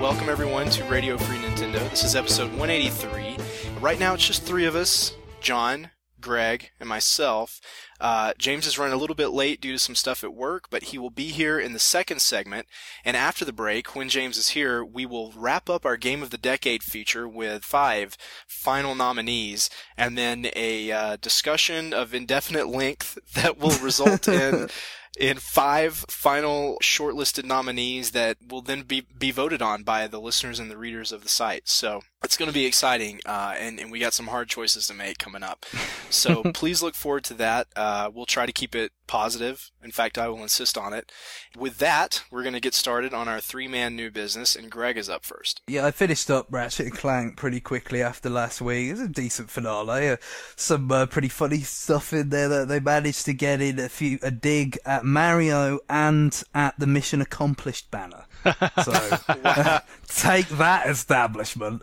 welcome everyone to Radio Free Nintendo. This is episode 183. Right now it's just three of us, John, Greg, and myself. James is running a little bit late due to some stuff at work, but he will be here in the second segment. And after the break, when James is here, we will wrap up our Game of the Decade feature with 5 final nominees, and then a discussion of indefinite length that will result in 5 final shortlisted nominees that will then be voted on by the listeners and the readers of the site. So it's going to be exciting, and we got some hard choices to make coming up. So please look forward to that. We'll try to keep it positive. In fact, I will insist on it. With that, we're going to get started on our 3-man new business, and Greg is up first. Yeah, I finished up Ratchet & Clank pretty quickly after last week. It was a decent finale. Some pretty funny stuff in there that they managed to get in a dig at Mario and at the Mission Accomplished banner. So, take that, establishment.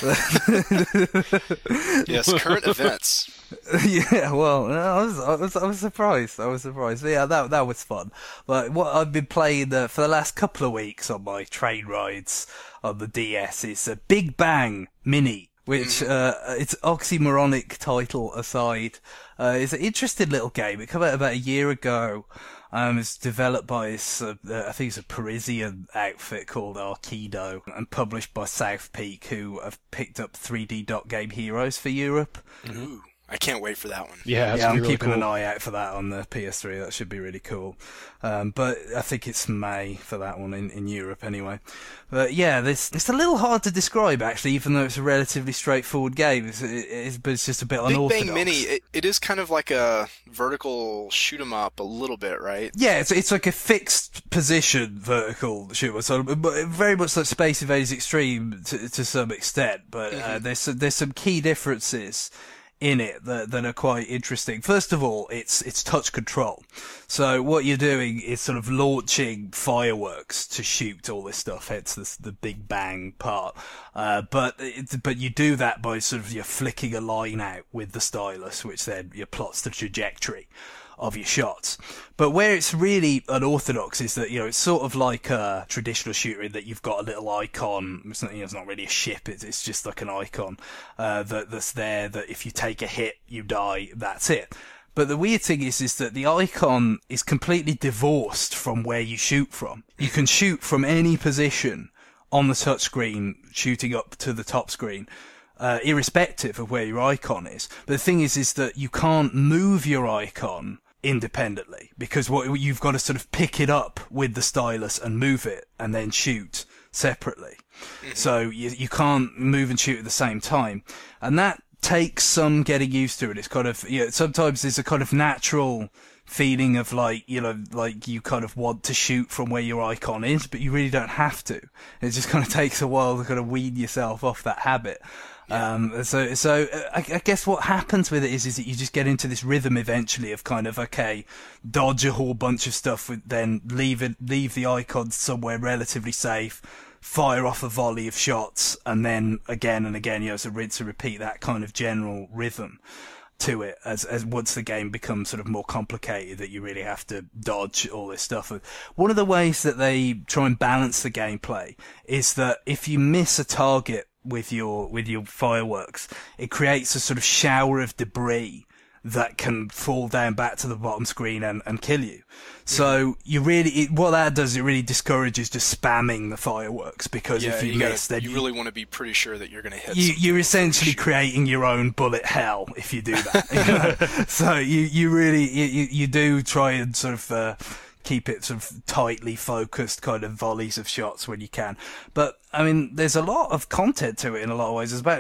Yes, current events. Yeah, well, I was surprised. Yeah, that was fun. But what I've been playing for the last couple of weeks on my train rides on the DS is Big Bang Mini, which its oxymoronic title aside, is an interesting little game. It came out about a year ago. It's developed by I think it's a Parisian outfit called Arkido, and published by South Peak, who have picked up 3D Dot Game Heroes for Europe. Ooh, I can't wait for that one. Yeah, I'm really keeping an eye out for that on the PS3. That should be really cool. But I think it's May for that one in Europe anyway. But yeah, it's a little hard to describe actually, even though it's a relatively straightforward game. But it's just a bit unorthodox. Big Bang Mini, it is kind of like a vertical shoot 'em up a little bit, right? Yeah, it's like a fixed position vertical shoot 'em up, so, but very much like Space Invaders Extreme to some extent. But there's some key differences in it that are quite interesting. First of all, it's touch control. So what you're doing is sort of launching fireworks to shoot all this stuff, hence the Big Bang part. But you do that by sort of you're flicking a line out with the stylus, which then plots the trajectory of your shots. But where it's really unorthodox is that, it's sort of like a traditional shooter in that you've got a little icon. It's not really a ship, it's just like an icon, that's there, that if you take a hit, you die, that's it. But the weird thing is that the icon is completely divorced from where you shoot from. You can shoot from any position on the touchscreen, shooting up to the top screen, irrespective of where your icon is. But the thing is that you can't move your icon independently, because you've got to sort of pick it up with the stylus and move it and then shoot separately. So you can't move and shoot at the same time. And that takes some getting used to. It. It's kind of, sometimes there's a kind of natural feeling of like you kind of want to shoot from where your icon is, but you really don't have to. It just kind of takes a while to kind of wean yourself off that habit. Yeah. So I guess what happens with it is that you just get into this rhythm eventually of kind of, okay, dodge a whole bunch of stuff, then leave the icon somewhere relatively safe, fire off a volley of shots, and then again and again, it's a rinse and repeat, that kind of general rhythm to it as once the game becomes sort of more complicated, that you really have to dodge all this stuff. One of the ways that they try and balance the gameplay is that if you miss a target with your fireworks, it creates a sort of shower of debris that can fall down back to the bottom screen and kill you. So what that does, it really discourages just spamming the fireworks, because if you miss, then you really want to be pretty sure that you're going to hit. You're essentially creating your own bullet hell if you do that. So you really you do try and sort of keep it sort of tightly focused kind of volleys of shots when you can. But I mean, there's a lot of content to it in a lot of ways. There's about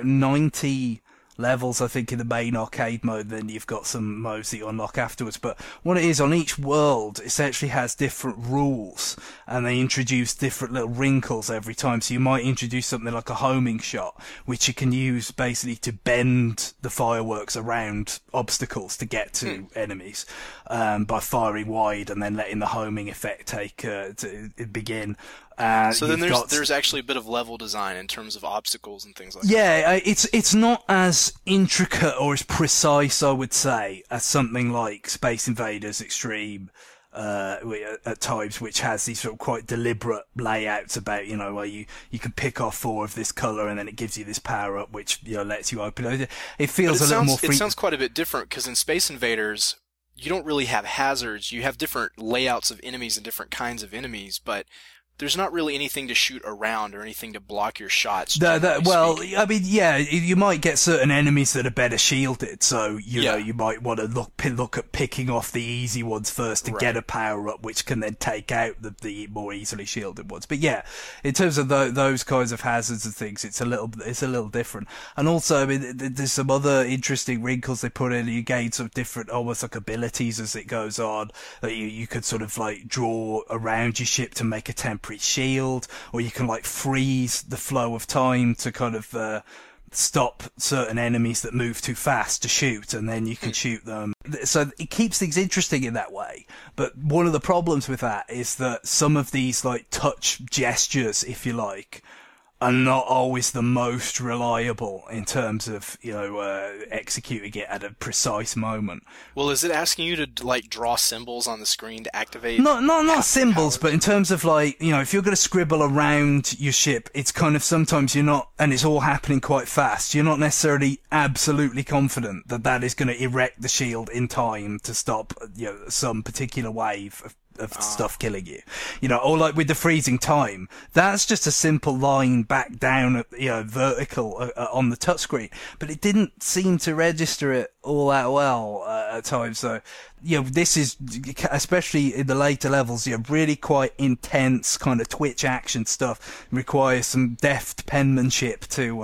90 levels, I think, in the main arcade mode. Then you've got some modes that you unlock afterwards. But what it is, on each world, it essentially has different rules, and they introduce different little wrinkles every time. So you might introduce something like a homing shot, which you can use basically to bend the fireworks around obstacles to get to enemies, by firing wide and then letting the homing effect begin. So then there's actually a bit of level design in terms of obstacles and things like that. Yeah, it's not as intricate or as precise, I would say, as something like Space Invaders Extreme at times, which has these sort of quite deliberate layouts about, where you can pick off 4 of this colour and then it gives you this power up, which, lets you open it. It feels a little more It sounds quite a bit different, because in Space Invaders, you don't really have hazards. You have different layouts of enemies and different kinds of enemies, but there's not really anything to shoot around or anything to block your shots. I mean, yeah, you might get certain enemies that are better shielded, so you might want to look at picking off the easy ones first to get a power up, which can then take out the more easily shielded ones. But yeah, in terms of those kinds of hazards and things, it's a little different. And also, I mean, there's some other interesting wrinkles they put in. You gain some different, almost like abilities as it goes on. That you could sort of like draw around your ship to make a temporary shield, or you can like freeze the flow of time to kind of stop certain enemies that move too fast to shoot, and then you can shoot them. So it keeps things interesting in that way. But one of the problems with that is that some of these like touch gestures, if you like, are not always the most reliable in terms of, executing it at a precise moment. Well, is it asking you to, like, draw symbols on the screen to activate? Not symbols, but in terms of, like, if you're going to scribble around your ship, it's kind of sometimes you're not, and it's all happening quite fast, you're not necessarily absolutely confident that is going to erect the shield in time to stop, some particular wave of stuff killing you, or like with the freezing time, that's just a simple line back down, vertical on the touchscreen, but it didn't seem to register it all that well at times. So, this is, especially in the later levels, really quite intense kind of twitch action stuff. Requires some deft penmanship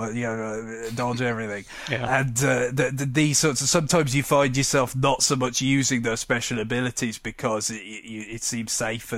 to, dodge everything. Yeah. And these sorts of, sometimes you find yourself not so much using those special abilities because it seems safer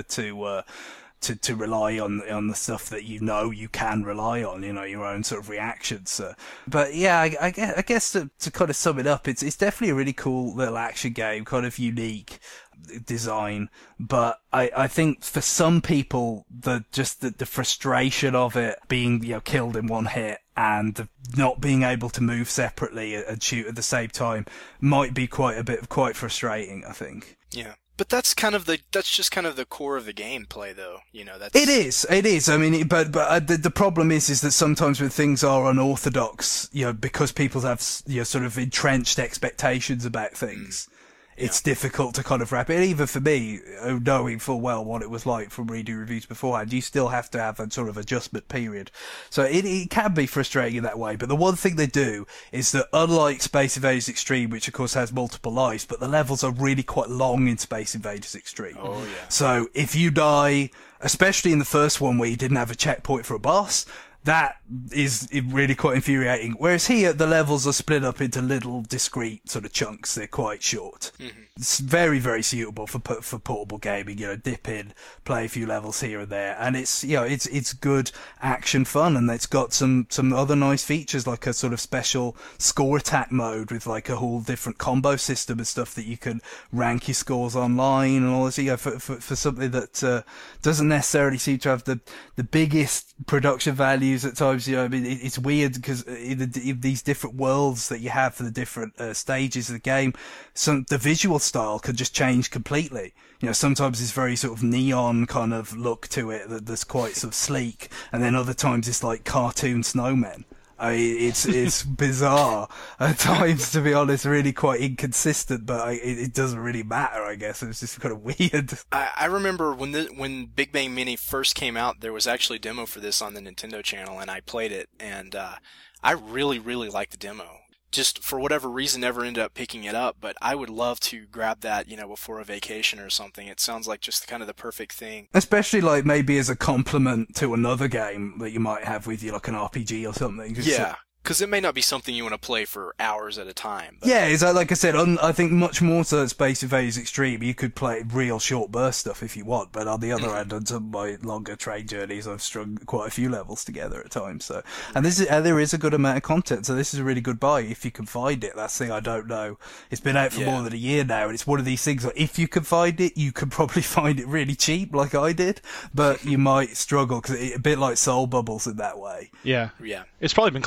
to rely on the stuff that you can rely on, your own sort of reactions. But yeah, I guess to kind of sum it up, it's definitely a really cool little action game, kind of unique design. But I think for some people, the frustration of it being killed in one hit and not being able to move separately and shoot at the same time might be quite frustrating, I think. Yeah. But that's just kind of the core of the gameplay, though. It is. I mean, but the problem is that sometimes when things are unorthodox, because people have sort of entrenched expectations about things, it's difficult to kind of wrap it. Even for me, knowing full well what it was like from reading reviews beforehand, you still have to have a sort of adjustment period. So it can be frustrating in that way. But the one thing they do is that, unlike Space Invaders Extreme, which of course has multiple lives, but the levels are really quite long in Space Invaders Extreme. Oh yeah. So if you die, especially in the first one where you didn't have a checkpoint for a boss, that is really quite infuriating. Whereas here, the levels are split up into little discrete sort of chunks. They're quite short. Mm-hmm. It's very, very suitable for portable gaming. Dip in, play a few levels here and there, and it's good action fun, and it's got some other nice features like a sort of special score attack mode with like a whole different combo system and stuff that you can rank your scores online and all this. For something that doesn't necessarily seem to have the biggest production values at times. I mean, it's weird because in these different worlds that you have for the different stages of the game, the visual style could just change completely. Sometimes it's very sort of neon kind of look to it that's quite sort of sleek, and then other times it's like cartoon snowmen. I mean, it's bizarre at times, to be honest, really quite inconsistent, but it doesn't really matter, I guess. It's just kind of weird. I remember when Big Bang Mini first came out, there was actually a demo for this on the Nintendo channel, and I played it, and I really, really liked the demo. Just for whatever reason, never ended up picking it up, but I would love to grab that, before a vacation or something. It sounds like just kind of the perfect thing. Especially like maybe as a complement to another game that you might have with you, like an RPG or something. Yeah. Because it may not be something you want to play for hours at a time. But... Yeah, like I said, I think much more so at Space Invaders Extreme, you could play real short burst stuff if you want, but on the other hand, on some of my longer train journeys, I've strung quite a few levels together at times. So, and there is a good amount of content, so this is a really good buy if you can find it. That's the thing I don't know. It's been out for more than a year now, and it's one of these things where if you can find it, you can probably find it really cheap, like I did, but you might struggle, because it's a bit like Soul Bubbles in that way. Yeah. It's probably been cleared out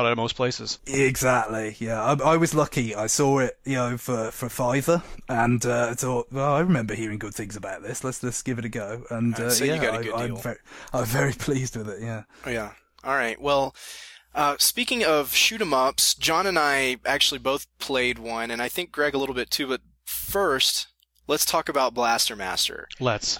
at most places. Exactly. Yeah, I was lucky. I saw it, for $5, and thought, well, I remember hearing good things about this. Let's give it a go. And so you got a good deal. I'm very pleased with it. Yeah. Oh, yeah. All right. Well, speaking of shoot 'em ups, John and I actually both played one, and I think Greg a little bit too. But first, let's talk about Blaster Master. Let's.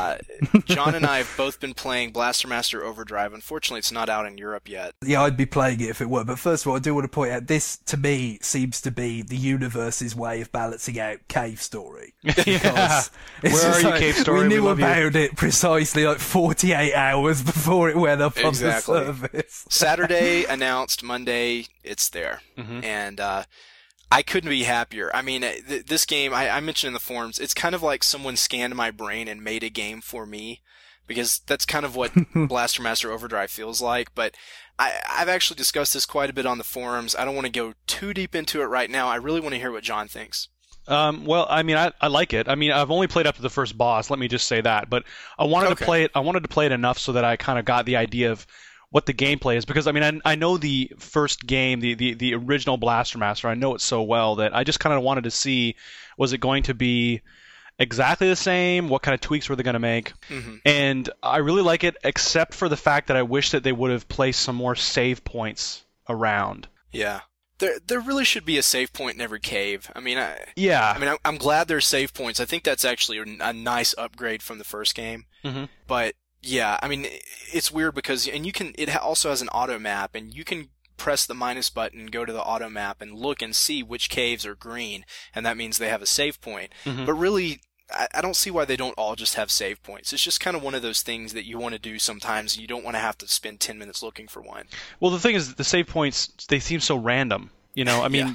John and I have both been playing Blaster Master Overdrive. Unfortunately, it's not out in Europe yet. Yeah, I'd be playing it if it were. But first of all, I do want to point out, this, to me, seems to be the universe's way of balancing out Cave Story. Yeah. Where are you, Cave Story? We knew love you. about it precisely 48 hours before it went up on the service. Saturday announced, Monday it's there. Mm-hmm. And I couldn't be happier. I mean, this game, I mentioned in the forums, it's kind of like someone scanned my brain and made a game for me, because that's kind of what Blaster Master Overdrive feels like. But I've actually discussed this quite a bit on the forums. I don't want to go too deep into it right now. I really want to hear what John thinks. Well, I mean, I like it. I mean, I've only played up to the first boss. Let me just say that. But I wanted to play it. I wanted to play it enough so that I kind of got the idea of what the gameplay is, because I mean, I know the first game, the original Blaster Master, I know it so well that I just kind of wanted to see, was it going to be exactly the same? What kind of tweaks were they going to make? Mm-hmm. And I really like it, except for the fact that I wish that they would have placed some more save points around. Yeah. There really should be a save point in every cave. I mean, I'm glad there's save points. I think that's actually a nice upgrade from the first game. Mm-hmm. But yeah, I mean, it's weird because, and it also has an auto map, and you can press the minus button, go to the auto map, and look and see which caves are green, and that means they have a save point. Mm-hmm. But really, I don't see why they don't all just have save points. It's just kind of one of those things that you want to do sometimes, and you don't want to have to spend 10 minutes looking for one. Well, the thing is, the save points, they seem so random. I mean,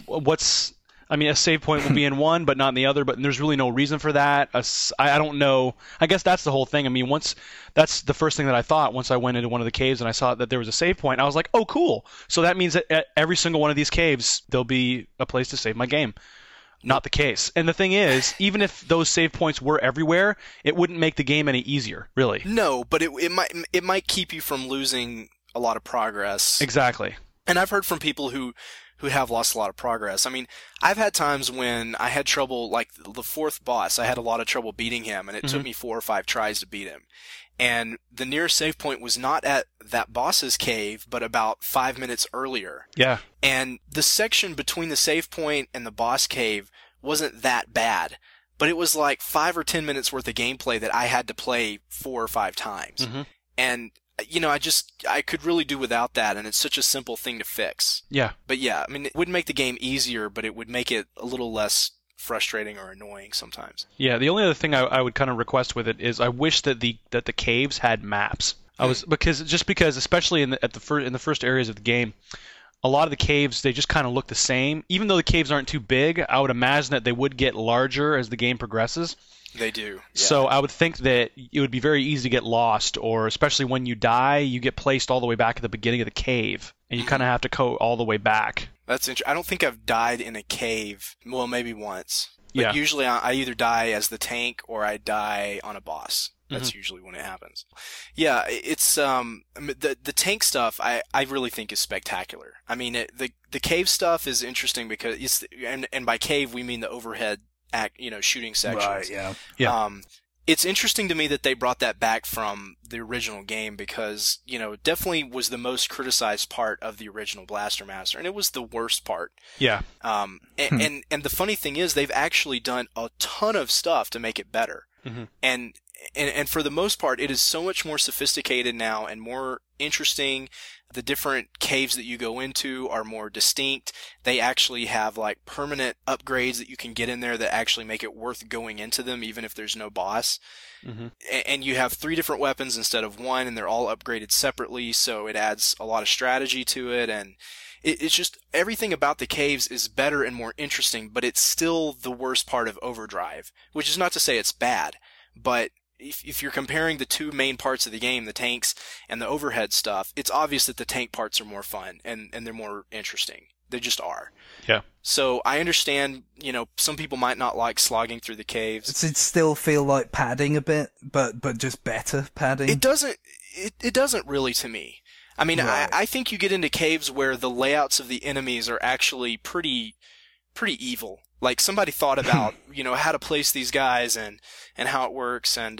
a save point will be in one, but not in the other, but there's really no reason for that. I don't know. I guess that's the whole thing. I mean, that's the first thing that I thought once I went into one of the caves and I saw that there was a save point. I was like, oh, cool. So that means that at every single one of these caves, there'll be a place to save my game. Not the case. And the thing is, even if those save points were everywhere, it wouldn't make the game any easier, really. No, but it might keep you from losing a lot of progress. Exactly. And I've heard from people who have lost a lot of progress. I mean, I've had times when I had trouble, like the fourth boss, I had a lot of trouble beating him, and it took me 4 or 5 tries to beat him. And the nearest save point was not at that boss's cave, but about 5 minutes earlier. Yeah. And the section between the save point and the boss cave wasn't that bad, but it was like 5 or 10 minutes worth of gameplay that I had to play 4 or 5 times. Mm-hmm. And I could really do without that, and it's such a simple thing to fix. Yeah. But yeah, I mean, it wouldn't make the game easier, but it would make it a little less frustrating or annoying sometimes. Yeah, the only other thing I would kind of request with it is I wish that the caves had maps. Because especially in the first areas of the game, a lot of the caves, they just kind of look the same. Even though the caves aren't too big, I would imagine that they would get larger as the game progresses. They do. Yeah. So I would think that it would be very easy to get lost, or especially when you die, you get placed all the way back at the beginning of the cave, and you kind of have to go all the way back. That's interesting. I don't think I've died in a cave. Well, maybe once. But yeah. Usually I either die as the tank or I die on a boss. That's usually when it happens. Yeah, it's the tank stuff I really think is spectacular. I mean, the cave stuff is interesting because it's and by cave we mean the overhead shooting sections. Right, yeah. Yeah. It's interesting to me that they brought that back from the original game because, it definitely was the most criticized part of the original Blaster Master, and it was the worst part. Yeah. And the funny thing is they've actually done a ton of stuff to make it better. Mm-hmm. And for the most part, it is so much more sophisticated now and more interesting. The different caves that you go into are more distinct. They actually have like permanent upgrades that you can get in there that actually make it worth going into them, even if there's no boss. Mm-hmm. And you have 3 different weapons instead of 1, and they're all upgraded separately, so it adds a lot of strategy to it. And it's just everything about the caves is better and more interesting, but it's still the worst part of Overdrive, which is not to say it's bad, but if you're comparing the 2 main parts of the game, the tanks and the overhead stuff, it's obvious that the tank parts are more fun and they're more interesting. They just are. Yeah. So I understand, some people might not like slogging through the caves. Does it still feel like padding a bit, but just better padding? It doesn't really to me. I mean, Right. I think you get into caves where the layouts of the enemies are actually pretty evil. Like somebody thought about, how to place these guys and how it works. And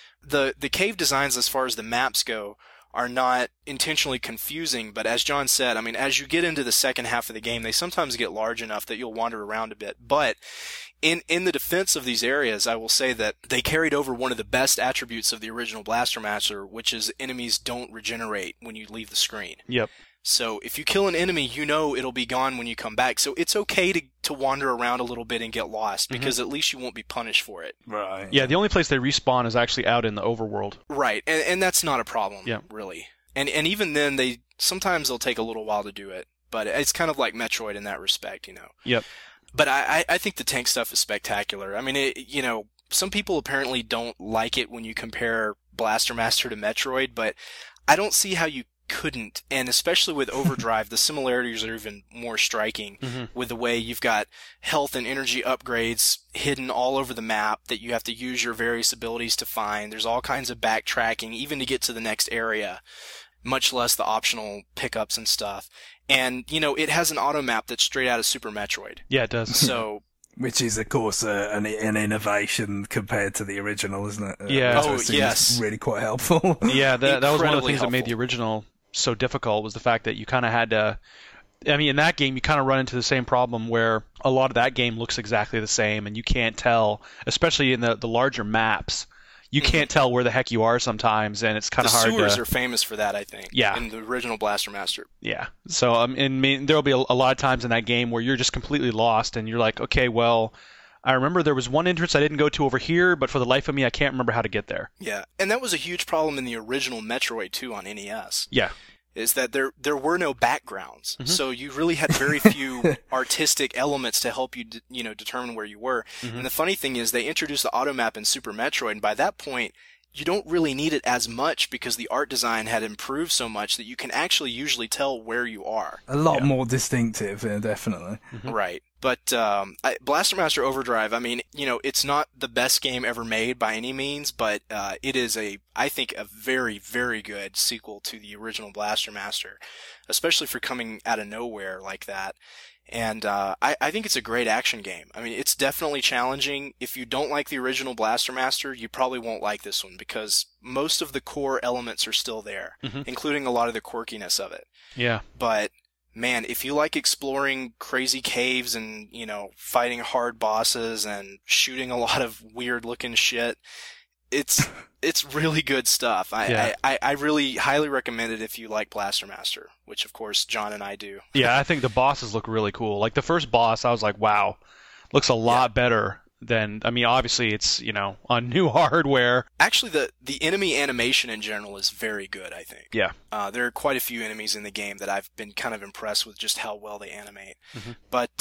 the cave designs, as far as the maps go, are not intentionally confusing. But as John said, I mean, as you get into the second half of the game, they sometimes get large enough that you'll wander around a bit. But in the defense of these areas, I will say that they carried over one of the best attributes of the original Blaster Master, which is enemies don't regenerate when you leave the screen. Yep. So if you kill an enemy, it'll be gone when you come back. So it's okay to wander around a little bit and get lost, because at least you won't be punished for it. Right. Yeah, the only place they respawn is actually out in the overworld. Right, and that's not a problem, Yeah. really. And even then, sometimes they'll take a little while to do it. But it's kind of like Metroid in that respect, Yep. But I think the tank stuff is spectacular. I mean, some people apparently don't like it when you compare Blaster Master to Metroid, but I don't see how you couldn't. And especially with Overdrive, the similarities are even more striking with the way you've got health and energy upgrades hidden all over the map that you have to use your various abilities to find. There's all kinds of backtracking, even to get to the next area, much less the optional pickups and stuff. And, it has an auto map that's straight out of Super Metroid. Yeah, it does. So, Which is, of course, an innovation compared to the original, isn't it? Yeah. So Oh, it seems yes. really quite helpful. Yeah, that was one of the Incredibly things that made the helpful. original so difficult, was the fact that you kind of had to... I mean, in that game, you kind of run into the same problem where a lot of that game looks exactly the same, and you can't tell, especially in the larger maps, you can't tell where the heck you are sometimes, and it's kind the of hard sewers to... are famous for that, I think. Yeah. In the original Blaster Master. Yeah. So, there'll be a lot of times in that game where you're just completely lost, and you're like, okay, well, I remember there was one entrance I didn't go to over here, but for the life of me, I can't remember how to get there. Yeah. And that was a huge problem in the original Metroid, too, on NES. Yeah. Is that there were no backgrounds, so you really had very few artistic elements to help you, determine where you were. And the funny thing is, they introduced the auto map in Super Metroid, and by that point, you don't really need it as much because the art design had improved so much that you can actually usually tell where you are. A lot more distinctive, definitely. Right. But Blaster Master Overdrive, I mean, it's not the best game ever made by any means, but it is I think, a very, very good sequel to the original Blaster Master, especially for coming out of nowhere like that. And I think it's a great action game. I mean, it's definitely challenging. If you don't like the original Blaster Master, you probably won't like this one, because most of the core elements are still there, including a lot of the quirkiness of it. Yeah. But man, if you like exploring crazy caves and, fighting hard bosses and shooting a lot of weird looking shit, it's really good stuff. I really highly recommend it if you like Blaster Master, which of course John and I do. Yeah, I think the bosses look really cool. Like the first boss, I was like, wow, looks a lot better than, obviously it's, on new hardware. Actually, the enemy animation in general is very good, I think. Yeah. There are quite a few enemies in the game that I've been kind of impressed with just how well they animate. But,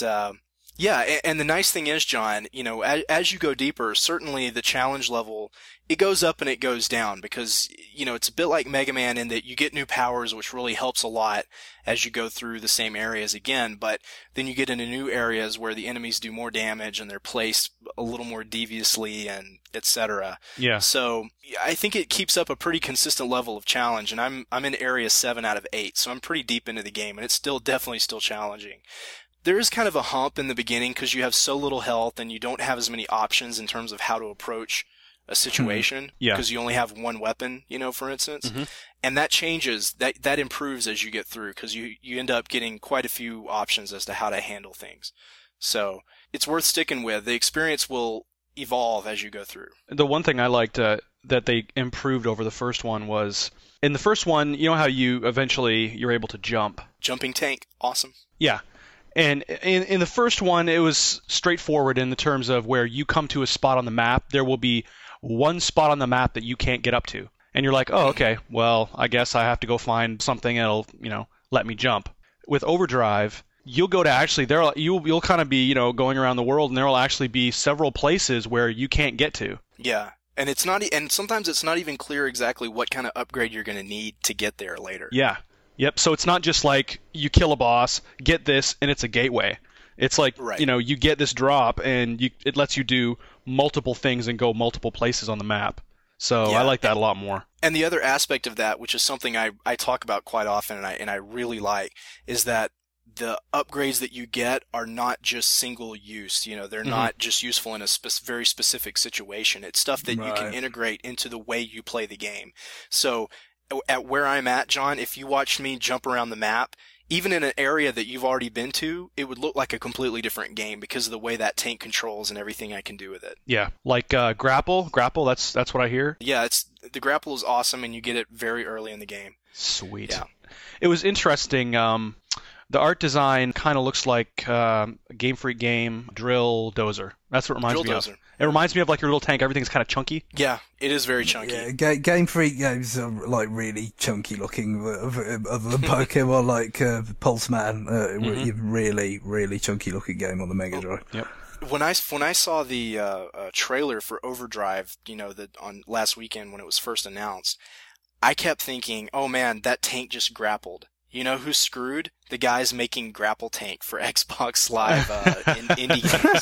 yeah, and the nice thing is, John, as you go deeper, certainly the challenge level, it goes up and it goes down, because, it's a bit like Mega Man in that you get new powers, which really helps a lot as you go through the same areas again, but then you get into new areas where the enemies do more damage and they're placed a little more deviously and etc. Yeah. So I think it keeps up a pretty consistent level of challenge, and I'm in area 7 out of 8, so I'm pretty deep into the game, and it's definitely still challenging. There is kind of a hump in the beginning because you have so little health and you don't have as many options in terms of how to approach a situation, because you only have one weapon, for instance. And that changes, that improves as you get through, because you end up getting quite a few options as to how to handle things. So it's worth sticking with. The experience will evolve as you go through. The one thing I liked that they improved over the first one was, in the first one, you know how you're able to jump? Jumping tank, awesome. Yeah. And in the first one, it was straightforward in the terms of where you come to a spot on the map, there will be one spot on the map that you can't get up to. And you're like, oh, okay, well, I guess I have to go find something that'll, let me jump. With Overdrive, you'll go to you'll kind of be, going around the world, and there will actually be several places where you can't get to. Yeah. And and sometimes it's not even clear exactly what kind of upgrade you're going to need to get there later. Yeah. Yep. So it's not just like you kill a boss, get this, and it's a gateway. It's like, you get this drop, and it lets you do multiple things and go multiple places on the map. So I like that a lot more. And the other aspect of that, which is something I talk about quite often and I really like, is that the upgrades that you get are not just single use. You know, they're not just useful in a very specific situation. It's stuff that you can integrate into the way you play the game. So at where I'm at, John, if you watched me jump around the map, even in an area that you've already been to, it would look like a completely different game because of the way that tank controls and everything I can do with it. Yeah, like grapple, that's what I hear. Yeah, the grapple is awesome, and you get it very early in the game. Sweet. Yeah. It was interesting. The art design kind of looks like Game Freak game Drill Dozer. That's what it reminds me of. It reminds me of like your little tank. Everything's kind of chunky. Yeah, it is very chunky. Yeah, Game Freak games are like really chunky looking. Other than Pokemon, like Pulse Man, really, really chunky looking game on the Mega Drive. Yep. When I saw the trailer for Overdrive, on last weekend when it was first announced, I kept thinking, oh man, that tank just grappled. You know who's screwed? The guys making Grapple Tank for Xbox Live indie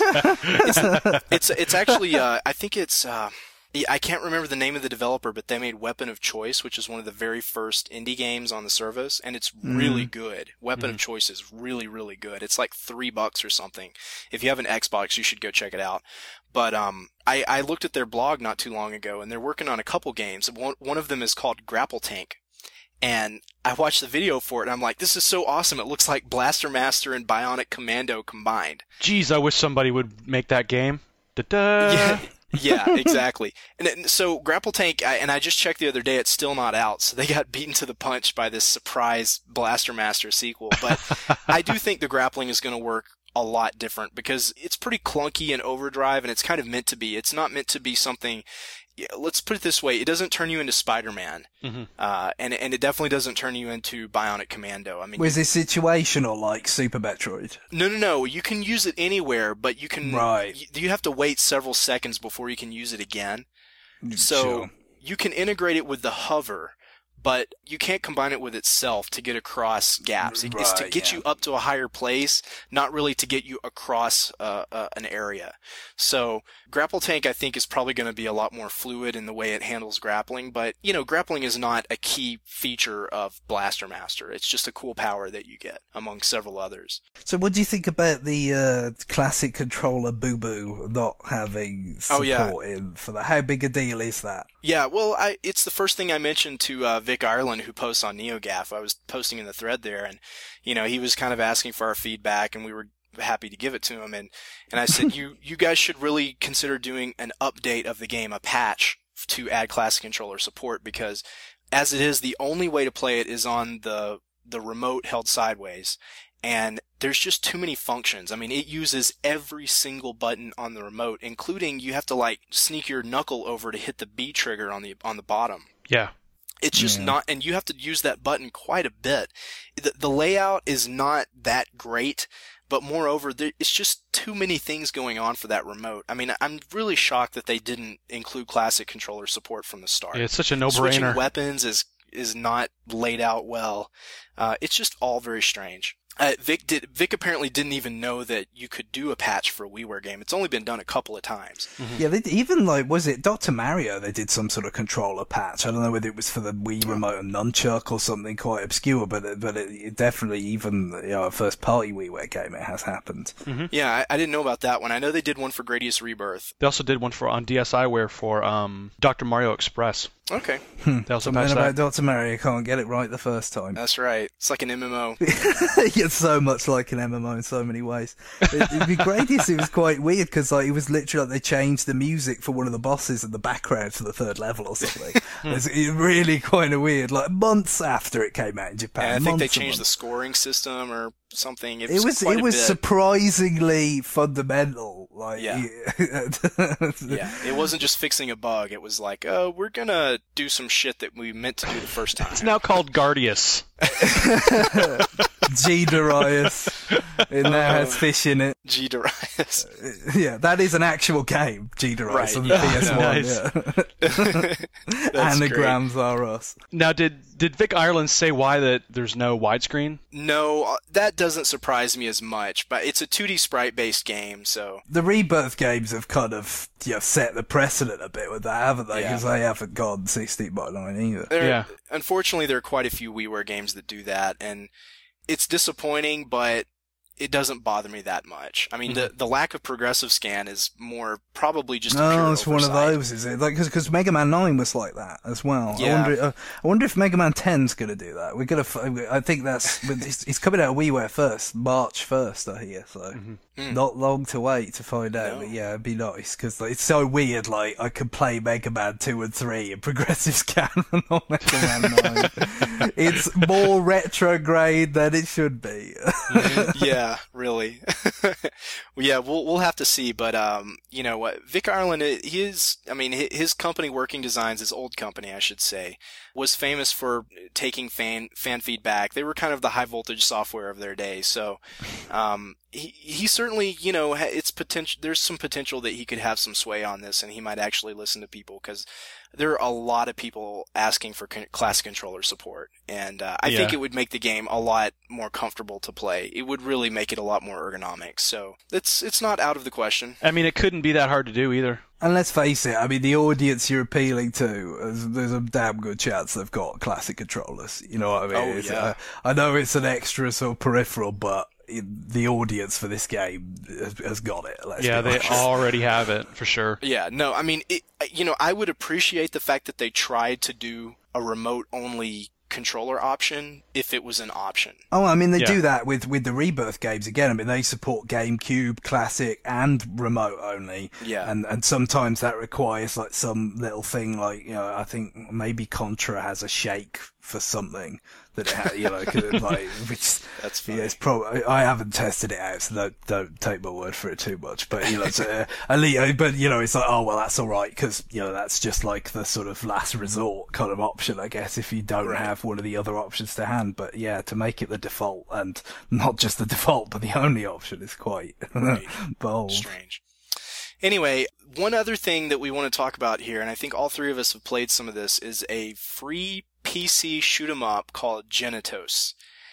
games. It's actually I think it's I can't remember the name of the developer, but they made Weapon of Choice, which is one of the very first indie games on the service, and it's really good. Weapon of Choice is really, really good. It's like $3 or something. If you have an Xbox, you should go check it out. But I looked at their blog not too long ago, and they're working on a couple games. One of them is called Grapple Tank. And I watched the video for it, and I'm like, this is so awesome. It looks like Blaster Master and Bionic Commando combined. Jeez, I wish somebody would make that game. Da-da! Yeah, exactly. And so Grapple Tank, and I just checked the other day, it's still not out. So they got beaten to the punch by this surprise Blaster Master sequel. But I do think the grappling is going to work a lot different because it's pretty clunky in Overdrive, and it's kind of meant to be. It's not meant to be something... Yeah, let's put it this way. It doesn't turn you into Spider-Man. And it definitely doesn't turn you into Bionic Commando. I mean, was it situational like Super Metroid? No. You can use it anywhere, but you can... Right. You have to wait several seconds before you can use it again. So you can integrate it with the hover, but you can't combine it with itself to get across gaps. It's to get you up to a higher place, not really to get you across an area. So Grapple Tank, I think, is probably going to be a lot more fluid in the way it handles grappling, but, grappling is not a key feature of Blaster Master. It's just a cool power that you get, among several others. So what do you think about the classic controller Boo not having support in for that? How big a deal is that? Yeah, well, it's the first thing I mentioned to Vic Ireland, who posts on NeoGAF. I was posting in the thread there, and, he was kind of asking for our feedback, and we were happy to give it to him. And I said, you guys should really consider doing an update of the game, a patch to add classic controller support, because as it is, the only way to play it is on the remote held sideways. And there's just too many functions. I mean, it uses every single button on the remote, including you have to sneak your knuckle over to hit the B trigger on the bottom. Yeah. It's just not, and you have to use that button quite a bit. The layout is not that great, but moreover, it's just too many things going on for that remote. I mean, I'm really shocked that they didn't include classic controller support from the start. Yeah, it's such a no-brainer. Switching weapons is not laid out well. It's just all very strange. Vic apparently didn't even know that you could do a patch for a WiiWare game. It's only been done a couple of times. Yeah, even was it Dr. Mario? They did some sort of controller patch. I don't know whether it was for the Wii Remote and Nunchuck or something quite obscure, but it definitely, even a first party WiiWare game, it has happened. Yeah, I didn't know about that one. I know they did one for Gradius Rebirth. They also did one on DSiWare for Dr. Mario Express. Okay. They also Something about Dr. Mario can't get it right the first time. That's right. It's like an MMO. It's so much like an MMO in so many ways. It'd be great if it was quite weird because it was literally they changed the music for one of the bosses in the background for the third level or something. It's really kind of weird. Months after it came out in Japan. And I think they changed the scoring system or something. It was surprisingly fundamental. Yeah, it wasn't just fixing a bug. It was like, oh, we're gonna do some shit that we meant to do the first time. It's now called Guardius. G. Darius. It now has fish in it. G Darius. Yeah, that is an actual game, G Darius Right, on the yeah. PS1. Nice. Yeah. Anagrams are us. Now, did Vic Ireland say why that there's no widescreen? No, that doesn't surprise me as much, but it's a 2D sprite-based game, so... The Rebirth games have kind of set the precedent a bit with that, haven't they? Yeah. Because they haven't gone 16:9 either. Unfortunately, there are quite a few WiiWare games that do that, and it's disappointing, but it doesn't bother me that much. I mean, the lack of progressive scan is more probably just a pure No, it's one of oversight. those, is it? Like, because Mega Man 9 was like that as well. Yeah. I wonder if Mega Man 10's going to do that. I think it's coming out of WiiWare first, March 1st, I hear, so not long to wait to find out. No. But yeah, it'd be nice, because it's so weird, like, I could play Mega Man 2 and 3 in progressive scan and not Mega Man 9. It's more retrograde than it should be. Yeah, really. Yeah, we'll have to see, but you know what, Vic Ireland, his company, Working Designs, his old company, I should say, was famous for taking fan feedback. They were kind of the high voltage software of their day, so he certainly, it's potential. There's some potential that he could have some sway on this, and he might actually listen to people, because there are a lot of people asking for classic controller support, and I think it would make the game a lot more comfortable to play. It would really make it a lot more ergonomic, so it's not out of the question. I mean, it couldn't be that hard to do either. And let's face it, I mean, the audience you're appealing to, there's a damn good chance they've got classic controllers. You know what I mean? Oh, yeah. I know it's an extra sort of peripheral, but the audience for this game has got it. They already have it, for sure. Yeah, no, I mean, I would appreciate the fact that they tried to do a remote-only controller option if it was an option. Oh, I mean, they do that with the Rebirth games again. I mean, they support GameCube, Classic, and remote only. Yeah. And sometimes that requires like some little thing like, I think maybe Contra has a shake for something that it had, like, which that's funny. It's probably, I haven't tested it out, so don't take my word for it too much. But it's like, oh well, that's all right, because that's just like the sort of last resort kind of option, I guess, if you don't have one of the other options to hand. But yeah, to make it the default, and not just the default, but the only option, is quite bold. Strange. Anyway, one other thing that we want to talk about here, and I think all three of us have played some of this, is a free PC shoot 'em up called Genitos.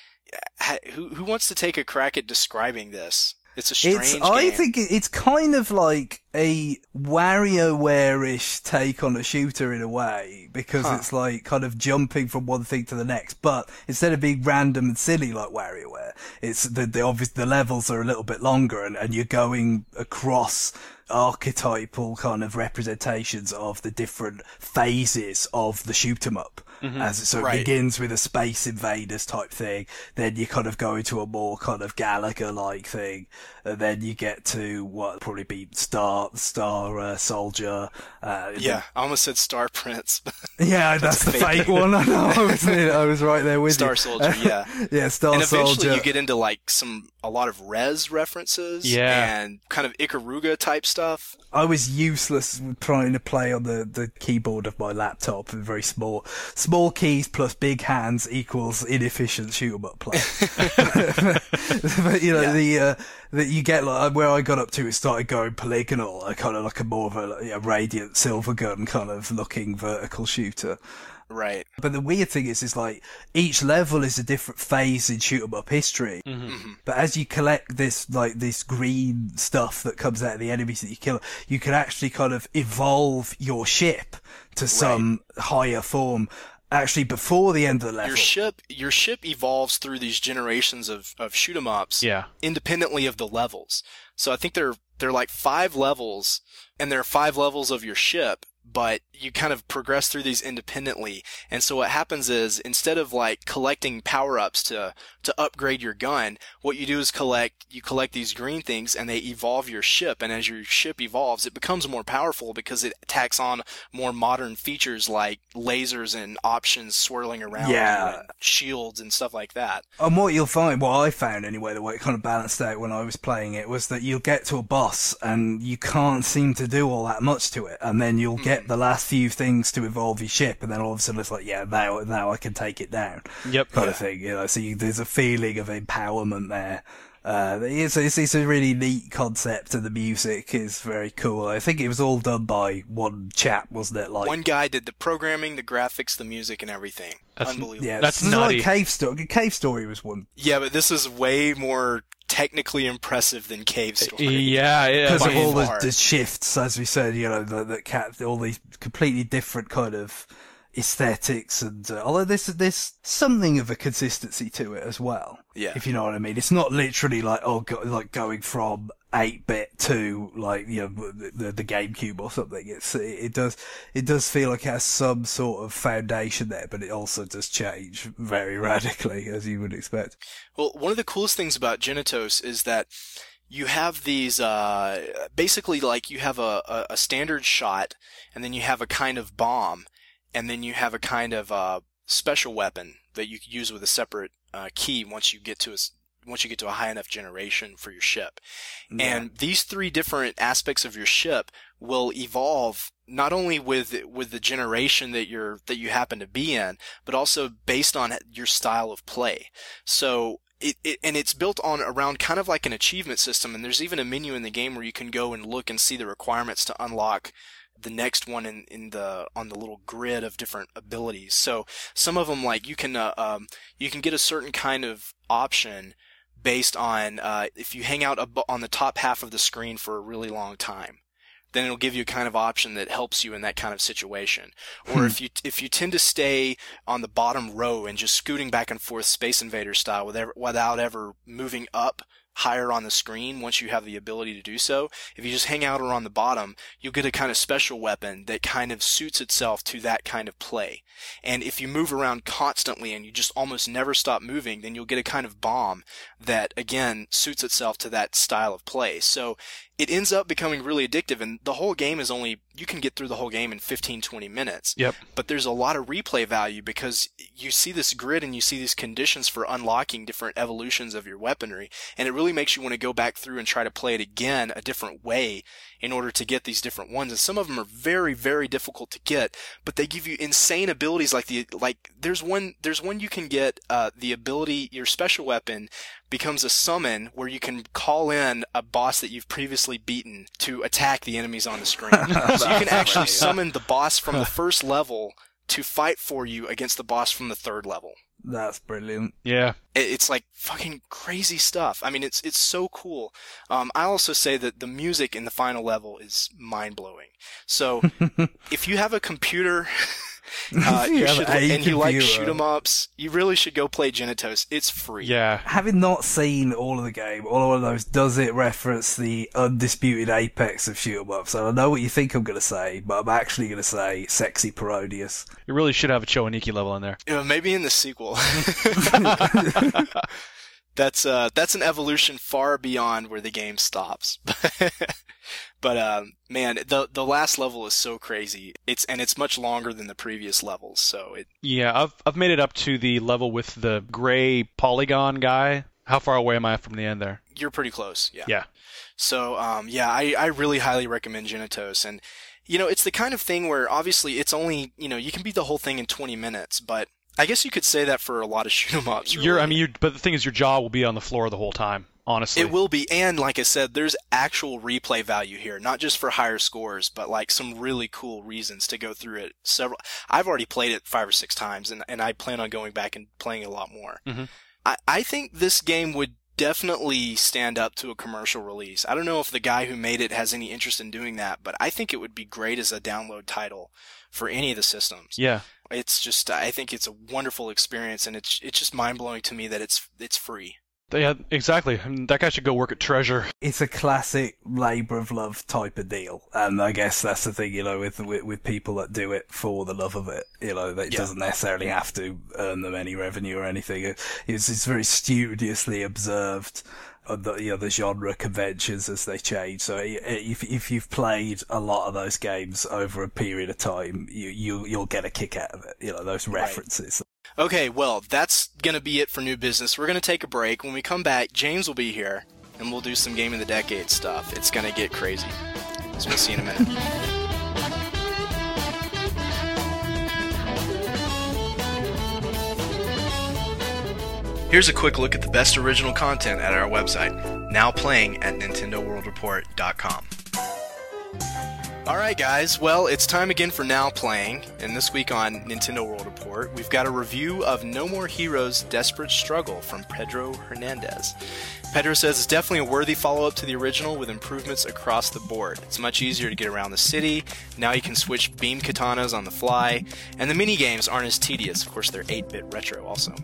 Who wants to take a crack at describing this? It's a strange game. I think it's kind of like a WarioWare-ish take on a shooter in a way, because it's like kind of jumping from one thing to the next, but instead of being random and silly like WarioWare, it's the levels are a little bit longer, and you're going across archetypal kind of representations of the different phases of the shoot 'em up. It begins with a Space Invaders type thing, then you kind of go into a more kind of Galaga-like thing, and then you get to what would probably be Star Soldier. I almost said Star Prince. Yeah, that's the fake one. I know. I was right there with Star you. Soldier, yeah. Yeah, Star and eventually Soldier. you get into like a lot of Rez references, and kind of Ikaruga type stuff. I was useless with trying to play on the keyboard of my laptop, very small keys plus big hands equals inefficient shoot 'em up play. But that you get, like, where I got up to, it started going polygonal, kind of like a more of a Radiant Silver Gun kind of looking vertical shooter. Right. But the weird thing is like each level is a different phase in shoot 'em up history. But as you collect this green stuff that comes out of the enemies that you kill, you can actually kind of evolve your ship to some higher form. Actually, before the end of the level, your ship evolves through these generations of shoot 'em ups, independently of the levels. So I think they're like 5 levels, and there are 5 levels of your ship, but you kind of progress through these independently. And so what happens is, instead of like collecting power-ups to upgrade your gun, what you do is you collect these green things, and they evolve your ship. And as your ship evolves, it becomes more powerful because it tacks on more modern features like lasers and options swirling around you, and shields and stuff like that. And what I found anyway, the way it kind of balanced out when I was playing it, was that you'll get to a boss and you can't seem to do all that much to it, and then you'll get the last few things to evolve your ship, and then all of a sudden it's like, now I can take it down. Yep. Kind of thing, so there's a feeling of empowerment there. It's a really neat concept, and the music is very cool. I think it was all done by one chap, wasn't it? Like one guy did the programming, the graphics, the music, and everything. Unbelievable. Yeah, That's there's nutty. like Cave Story was one. Yeah, but this is way more technically impressive than Cave Story. Yeah, Because of by all far. the shifts, as we said, you know, all these completely different kind of aesthetics, and although there's something of a consistency to it as well. Yeah. If you know what I mean, it's not literally like like going from 8-bit to like, you know, the GameCube or something. It does feel like it has some sort of foundation there, but it also does change very radically, as you would expect. Well, one of the coolest things about Genetos is that you have these, basically like you have a standard shot, and then you have a kind of bomb, and then you have a kind of special weapon that you can use with a separate key once you get to a high enough generation for your ship. Yeah. And these three different aspects of your ship will evolve not only with the generation that you happen to be in, but also based on your style of play. So it's built around kind of like an achievement system, and there's even a menu in the game where you can go and look and see the requirements to unlock the next one on the little grid of different abilities. So some of them, like you can get a certain kind of option based on if you hang out on the top half of the screen for a really long time, then it'll give you a kind of option that helps you in that kind of situation. Or if you tend to stay on the bottom row and just scooting back and forth Space Invader style without ever moving up higher on the screen once you have the ability to do so, if you just hang out around the bottom, you'll get a kind of special weapon that kind of suits itself to that kind of play. And if you move around constantly and you just almost never stop moving, then you'll get a kind of bomb that, again, suits itself to that style of play. So it ends up becoming really addictive, and the whole game is you can get through the whole game in 15-20 minutes. Yep. But there's a lot of replay value because you see this grid and you see these conditions for unlocking different evolutions of your weaponry, and it really makes you want to go back through and try to play it again a different way in order to get these different ones. And some of them are very, very difficult to get, but they give you insane abilities like there's one you can get the ability, your special weapon becomes a summon where you can call in a boss that you've previously beaten to attack the enemies on the screen. So you can actually summon the boss from the first level to fight for you against the boss from the third level. That's brilliant. Yeah. It's like fucking crazy stuff. I mean, it's so cool. I also say that the music in the final level is mind-blowing. So if you have a computer and you like shoot 'em ups, you really should go play Genetos. It's free. Yeah. Having not seen all of the game, all of those, does it reference the undisputed apex of shoot 'em ups? And I know what you think I'm going to say, but I'm actually going to say Sexy Parodius. You really should have a Choaniki level in there. Maybe in the sequel. That's an evolution far beyond where the game stops. But man, the last level is so crazy. It's much longer than the previous levels, so it. Yeah, I've made it up to the level with the gray polygon guy. How far away am I from the end there? You're pretty close. Yeah. Yeah. So I really highly recommend Genetos, and it's the kind of thing where obviously it's only you can beat the whole thing in 20 minutes, but I guess you could say that for a lot of shoot 'em ups. Really. But the thing is, your jaw will be on the floor the whole time. Honestly, it will be, and like I said, there's actual replay value here, not just for higher scores, but like some really cool reasons to go through it. I've already played it 5 or 6 times, and I plan on going back and playing it a lot more. Mm-hmm. I think this game would definitely stand up to a commercial release. I don't know if the guy who made it has any interest in doing that, but I think it would be great as a download title for any of the systems. Yeah. It's just, I think it's a wonderful experience, and it's just mind-blowing to me that it's free. Yeah, exactly. I mean, that guy should go work at Treasure. It's a classic labour of love type of deal, and I guess that's the thing, with people that do it for the love of it. That doesn't necessarily have to earn them any revenue or anything. It's very studiously observed. The genre conventions as they change. So if you've played a lot of those games over a period of time, you'll get a kick out of it. Those references. Right. Okay, well, that's gonna be it for New Business. We're gonna take a break. When we come back, James will be here, and we'll do some Game of the Decade stuff. It's gonna get crazy. So we'll see you in a minute. Here's a quick look at the best original content at our website, now playing at NintendoWorldReport.com. Alright guys, well, it's time again for Now Playing, and this week on Nintendo World Report, we've got a review of No More Heroes Desperate Struggle from Pedro Hernandez. Pedro says it's definitely a worthy follow-up to the original with improvements across the board. It's much easier to get around the city, now you can switch beam katanas on the fly, and the mini-games aren't as tedious. Of course, they're 8-bit retro also.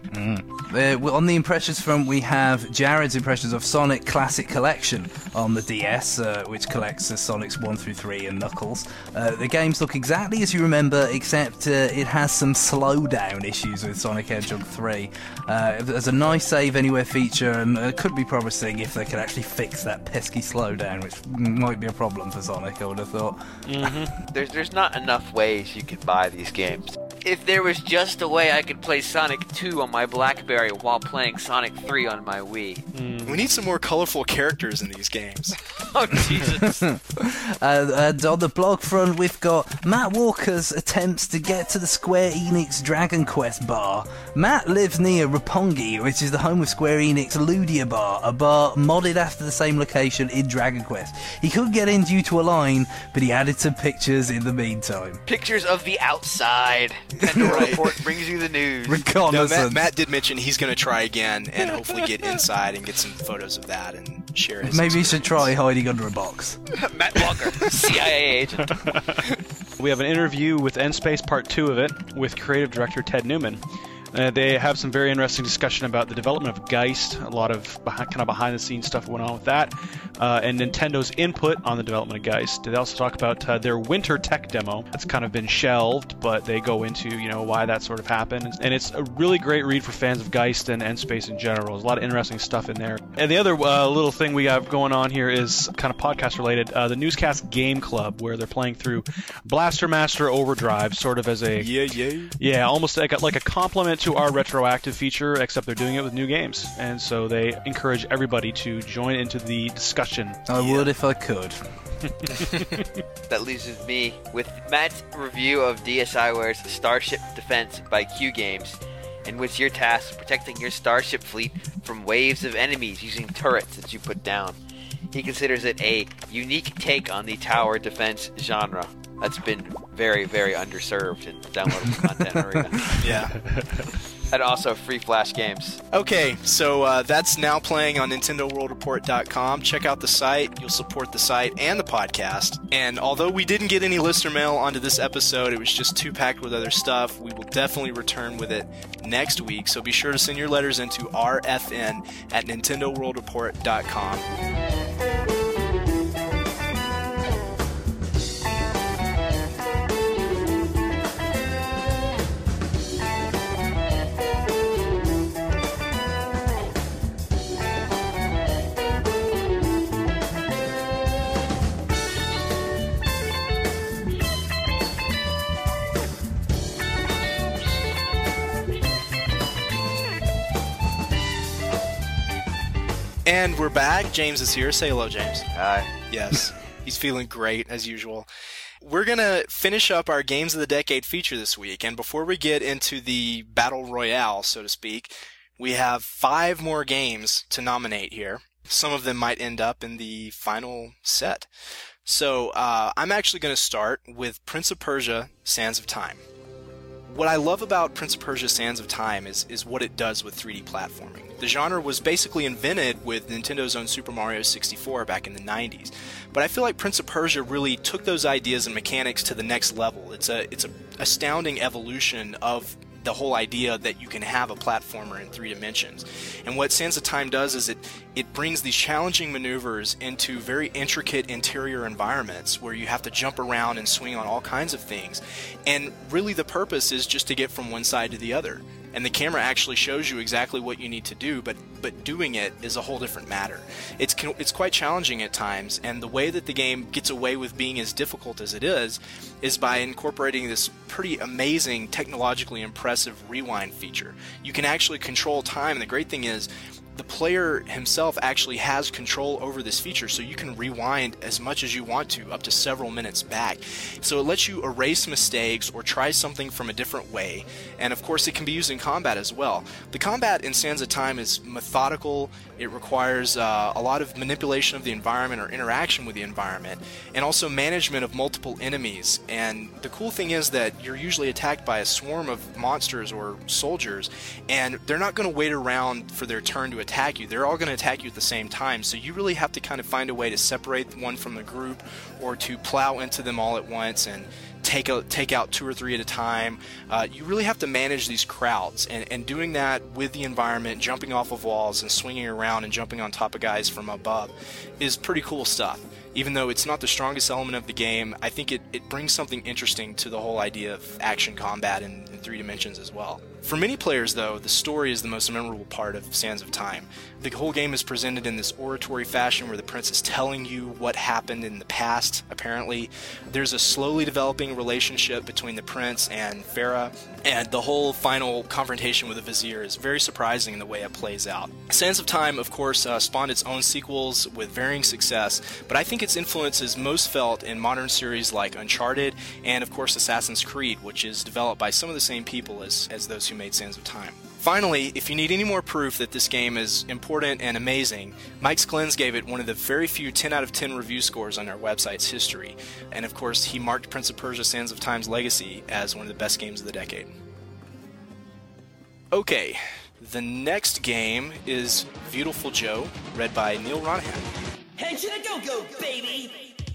On the impressions front, we have Jared's impressions of Sonic Classic Collection on the DS, which collects Sonics 1 through 3 and Knuckles. The games look exactly as you remember, except it has some slowdown issues with Sonic Hedgehog 3. There's a nice save anywhere feature, and it could be promising if they could actually fix that pesky slowdown, which might be a problem for Sonic, I would have thought. There's not enough ways you can buy these games. If there was just a way I could play Sonic 2 on my BlackBerry while playing Sonic 3 on my Wii. We need some more colorful characters in these games. Oh, Jesus. And on the blog front, we've got Matt Walker's attempts to get to the Square Enix Dragon Quest bar. Matt lives near Roppongi, which is the home of Square Enix Ludia Bar, a bar modded after the same location in Dragon Quest. He couldn't get in due to a line, but he added some pictures in the meantime. Pictures of the outside. Nintendo Report brings you the news. No, Reconnaissance. Matt did mention he's going to try again and hopefully get inside and get some photos of that and share his Maybe you should try experience. hiding under a box. Matt Walker, CIA agent. We have an interview with N-Space Part 2 of it with creative director Ted Newman. They have some very interesting discussion about the development of Geist, a lot of behind-the-scenes stuff went on with that, and Nintendo's input on the development of Geist. They also talk about their winter tech demo. That's kind of been shelved, but they go into why that sort of happened. And it's a really great read for fans of Geist and N-Space in general. There's a lot of interesting stuff in there. And the other little thing we have going on here is kind of podcast-related. The Newscast Game Club, where they're playing through Blaster Master Overdrive, sort of as a... Yeah, almost like a compliment to our retroactive feature, except they're doing it with new games, and so they encourage everybody to join into the discussion. I would if I could. That leaves with me with Matt's review of DSiWare's Starship Defense by Q Games, in which your task is protecting your starship fleet from waves of enemies using turrets that you put down. He considers it a unique take on the tower defense genre that's been very, very underserved in downloadable content arena. Yeah. And also free Flash games. Okay, so that's Now Playing on NintendoWorldReport.com. Check out the site. You'll support the site and the podcast. And although we didn't get any listener mail onto this episode, it was just too packed with other stuff, we will definitely return with it next week. So be sure to send your letters into rfn@NintendoWorldReport.com. And we're back. James is here. Say hello, James. Hi. Yes, he's feeling great, as usual. We're going to finish up our Games of the Decade feature this week, and before we get into the Battle Royale, so to speak, we have 5 more games to nominate here. Some of them might end up in the final set. So I'm actually going to start with Prince of Persia: Sands of Time. What I love about Prince of Persia: Sands of Time is what it does with 3D platforming. The genre was basically invented with Nintendo's own Super Mario 64 back in the 90s. But I feel like Prince of Persia really took those ideas and mechanics to the next level. It's a astounding evolution of the whole idea that you can have a platformer in 3 dimensions. And what Sands of Time does is it brings these challenging maneuvers into very intricate interior environments where you have to jump around and swing on all kinds of things. And really the purpose is just to get from one side to the other. And the camera actually shows you exactly what you need to do, but doing it is a whole different matter. It's quite challenging at times, and the way that the game gets away with being as difficult as it is by incorporating this pretty amazing, technologically impressive rewind feature. You can actually control time, and the great thing is, the player himself actually has control over this feature, so you can rewind as much as you want to, up to several minutes back. So it lets you erase mistakes or try something from a different way, and of course it can be used in combat as well. The combat in Sands of Time is methodical. It requires a lot of manipulation of the environment or interaction with the environment, and also management of multiple enemies. And the cool thing is that you're usually attacked by a swarm of monsters or soldiers, and they're not going to wait around for their turn to attack you. They're all going to attack you at the same time, so you really have to kind of find a way to separate one from the group, or to plow into them all at once and take out 2 or 3 at a time. You really have to manage these crowds, and doing that with the environment, jumping off of walls and swinging around and jumping on top of guys from above is pretty cool stuff. Even though it's not the strongest element of the game, I think it brings something interesting to the whole idea of action combat in 3 dimensions as well. For many players, though, the story is the most memorable part of Sands of Time. The whole game is presented in this oratory fashion where the prince is telling you what happened in the past, apparently. There's a slowly developing relationship between the prince and Farah, and the whole final confrontation with the vizier is very surprising in the way it plays out. Sands of Time, of course, spawned its own sequels with varying success, but I think its influence is most felt in modern series like Uncharted and, of course, Assassin's Creed, which is developed by some of the same people as those who made Sands of Time. Finally, if you need any more proof that this game is important and amazing, Mike's Cleanse gave it one of the very few 10 out of 10 review scores on their website's history. And of course, he marked Prince of Persia: Sands of Time's Legacy as one of the best games of the decade. Okay, the next game is Beautiful Joe, read by Neil Ronahan. Head to the go-go, baby!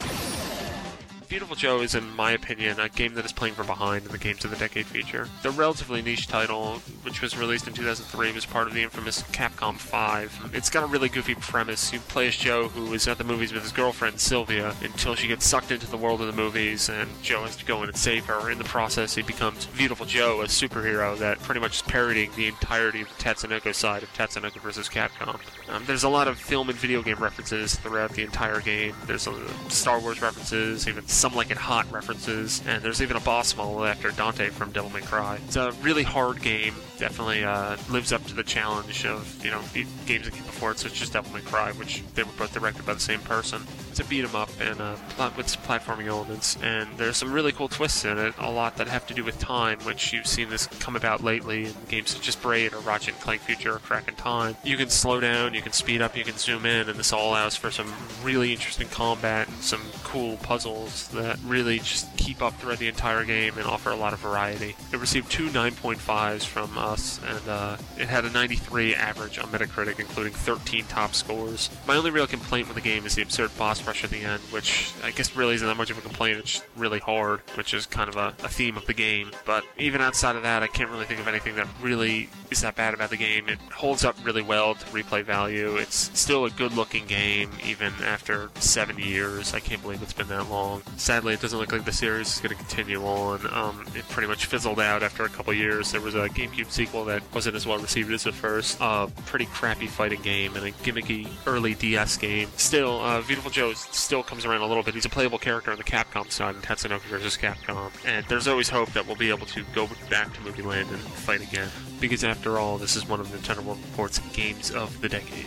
Beautiful Joe is, in my opinion, a game that is playing from behind in the Games of the Decade feature. The relatively niche title, which was released in 2003, was part of the infamous Capcom 5. It's got a really goofy premise. You play as Joe, who is at the movies with his girlfriend, Sylvia, until she gets sucked into the world of the movies, and Joe has to go in and save her. In the process, he becomes Beautiful Joe, a superhero that pretty much is parodying the entirety of the Tatsunoko side of Tatsunoko vs. Capcom. There's a lot of film and video game references throughout the entire game. There's Star Wars references, even Some Like It Hot references, and there's even a boss model after Dante from Devil May Cry. It's a really hard game. Definitely lives up to the challenge of, the games that came before it, such as Devil May Cry, which they were both directed by the same person. It's a beat 'em up and with some platforming elements, and there's some really cool twists in it, a lot that have to do with time, which you've seen this come about lately in games such as Braid or Ratchet & Clank Future or Crack in Time. You can slow down, you can speed up, you can zoom in, and this all allows for some really interesting combat and some cool puzzles that really just keep up throughout the entire game and offer a lot of variety. It received 2 9.5s from us, and it had a 93 average on Metacritic, including 13 top scores. My only real complaint with the game is the absurd boss rush at the end, which I guess really isn't that much of a complaint. It's just really hard, which is kind of a theme of the game. But even outside of that, I can't really think of anything that really is that bad about the game. It holds up really well to replay value. It's still a good-looking game, even after 7 years. I can't believe it's been that long. Sadly, it doesn't look like the series is going to continue on. It pretty much fizzled out after a couple years. There was a GameCube sequel that wasn't as well received as the first. A pretty crappy fighting game and a gimmicky early DS game. Still, Beautiful Joe still comes around a little bit. He's a playable character on the Capcom side in Tatsunoko vs. Capcom. And there's always hope that we'll be able to go back to Movie Land and fight again. Because after all, this is one of Nintendo World Report's Games of the Decade.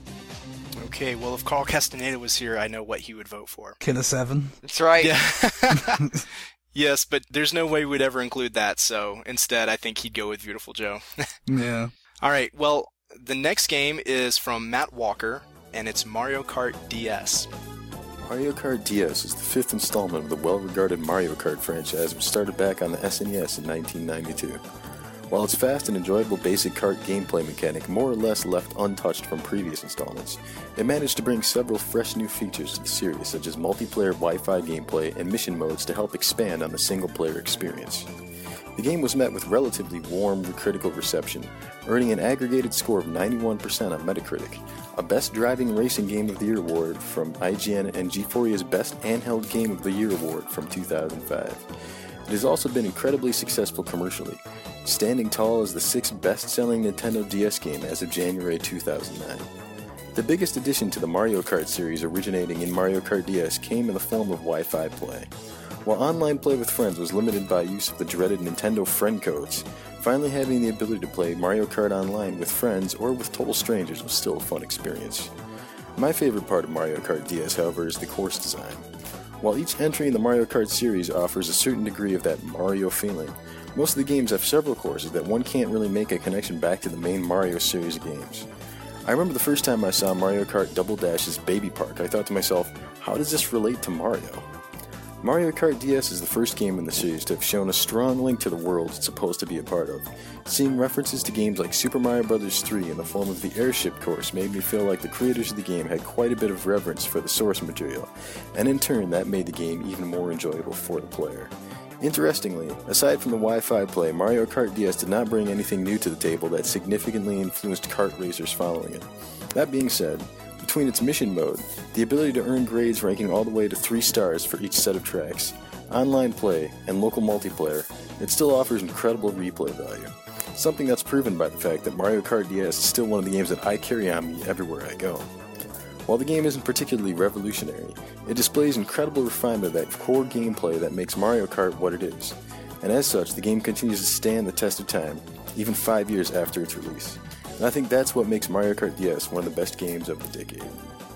Okay, well, if Carl Castaneda was here, I know what he would vote for. Killer 7. That's right. Yeah. Yes, but there's no way we'd ever include that, so instead I think he'd go with Beautiful Joe. Yeah. All right, well, the next game is from Matt Walker, and it's Mario Kart DS. Mario Kart DS is the 5th installment of the well-regarded Mario Kart franchise, which started back on the SNES in 1992. While its fast and enjoyable basic kart gameplay mechanic more or less left untouched from previous installments, it managed to bring several fresh new features to the series, such as multiplayer Wi-Fi gameplay and mission modes to help expand on the single-player experience. The game was met with relatively warm critical reception, earning an aggregated score of 91% on Metacritic, a Best Driving Racing Game of the Year award from IGN, and G4E's Best Handheld Game of the Year award from 2005. It has also been incredibly successful commercially, standing tall as the 6th best-selling Nintendo DS game as of January 2009. The biggest addition to the Mario Kart series originating in Mario Kart DS came in the form of Wi-Fi play. While online play with friends was limited by use of the dreaded Nintendo friend codes, finally having the ability to play Mario Kart Online with friends or with total strangers was still a fun experience. My favorite part of Mario Kart DS, however, is the course design. While each entry in the Mario Kart series offers a certain degree of that Mario feeling, most of the games have several courses that one can't really make a connection back to the main Mario series of games. I remember the first time I saw Mario Kart Double Dash's Baby Park, I thought to myself, how does this relate to Mario? Mario Kart DS is the first game in the series to have shown a strong link to the world it's supposed to be a part of. Seeing references to games like Super Mario Bros. 3 in the form of the airship course made me feel like the creators of the game had quite a bit of reverence for the source material, and in turn that made the game even more enjoyable for the player. Interestingly, aside from the Wi-Fi play, Mario Kart DS did not bring anything new to the table that significantly influenced kart racers following it. That being said, between its mission mode, the ability to earn grades ranking all the way to 3 stars for each set of tracks, online play, and local multiplayer, it still offers incredible replay value. Something that's proven by the fact that Mario Kart DS is still one of the games that I carry on me everywhere I go. While the game isn't particularly revolutionary, it displays incredible refinement of that core gameplay that makes Mario Kart what it is, and as such, the game continues to stand the test of time, even 5 years after its release. And I think that's what makes Mario Kart DS one of the best games of the decade.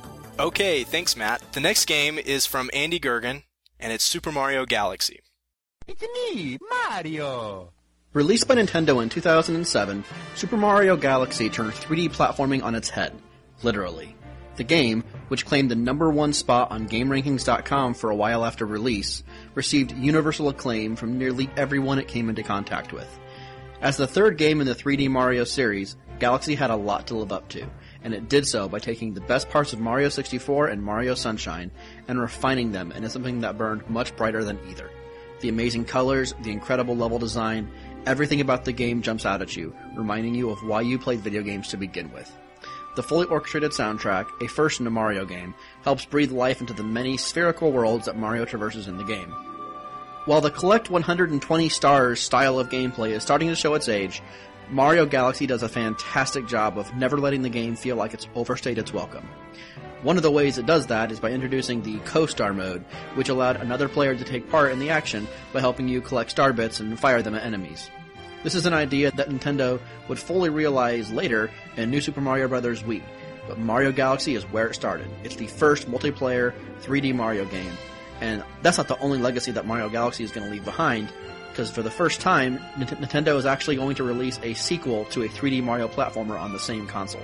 Okay, thanks, Matt. The next game is from Andy Gergen, and it's Super Mario Galaxy. It's me, Mario! Released by Nintendo in 2007, Super Mario Galaxy turned 3D platforming on its head. Literally. The game, which claimed the #1 spot on GameRankings.com for a while after release, received universal acclaim from nearly everyone it came into contact with. As the third game in the 3D Mario series, Galaxy had a lot to live up to, and it did so by taking the best parts of Mario 64 and Mario Sunshine and refining them into something that burned much brighter than either. The amazing colors, the incredible level design, everything about the game jumps out at you, reminding you of why you played video games to begin with. The fully orchestrated soundtrack, a first in a Mario game, helps breathe life into the many spherical worlds that Mario traverses in the game. While the collect 120 stars style of gameplay is starting to show its age, Mario Galaxy does a fantastic job of never letting the game feel like it's overstayed its welcome. One of the ways it does that is by introducing the Co-Star mode, which allowed another player to take part in the action by helping you collect star bits and fire them at enemies. This is an idea that Nintendo would fully realize later in New Super Mario Bros. Wii, but Mario Galaxy is where it started. It's the first multiplayer 3D Mario game, and that's not the only legacy that Mario Galaxy is going to leave behind, because for the first time, Nintendo is actually going to release a sequel to a 3D Mario platformer on the same console.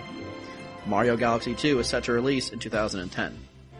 Mario Galaxy 2 is set to release in 2010.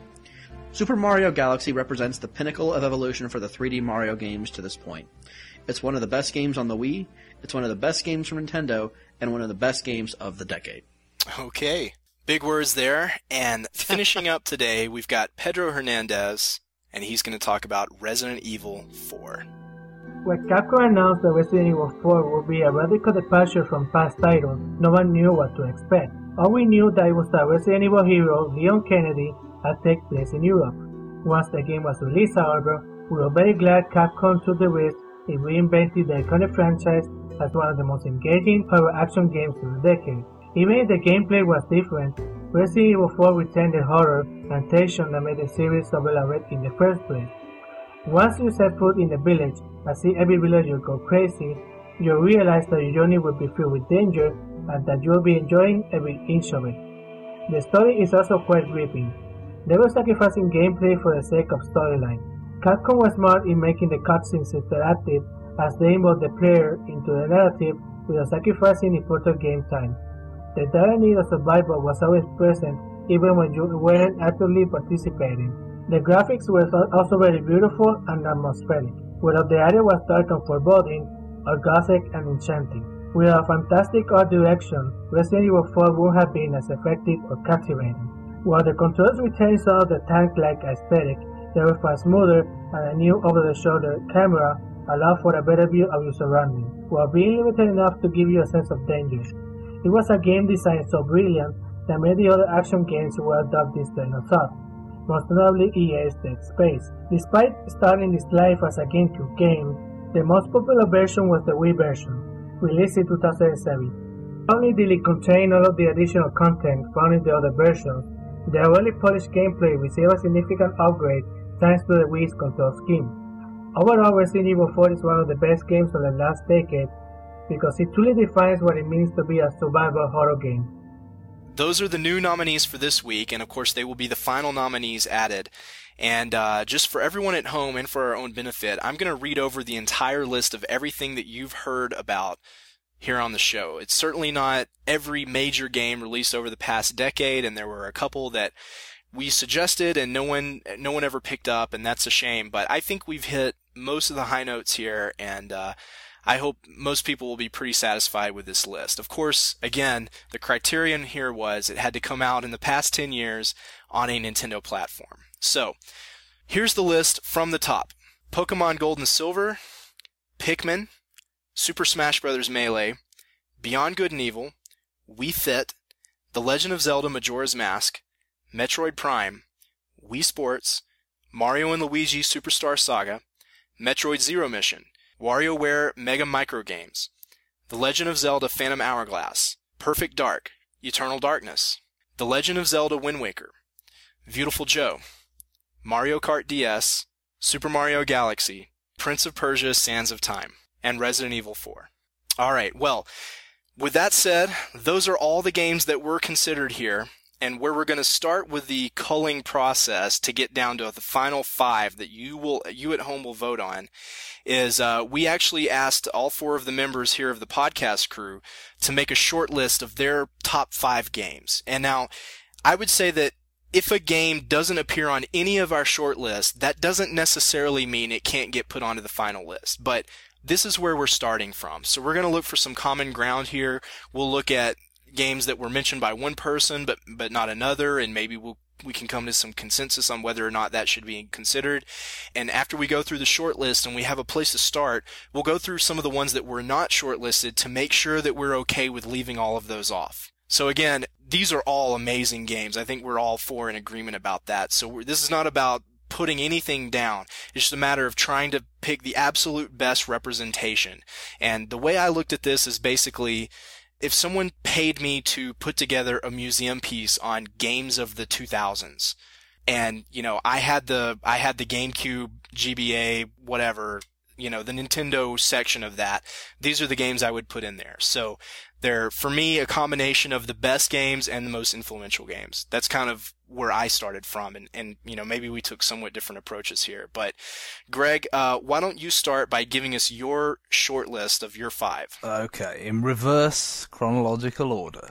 Super Mario Galaxy represents the pinnacle of evolution for the 3D Mario games to this point. It's one of the best games on the Wii, it's one of the best games from Nintendo, and one of the best games of the decade. Okay, big words there, and finishing up today, we've got Pedro Hernandez, and he's going to talk about Resident Evil 4. When Capcom announced that Resident Evil 4 would be a radical departure from past titles, no one knew what to expect. All we knew that it was the Resident Evil hero, Leon Kennedy, had taken place in Europe. Once the game was released, however, we were very glad Capcom took the risk in reinventing the iconic franchise as one of the most engaging power action games of the decade. Even if the gameplay was different, Resident Evil 4 retained the horror and tension that made the series so beloved in the first place. Once you set foot in the village and see every villager go crazy, you'll realize that your journey will be filled with danger and that you'll be enjoying every inch of it. The story is also quite gripping. They were sacrificing gameplay for the sake of storyline. Capcom was smart in making the cutscenes interactive as they involved the player into the narrative without sacrificing important game time. The dire need of survival was always present even when you weren't actively participating. The graphics were also very beautiful and atmospheric, whether the area was dark and foreboding or gothic and enchanting. With a fantastic art direction, Resident Evil 4 would have been as effective or captivating. While the controls retained some of the tank-like aesthetic, they were far smoother and a new over-the-shoulder camera allowed for a better view of your surroundings, while being limited enough to give you a sense of danger. It was a game design so brilliant that many other action games would adopt this train of thought, most notably EA's Dead Space. Despite starting its life as a GameCube game, the most popular version was the Wii version, released in 2007. Not only did it contain all of the additional content found in the other versions, the already polished gameplay received a significant upgrade thanks to the Wii's control scheme. Overall, Resident Evil 4 is one of the best games of the last decade because it truly defines what it means to be a survival horror game. Those are the new nominees for this week, and of course they will be the final nominees added. And just for everyone at home and for our own benefit, I'm going to read over the entire list of everything that you've heard about here on the show. It's certainly not every major game released over the past decade, and there were a couple that we suggested and no one ever picked up, and that's a shame. But I think we've hit most of the high notes here, and I hope most people will be pretty satisfied with this list. Of course, again, the criterion here was it had to come out in the past 10 years on a Nintendo platform. So, here's the list from the top. Pokemon Gold and Silver, Pikmin, Super Smash Bros. Melee, Beyond Good and Evil, Wii Fit, The Legend of Zelda Majora's Mask, Metroid Prime, Wii Sports, Mario & Luigi Superstar Saga, Metroid Zero Mission, WarioWare Mega Micro Games, The Legend of Zelda Phantom Hourglass, Perfect Dark, Eternal Darkness, The Legend of Zelda Wind Waker, Beautiful Joe, Mario Kart DS, Super Mario Galaxy, Prince of Persia Sands of Time, and Resident Evil 4. Alright, well, with that said, those are all the games that were considered here, and where we're going to start with the culling process to get down to the final 5 that you at home will vote on is we actually asked all 4 of the members here of the podcast crew to make a short list of their top 5 games. And now, I would say that if a game doesn't appear on any of our short lists, that doesn't necessarily mean it can't get put onto the final list. But this is where we're starting from. So we're going to look for some common ground here. We'll look at games that were mentioned by one person but not another, and maybe we can come to some consensus on whether or not that should be considered. And after we go through the short list and we have a place to start, we'll go through some of the ones that were not shortlisted to make sure that we're okay with leaving all of those off. So again, these are all amazing games. I think we're all 4 in agreement about that. So this is not about putting anything down. It's just a matter of trying to pick the absolute best representation. And the way I looked at this is basically, if someone paid me to put together a museum piece on games of the 2000s, and I had the GameCube, GBA, whatever, the Nintendo section of that, these are the games I would put in there. So they're, for me, a combination of the best games and the most influential games. That's kind of where I started from, and maybe we took somewhat different approaches here. But Greg, why don't you start by giving us your short list of your 5? Okay, in reverse chronological order.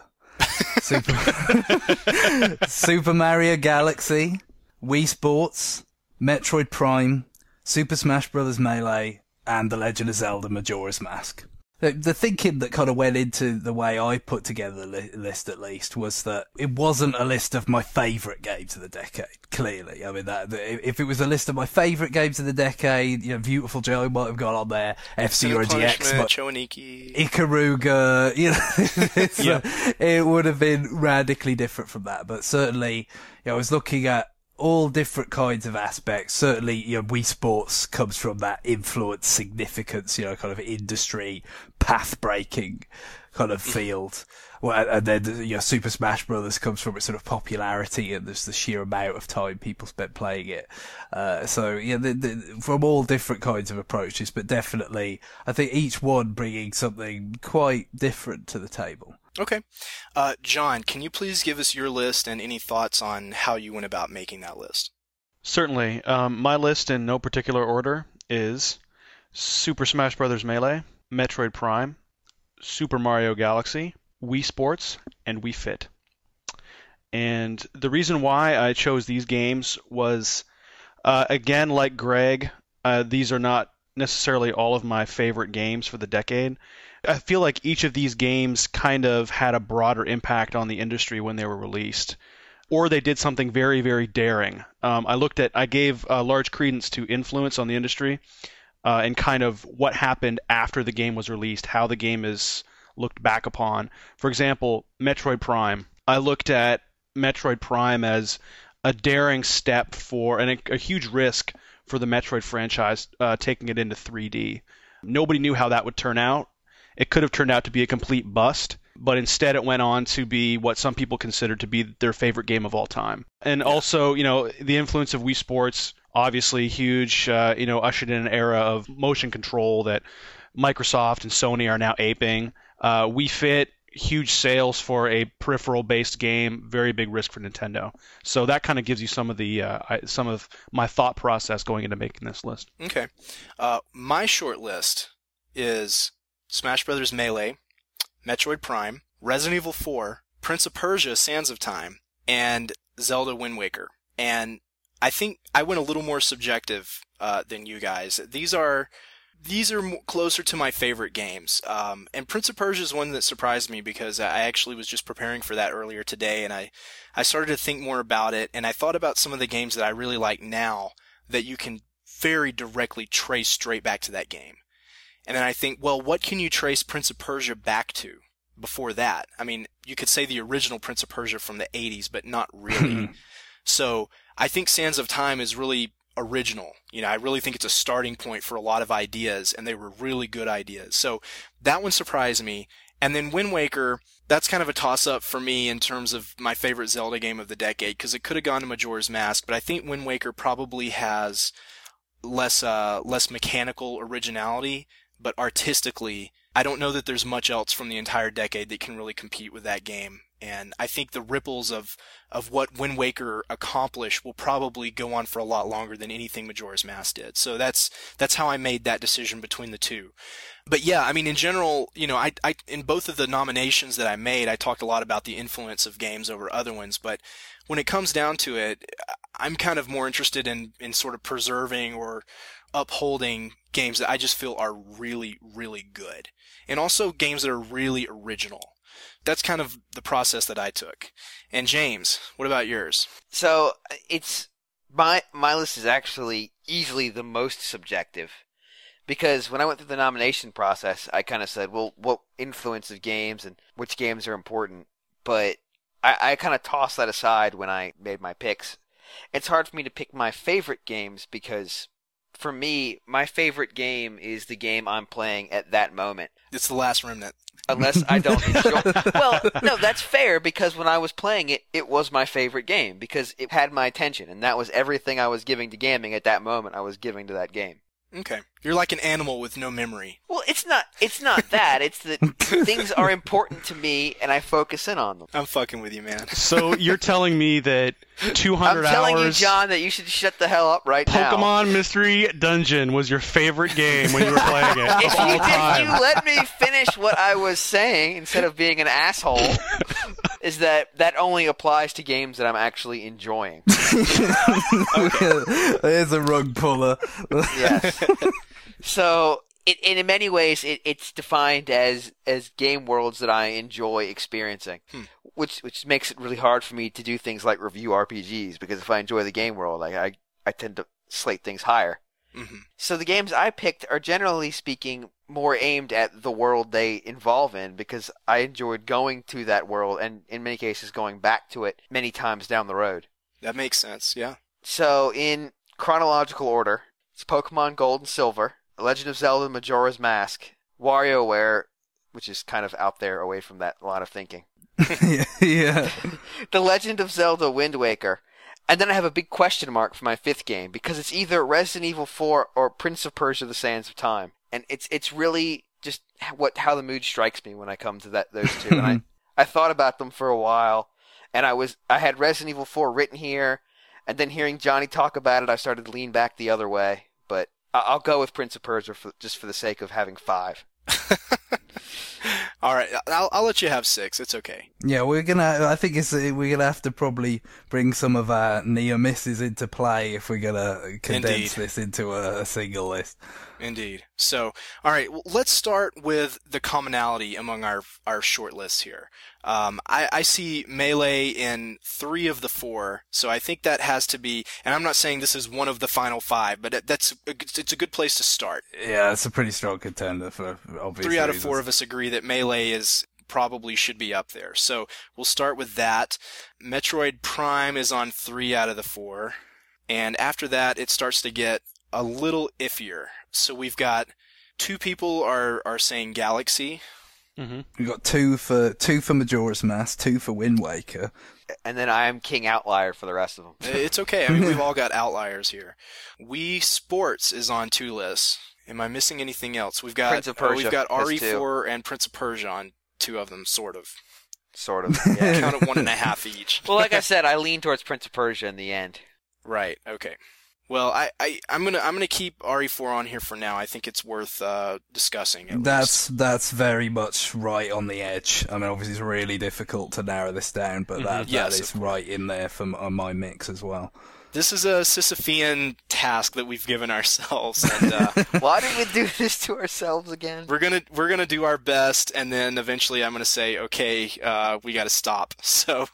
Super Mario Galaxy, Wii Sports, Metroid Prime, Super Smash Bros. Melee, and The Legend of Zelda Majora's Mask. The thinking that kind of went into the way I put together the list, at least, was that it wasn't a list of my favourite games of the decade, clearly. I mean, if it was a list of my favourite games of the decade, Beautiful Joe might have gone on there, F-Zero GX, Choniki, Ikaruga, it would have been radically different from that. But certainly, I was looking at all different kinds of aspects. Certainly, Wii Sports comes from that influence, significance, kind of industry, path-breaking kind of field. Well, and then, Super Smash Bros. Comes from its sort of popularity and there's the sheer amount of time people spent playing it. From all different kinds of approaches, but definitely, I think each one bringing something quite different to the table. Okay. John, can you please give us your list and any thoughts on how you went about making that list? Certainly. My list in no particular order is Super Smash Bros. Melee, Metroid Prime, Super Mario Galaxy, Wii Sports, and Wii Fit. And the reason why I chose these games was, again, like Greg, these are not necessarily all of my favorite games for the decade. I feel like each of these games kind of had a broader impact on the industry when they were released, or they did something very, very daring. I gave large credence to influence on the industry, and kind of what happened after the game was released, how the game is looked back upon. For example, Metroid Prime. I looked at Metroid Prime as a daring step and a huge risk for the Metroid franchise, taking it into 3D. Nobody knew how that would turn out. It could have turned out to be a complete bust, but instead it went on to be what some people consider to be their favorite game of all time. And also, the influence of Wii Sports obviously huge, ushered in an era of motion control that Microsoft and Sony are now aping. Wii Fit, huge sales for a peripheral-based game, very big risk for Nintendo. So that kind of gives you some of my thought process going into making this list. Okay. My short list is Smash Bros. Melee, Metroid Prime, Resident Evil 4, Prince of Persia: Sands of Time, and Zelda Wind Waker. And I think I went a little more subjective than you guys. These are closer to my favorite games. And Prince of Persia is one that surprised me because I actually was just preparing for that earlier today, and I started to think more about it, and I thought about some of the games that I really like now that you can very directly trace straight back to that game. And then I think, well, what can you trace Prince of Persia back to before that? I mean, you could say the original Prince of Persia from the 80s, but not really. So I think Sands of Time is really original. I really think it's a starting point for a lot of ideas, and they were really good ideas. So that one surprised me. And then Wind Waker, that's kind of a toss-up for me in terms of my favorite Zelda game of the decade, because it could have gone to Majora's Mask, but I think Wind Waker probably has less mechanical originality, but artistically, I don't know that there's much else from the entire decade that can really compete with that game. And I think the ripples of what Wind Waker accomplished will probably go on for a lot longer than anything Majora's Mask did. So that's how I made that decision between the two. But yeah, I mean, in general, I in both of the nominations that I made, I talked a lot about the influence of games over other ones. But when it comes down to it, I'm kind of more interested in sort of preserving or upholding games that I just feel are really, really good. And also games that are really original. That's kind of the process that I took. And James, what about yours? So it's my list is actually easily the most subjective, because when I went through the nomination process, I kind of said, well, what influence of games and which games are important, but I kind of tossed that aside when I made my picks. It's hard for me to pick my favorite games because for me, my favorite game is the game I'm playing at that moment. It's The Last Remnant. Unless I don't enjoy. Well, no, that's fair, because when I was playing it, it was my favorite game because it had my attention, and that was everything I was giving to gaming at that moment. I was giving to that game. Okay, you're like an animal with no memory. Well, it's not that. It's that things are important to me, and I focus in on them. I'm fucking with you, man. So you're telling me that 200 hours... I'm telling you, John, that you should shut the hell up right now. Pokemon Mystery Dungeon was your favorite game when you were playing it. If you let me finish what I was saying instead of being an asshole, is that only applies to games that I'm actually enjoying. There's a rug puller. Yes. So, in many ways, it's defined as game worlds that I enjoy experiencing, which makes it really hard for me to do things like review RPGs, because if I enjoy the game world, I tend to slate things higher. Mm-hmm. So the games I picked are, generally speaking, more aimed at the world they involve in, because I enjoyed going to that world and, in many cases, going back to it many times down the road. That makes sense, yeah. So, in chronological order, it's Pokemon Gold and Silver, Legend of Zelda Majora's Mask, WarioWare, which is kind of out there away from that line of thinking. Yeah. The Legend of Zelda Wind Waker. And then I have a big question mark for my fifth game, because it's either Resident Evil 4 or Prince of Persia: The Sands of Time. And it's really just how the mood strikes me when I come to those two. And I thought about them for a while, and I had Resident Evil 4 written here, and then hearing Johnny talk about it, I started to lean back the other way. But I'll go with Prince of Persia just for the sake of having 5. All right, I'll let you have 6. It's okay. Yeah, we're gonna have to probably bring some of our near misses into play if we're gonna condense this into a single list. Indeed. So, all right, well, let's start with the commonality among our short lists here. I see Melee in 3 of the 4, so I think that has to be, and I'm not saying this is one of the final 5, but it's a good place to start. Yeah, it's a pretty strong contender for obvious 3 out of reasons. 4 of us agree that Melee probably should be up there. So we'll start with that. Metroid Prime is on 3 out of the 4, and after that it starts to get a little iffier. So we've got 2 people are saying Galaxy, Mm-hmm. We got two for Majora's Mask, 2 for Wind Waker. And then I am King Outlier for the rest of them. It's okay. I mean, we've all got outliers here. Wii Sports is on 2 lists. Am I missing anything else? We've got Prince of Persia we've got has RE4 and Prince of Persia on 2 of them, sort of. Sort of. Yeah. Count it 1.5 each. Well, like I said, I lean towards Prince of Persia in the end. Right. Okay. Well, I'm gonna keep RE4 on here for now. I think it's worth discussing. At least. That's very much right on the edge. I mean, obviously it's really difficult to narrow this down, but that is right in there for my mix as well. This is a Sisyphean task that we've given ourselves, and why did we do this to ourselves again? We're gonna do our best, and then eventually I'm gonna say, okay, we got to stop. So.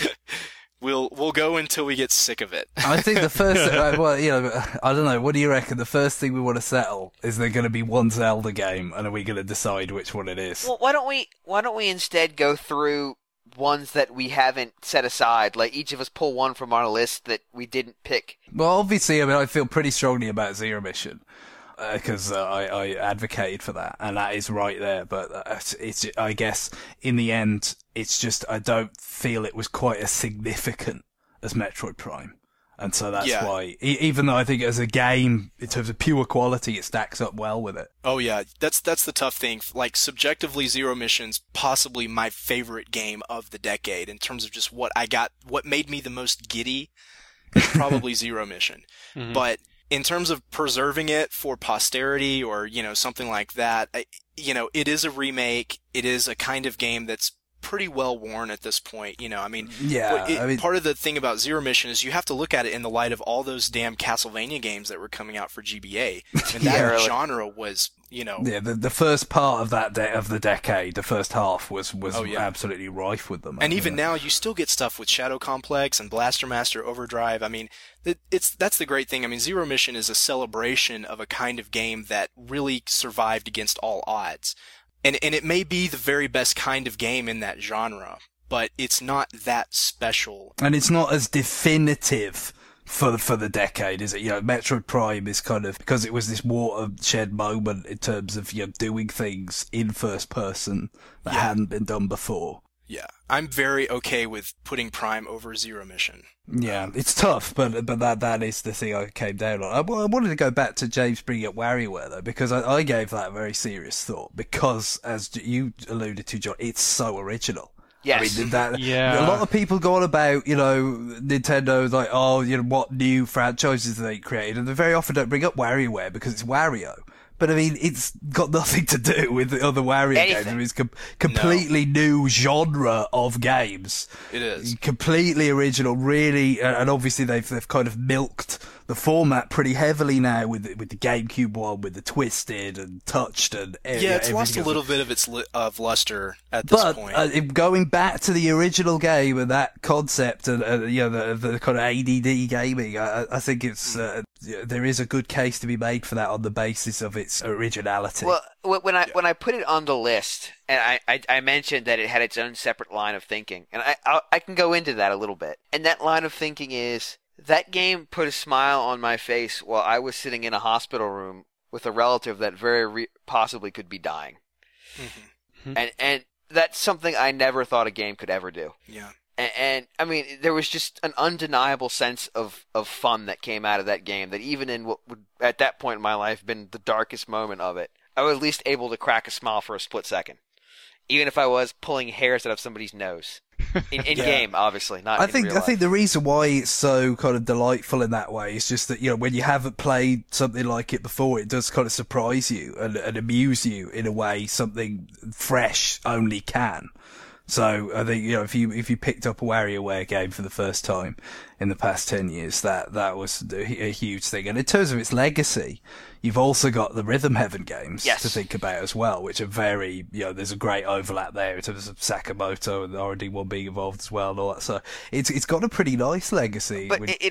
We'll go until we get sick of it. I think the first, well, you know, I don't know. What do you reckon? The first thing we want to settle is there going to be one Zelda game, and are we going to decide which one it is? Well, why don't we instead go through ones that we haven't set aside? Like each of us pull one from our list that we didn't pick. Well, obviously, I mean, I feel pretty strongly about Zero Mission. Because I advocated for that, and that is right there. But it's I guess in the end, it's just I don't feel it was quite as significant as Metroid Prime, and so that's why. Even though I think as a game, in terms of pure quality, it stacks up well with it. Oh yeah, that's the tough thing. Like subjectively, Zero Mission's possibly my favorite game of the decade in terms of just what made me the most giddy. It's probably Zero Mission, but. In terms of preserving it for posterity or, you know, something like that, you know, it is a remake. It is a kind of game that's pretty well worn at this point. You know, I mean, part of the thing about Zero Mission is you have to look at it in the light of all those damn Castlevania games that were coming out for GBA. And that genre was, you know. Yeah, the first part of of the decade, the first half was absolutely rife with them. And even now, you still get stuff with Shadow Complex and Blaster Master Overdrive. I mean, that's the great thing. I mean, Zero Mission is a celebration of a kind of game that really survived against all odds. And it may be the very best kind of game in that genre, but it's not that special. And it's not as definitive for the decade, is it? You know, Metroid Prime is kind of, because it was this watershed moment in terms of, you know, doing things in first person that hadn't been done before. Yeah, I'm very okay with putting Prime over Zero Mission. Yeah, it's tough, but that is the thing I came down on. I wanted to go back to James bringing up WarioWare, though, because I gave that a very serious thought, because, as you alluded to, John, it's so original. Yes. I mean, a lot of people go on about, you know, Nintendo's like, oh, you know, what new franchises they created, and they very often don't bring up WarioWare because it's Wario. But I mean, it's got nothing to do with the other Wario games. It's completely new genre of games. It is completely original, really, and obviously they've kind of milked the format pretty heavily now with the GameCube one, with the Twisted and Touched and it's lost a little bit of its luster at this point. But going back to the original game and that concept and you know the kind of ADD gaming, I think it's there is a good case to be made for that on the basis of its originality. Well, when I put it on the list, and I mentioned that it had its own separate line of thinking, and I can go into that a little bit. And that line of thinking is that game put a smile on my face while I was sitting in a hospital room with a relative that very possibly could be dying. Mm-hmm. And that's something I never thought a game could ever do. Yeah. And I mean, there was just an undeniable sense of fun that came out of that game, that even in what would, at that point in my life, been the darkest moment of it, I was at least able to crack a smile for a split second. Even if I was pulling hairs out of somebody's nose. In game, obviously, not in real life. I think the reason why it's so kind of delightful in that way is just that, you know, when you haven't played something like it before, it does kind of surprise you and amuse you in a way something fresh only can. So I think, you know, if you picked up a WarioWare game for the first time in the past 10 years, that was a huge thing. And in terms of its legacy, you've also got the Rhythm Heaven games to think about as well, which are very, you know, there's a great overlap there in terms of Sakamoto and the R&D1 being involved as well and all that. So it's got a pretty nice legacy. But it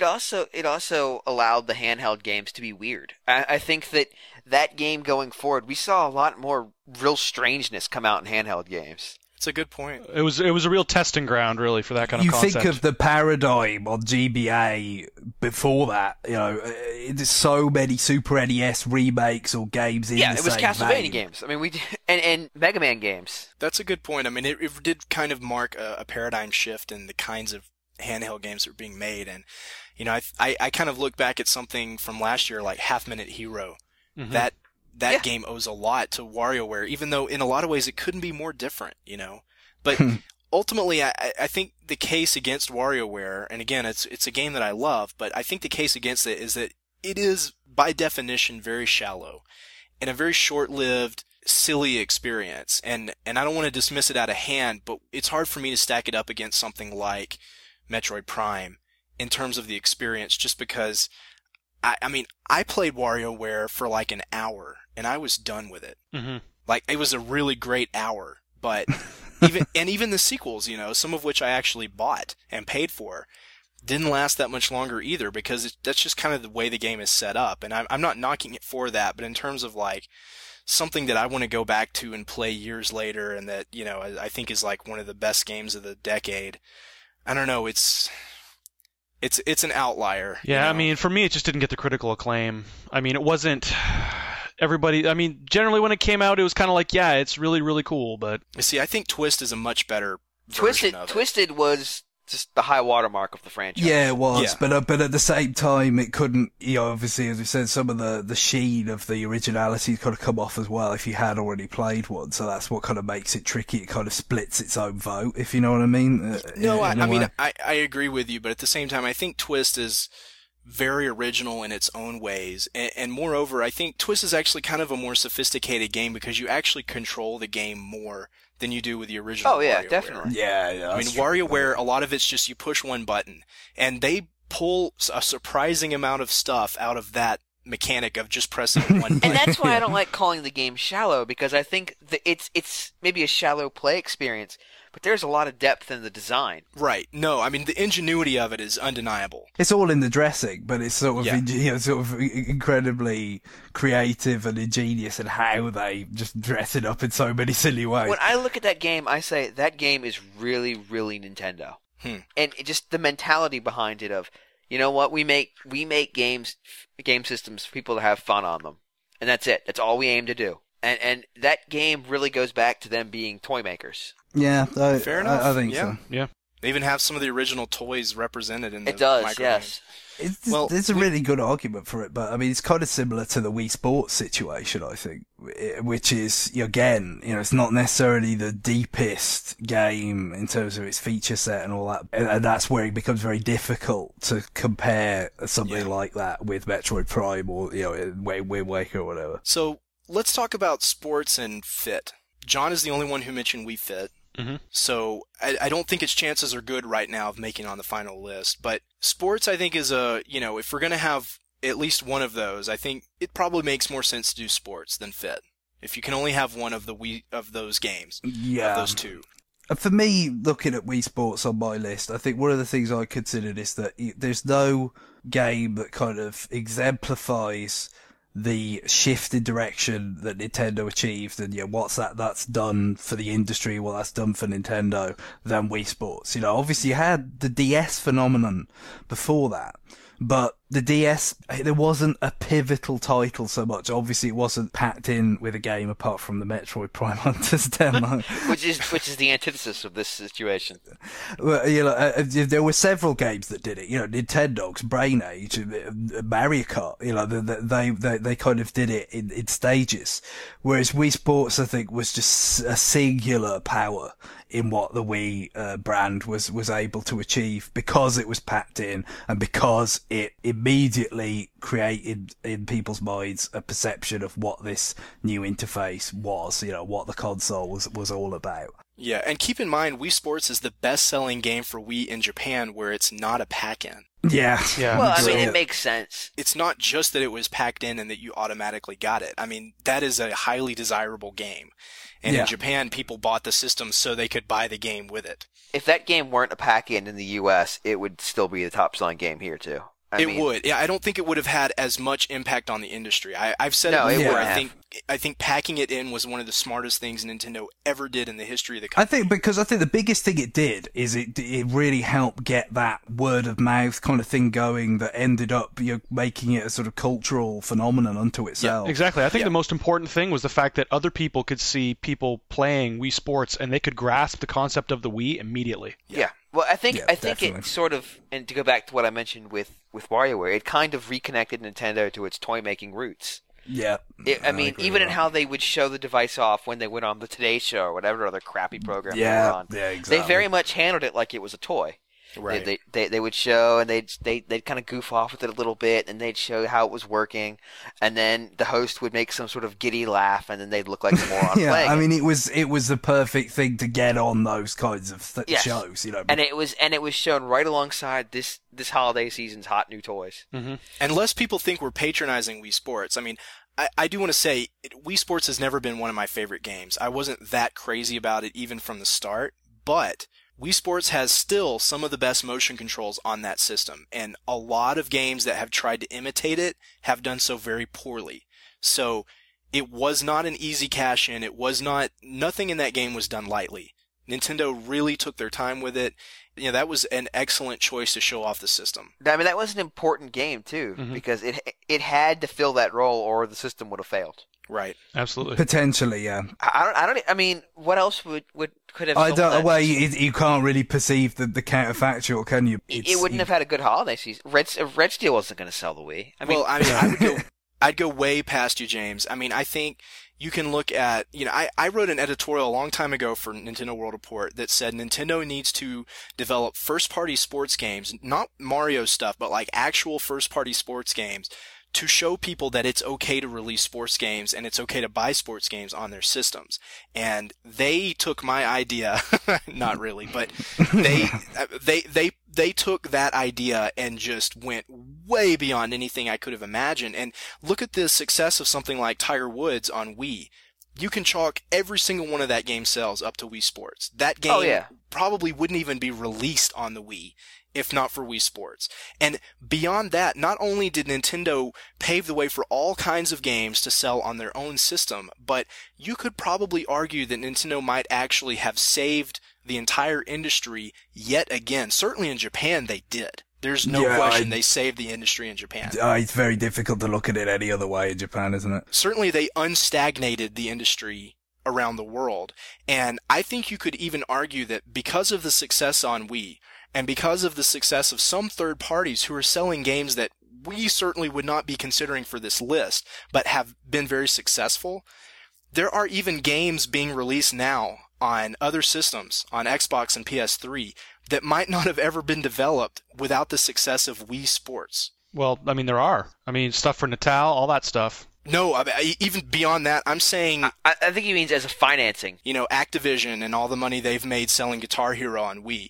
also allowed the handheld games to be weird. I think that game going forward, we saw a lot more real strangeness come out in handheld games. It's a good point. It was a real testing ground, really, for that kind of concept. You think of the paradigm on GBA before that, you know, there's so many Super NES remakes or games in the same it was Castlevania vein. games. I mean, and Mega Man games. That's a good point. I mean, it did kind of mark a paradigm shift in the kinds of handheld games that were being made. And, I kind of look back at something from last year, like Half Minute Hero. Mm-hmm. That game owes a lot to WarioWare, even though in a lot of ways it couldn't be more different, But ultimately, I think the case against WarioWare, and again, it's a game that I love, but I think the case against it is that it is, by definition, very shallow and a very short-lived, silly experience. And I don't want to dismiss it out of hand, but it's hard for me to stack it up against something like Metroid Prime in terms of the experience, just because I played WarioWare for like an hour and I was done with it. Mm-hmm. Like, it was a really great hour, but even the sequels, some of which I actually bought and paid for, didn't last that much longer either, because that's just kind of the way the game is set up. And I'm not knocking it for that, but in terms of like something that I want to go back to and play years later, and that, I think is like one of the best games of the decade, I don't know, it's an outlier. Yeah, I mean, for me, it just didn't get the critical acclaim. I mean, it wasn't everybody. I mean, generally when it came out, it was kind of like, yeah, it's really, really cool. But see, I think Twist is a much better version of it. Twisted was just the high watermark of the franchise. Yeah, it was, yeah. But at the same time, it couldn't, obviously, as we said, some of the sheen of the originality could have come off as well if you had already played one, so that's what kind of makes it tricky. It kind of splits its own vote, if you know what I mean. I agree with you, but at the same time, I think Twist is very original in its own ways, and moreover, I think Twist is actually kind of a more sophisticated game because you actually control the game more than you do with the original. Oh yeah, WarioWare. definitely. Yeah. I mean, WarioWare, a lot of it's just you push one button, and they pull a surprising amount of stuff out of that mechanic of just pressing one button. And that's why I don't like calling the game shallow, because I think that it's maybe a shallow play experience, but there's a lot of depth in the design. Right. No, I mean, the ingenuity of it is undeniable. It's all in the dressing, but it's sort of incredibly creative and ingenious in how they just dress it up in so many silly ways. When I look at that game, I say that game is really, really Nintendo. And just the mentality behind it of, you know what, we make game systems for people to have fun on them. And that's it. That's all we aim to do. And that game really goes back to them being toy makers. Yeah, fair enough. I think so. Yeah. They even have some of the original toys represented in the It does, micro yes. There's a really good argument for it, but I mean, it's kind of similar to the Wii Sports situation, I think, which is, again, it's not necessarily the deepest game in terms of its feature set and all that, and that's where it becomes very difficult to compare something like that with Metroid Prime or, Wind Waker or whatever. So, let's talk about sports and fit. John is the only one who mentioned Wii Fit. Mm-hmm. So I don't think its chances are good right now of making on the final list. But sports, I think, is if we're going to have at least one of those, I think it probably makes more sense to do sports than fit. If you can only have one of those games, of those two. For me, looking at Wii Sports on my list, I think one of the things I considered is that there's no game that kind of exemplifies the shift in direction that Nintendo achieved, and what's that's done for the industry, what that's done for Nintendo, than Wii Sports. Obviously you had the DS phenomenon before that, but the DS, there wasn't a pivotal title so much. Obviously, it wasn't packed in with a game apart from the Metroid Prime Hunters demo, which is the antithesis of this situation. Well, there were several games that did it. Nintendo's Brain Age, Mario Kart. They kind of did it in stages, whereas Wii Sports, I think, was just a singular power in what the Wii brand was able to achieve, because it was packed in and because it immediately created in people's minds a perception of what this new interface was, what the console was all about. Yeah, and keep in mind, Wii Sports is the best-selling game for Wii in Japan where it's not a pack-in. Yeah. Well, I mean, it makes sense. It's not just that it was packed in and that you automatically got it. I mean, that is a highly desirable game. And in Japan, people bought the system so they could buy the game with it. If that game weren't a pack-in the U.S., it would still be the top-selling game here, too. It would. Yeah, I don't think it would have had as much impact on the industry. I've said No, it it before. wouldn't I think packing it in was one of the smartest things Nintendo ever did in the history of the company. I think the biggest thing it did is it really helped get that word of mouth kind of thing going that ended up making it a sort of cultural phenomenon unto itself. Yeah, exactly. I think the most important thing was the fact that other people could see people playing Wii Sports and they could grasp the concept of the Wii immediately. Yeah. Well, I think definitely. it sort of, and to go back to what I mentioned with WarioWare, it kind of reconnected Nintendo to its toy making roots. Yeah. I mean, even in how they would show the device off when they went on the Today Show or whatever other crappy program they were on. Yeah, exactly. They very much handled it like it was a toy. Right. They would show, and they'd kind of goof off with it a little bit, and they'd show how it was working, and then the host would make some sort of giddy laugh, and then they'd look like a moron playing. I mean, it was the perfect thing to get on those kinds of shows, And it was shown right alongside this holiday season's hot new toys. Mm-hmm. And lest people think we're patronizing Wii Sports, I mean, I do want to say Wii Sports has never been one of my favorite games. I wasn't that crazy about it even from the start, but Wii Sports has still some of the best motion controls on that system, and a lot of games that have tried to imitate it have done so very poorly. So it was not an easy cash-in. Nothing in that game was done lightly. Nintendo really took their time with it. That was an excellent choice to show off the system. I mean, that was an important game too, because it had to fill that role, or the system would have failed. Right. Absolutely. Potentially, yeah. I mean, what else could have? I don't. Well, you can't really perceive the counterfactual, can you? It wouldn't have had a good holiday season. Red Steel wasn't going to sell the Wii. I'd go way past you, James. I mean, I think you can look at, I wrote an editorial a long time ago for Nintendo World Report that said Nintendo needs to develop first-party sports games, not Mario stuff, but like actual first-party sports games, to show people that it's okay to release sports games and it's okay to buy sports games on their systems. And they took my idea, not really, but they took that idea and just went way beyond anything I could have imagined. And look at the success of something like Tiger Woods on Wii. You can chalk every single one of that game's sales up to Wii Sports. That game probably wouldn't even be released on the Wii if not for Wii Sports. And beyond that, not only did Nintendo pave the way for all kinds of games to sell on their own system, but you could probably argue that Nintendo might actually have saved the entire industry yet again. Certainly in Japan they did. There's no question they saved the industry in Japan. It's very difficult to look at it any other way in Japan, isn't it? Certainly they unstagnated the industry around the world. And I think you could even argue that because of the success on Wii, and because of the success of some third parties who are selling games that we certainly would not be considering for this list, but have been very successful, there are even games being released now on other systems, on Xbox and PS3, that might not have ever been developed without the success of Wii Sports. Well, I mean, there are. I mean, stuff for Natal, all that stuff. No, even beyond that, I'm saying... I think he means as a financing. Activision and all the money they've made selling Guitar Hero on Wii.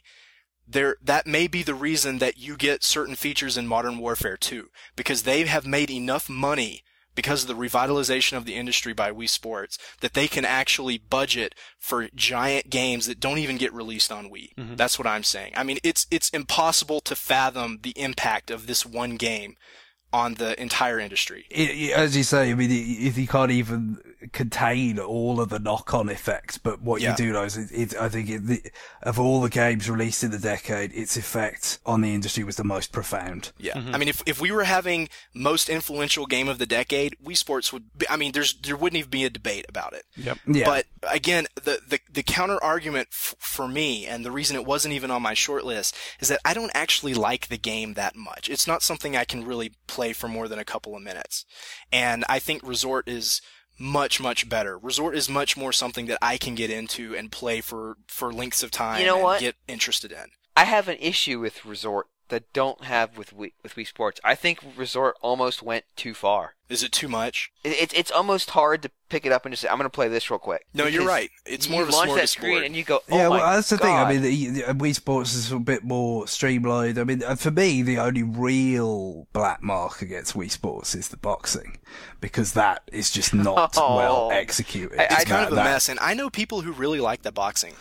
That may be the reason that you get certain features in Modern Warfare 2, because they have made enough money because of the revitalization of the industry by Wii Sports that they can actually budget for giant games that don't even get released on Wii. Mm-hmm. That's what I'm saying. I mean, it's impossible to fathom the impact of this one game on the entire industry. As you say, I mean, if you can't even contain all of the knock-on effects, but what you do know is, I think, of all the games released in the decade, its effect on the industry was the most profound. Yeah. Mm-hmm. I mean, if we were having most influential game of the decade, Wii Sports would be, I mean, there wouldn't even be a debate about it. Yep. Yeah. But again, the counter argument for me, and the reason it wasn't even on my short list, is that I don't actually like the game that much. It's not something I can really play for more than a couple of minutes. And I think Resort is much, much better. Resort is much more something that I can get into and play for lengths of time and get interested in. I have an issue with Resort that don't have with Wii Sports. I think Resort almost went too far. Is it too much? It's almost hard to pick it up and just say, I'm going to play this real quick. No, you're right. It's more of a smorgasbord. You launch that screen and you go, oh yeah, my well, that's the God. thing. I mean, the Wii Sports is a bit more streamlined. I mean, for me, the only real black mark against Wii Sports is the boxing, because that is just not well executed. It's kind of a mess, and I know people who really like the boxing.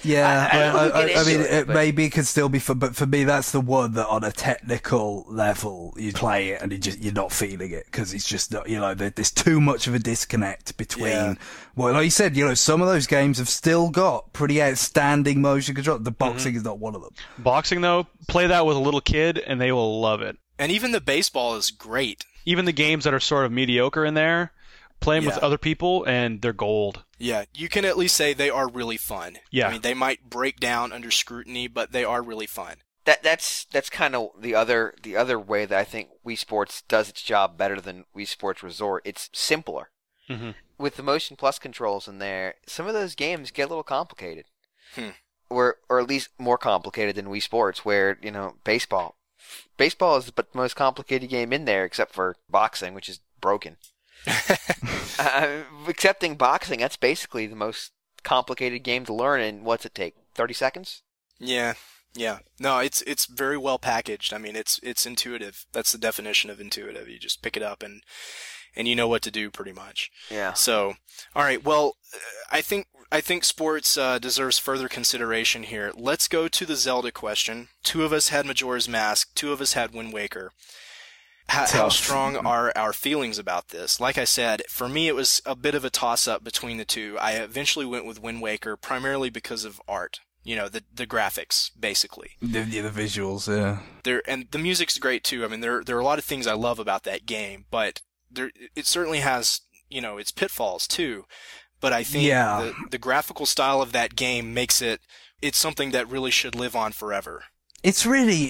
Yeah, I mean, it, but maybe it could still be fun, but for me, that's the one that on a technical level, you play it and you're not feeling it, because it's just not, there's too much of a disconnect between, well, like you said, some of those games have still got pretty outstanding motion control. The boxing is not one of them. Boxing, though, play that with a little kid and they will love it. And even the baseball is great. Even the games that are sort of mediocre in there, play them with other people and they're gold. Yeah, you can at least say they are really fun. Yeah. I mean, they might break down under scrutiny, but they are really fun. That's kind of the other way that I think Wii Sports does its job better than Wii Sports Resort. It's simpler. Mm-hmm. With the Motion Plus controls in there, some of those games get a little complicated. Or at least more complicated than Wii Sports, where, baseball. Baseball is the most complicated game in there, except for boxing, which is broken. Excepting boxing, that's basically the most complicated game to learn in, what's it take, 30 seconds? Yeah. No, it's very well packaged. I mean, it's intuitive. That's the definition of intuitive. You just pick it up and you know what to do pretty much. Yeah. So, all right. Well, I think sports deserves further consideration here. Let's go to the Zelda question. 2 of us had Majora's Mask. 2 of us had Wind Waker. How strong are our feelings about this? Like I said, for me it was a bit of a toss-up between the 2. I eventually went with Wind Waker primarily because of art. The graphics, basically. The visuals, yeah. And the music's great too. I mean, there are a lot of things I love about that game, but it certainly has, its pitfalls too. But I think the graphical style of that game makes it's something that really should live on forever. It's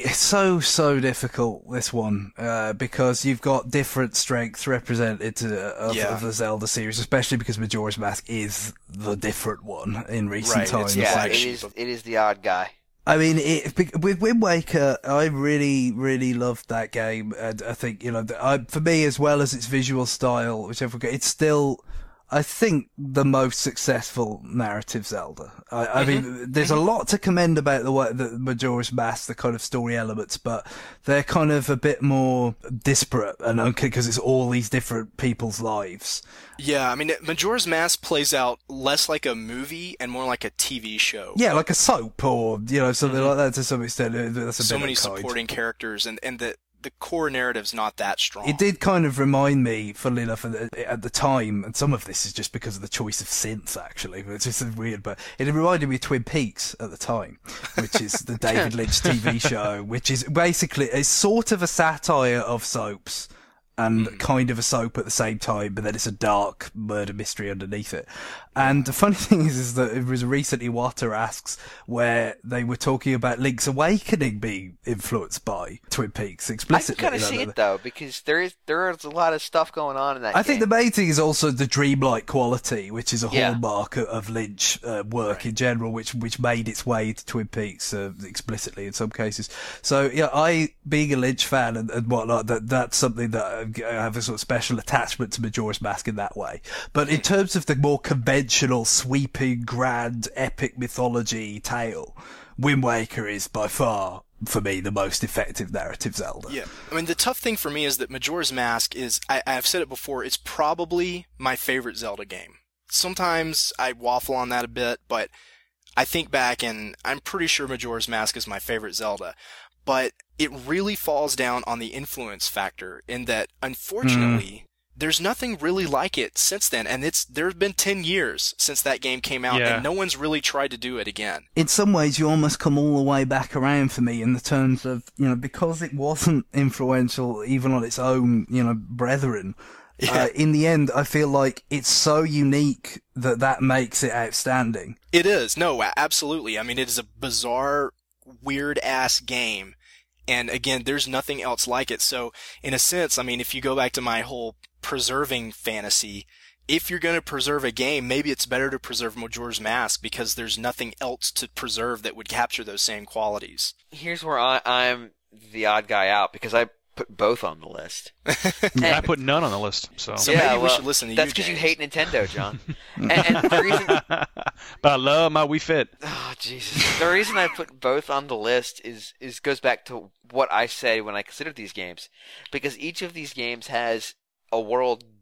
so difficult, this one, because you've got different strengths represented of the Zelda series, especially because Majora's Mask is the different one in recent times. It is the odd guy. I mean, with Wind Waker, I really, really loved that game, and I think, for me, as well as its visual style, it's still, I think, the most successful narrative Zelda. I mean, there's a lot to commend about the Majora's Mask, the kind of story elements, but they're kind of a bit more disparate and because it's all these different people's lives. Yeah, I mean, Majora's Mask plays out less like a movie and more like a TV show. Yeah, like a soap or, something like that to some extent. That's a so bit many unkind. supporting characters and the core narrative's not that strong. It did kind of remind me, funnily enough, at the time, and some of this is just because of the choice of synths, actually, but it's just weird, but it reminded me of Twin Peaks at the time, which is the David Lynch TV show, which is basically a sort of a satire of soaps, and kind of a soap at the same time, but then it's a dark murder mystery underneath it. And the funny thing is that it was recently Iwata Asks where they were talking about Link's Awakening being influenced by Twin Peaks explicitly. I can kind of see it though, because there is a lot of stuff going on in that I think the main thing is also the dreamlike quality, which is a hallmark of Lynch work in general, which made its way to Twin Peaks explicitly in some cases. So yeah, I, being a Lynch fan and whatnot, that's something that I have a sort of special attachment to Majora's Mask in that way. But in terms of the more conventional, sweeping, grand, epic mythology tale, Wind Waker is by far, for me, the most effective narrative Zelda. Yeah. I mean, the tough thing for me is that Majora's Mask is, I've said it before, it's probably my favorite Zelda game. Sometimes I waffle on that a bit, but I think back and I'm pretty sure Majora's Mask is my favorite Zelda. But it really falls down on the influence factor in that, unfortunately, there's nothing really like it since then. And there's been 10 years since that game came out, and no one's really tried to do it again. In some ways, you almost come all the way back around for me in the terms of, because it wasn't influential even on its own, brethren. Yeah. In the end, I feel like it's so unique that makes it outstanding. It is. No, absolutely. I mean, it is a bizarre, weird-ass game. And again, there's nothing else like it. So, in a sense, I mean, if you go back to my whole preserving fantasy, if you're going to preserve a game, maybe it's better to preserve Majora's Mask because there's nothing else to preserve that would capture those same qualities. Here's where I'm the odd guy out because I put both on the list. I put none on the list. So maybe we should listen to you. That's because you hate Nintendo, John. and the reason, but I love my Wii Fit. Oh Jesus! The reason I put both on the list is goes back to what I say when I consider these games, because each of these games has a world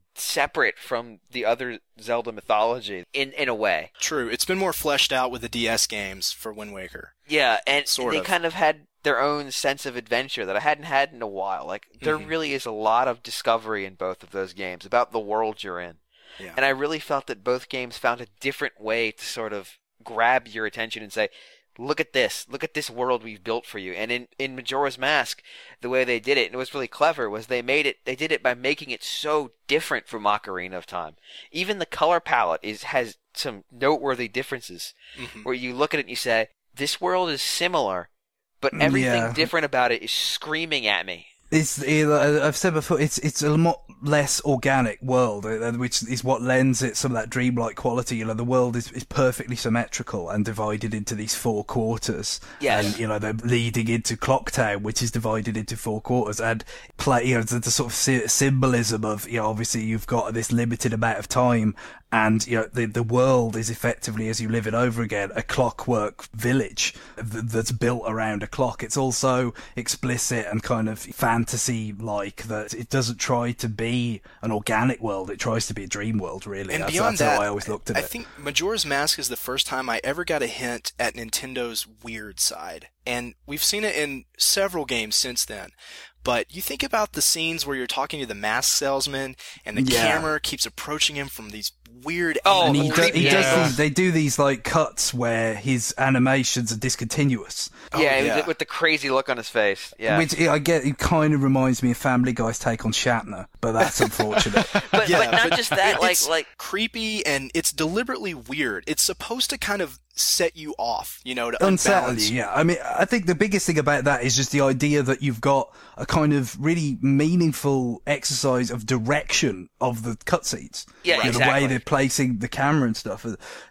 separate from the other Zelda mythology in a way. True. It's been more fleshed out with the DS games for Wind Waker. Yeah, and Sort they of. kind of had their own sense of adventure that I hadn't had in a while. Like, there really is a lot of discovery in both of those games about the world you're in. Yeah. And I really felt that both games found a different way to sort of grab your attention and say, look at this world we've built for you. And in Majora's Mask, the way they did it, and it was really clever, was they did it by making it so different from Ocarina of Time. Even the color palette has some noteworthy differences, where you look at it and you say, this world is similar, but everything different about it is screaming at me. I've said before, it's a lot less organic world, which is what lends it some of that dreamlike quality. You know, the world is perfectly symmetrical and divided into these 4 quarters. Yes. And, you know, they're leading into Clocktown, which is divided into 4 quarters. And the sort of symbolism of, you know, obviously you've got this limited amount of time, and, you know, the world is effectively, as you live it over again, a clockwork village that's built around a clock. It's also explicit and kind of fantasy-like, that it doesn't try to be an organic world. It tries to be a dream world, really. And that's how I always looked at it. I think Majora's Mask is the first time I ever got a hint at Nintendo's weird side. And we've seen it in several games since then. But you think about the scenes where you're talking to the mask salesman, and the camera keeps approaching him from these weird angles. And they do these like cuts where his animations are discontinuous. With the crazy look on his face. Yeah. Which I get, it kind of reminds me of Family Guy's take on Shatner, but that's unfortunate. but not just that, it's like creepy, and it's deliberately weird. It's supposed to kind of set you off, you know, to unsettle unbalance. you. Yeah, I mean, I think the biggest thing about that is just the idea that you've got a kind of really meaningful exercise of direction of the cutscenes. Yeah, You know, exactly. the way they're placing the camera and stuff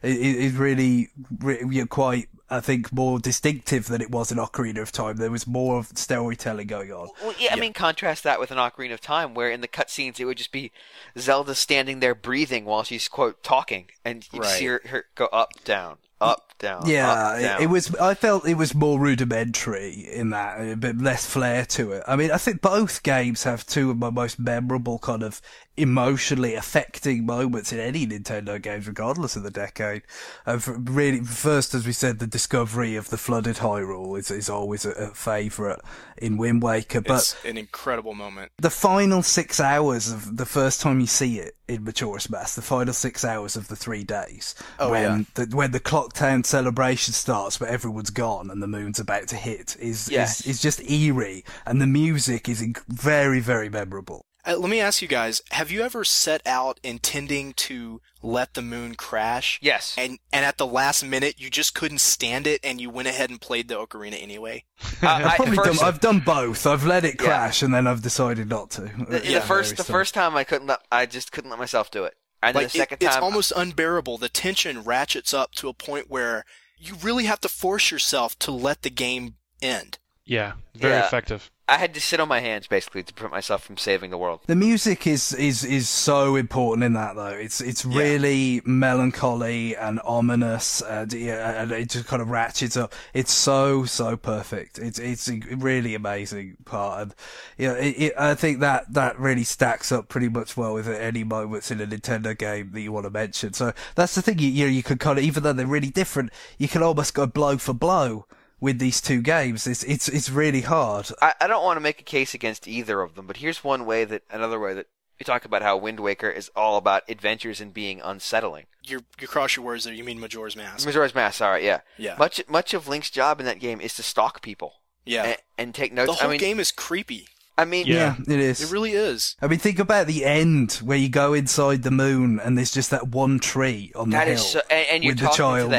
is really quite, I think, more distinctive than it was in Ocarina of Time. There was more of storytelling going on. Well, I mean, contrast that with an Ocarina of Time, where in the cutscenes it would just be Zelda standing there breathing while she's, quote, talking, and you see her go up, down, up, down. Yeah, up, down. it was. I felt it was more rudimentary in that, a bit less flair to it. I mean, I think both games have 2 of my most memorable kind of emotionally affecting moments in any Nintendo games, regardless of the decade. Really, first, as we said, the discovery of the flooded Hyrule is always a favourite in Wind Waker. But it's an incredible moment. the final 6 hours of the first time you see it in Majora's Mask, the final 6 hours of the 3 days, when the Clocktown celebration starts, but everyone's gone and the moon's about to hit, is just eerie, and the music is very, very memorable. Let me ask you guys, have you ever set out intending to let the moon crash? Yes. And at the last minute, you just couldn't stand it, and you went ahead and played the ocarina anyway? I've done both. I've let it crash, and then I've decided not to. The first time I just couldn't let myself do it. And then the second time, it's almost unbearable. The tension ratchets up to a point where you really have to force yourself to let the game end. Yeah, very effective. I had to sit on my hands basically to prevent myself from saving the world. The music is so important in that, though. It's really melancholy and ominous, and it just kind of ratchets up. It's so perfect. It's a really amazing part, and I think that really stacks up pretty much well with any moments in a Nintendo game that you want to mention. So that's the thing. You can kind of, even though they're really different, you can almost go blow for blow with these 2 games. It's really hard. I don't want to make a case against either of them, but here's another way that we talk about how Wind Waker is all about adventures and being unsettling. You cross your words there. You mean Majora's Mask? Majora's Mask, all right, yeah. Yeah. Much of Link's job in that game is to stalk people. Yeah. And take notes. The whole game is creepy. I mean, yeah, it is. It really is. I mean, think about the end where you go inside the moon and there's just that one tree on the hill and you're with the child.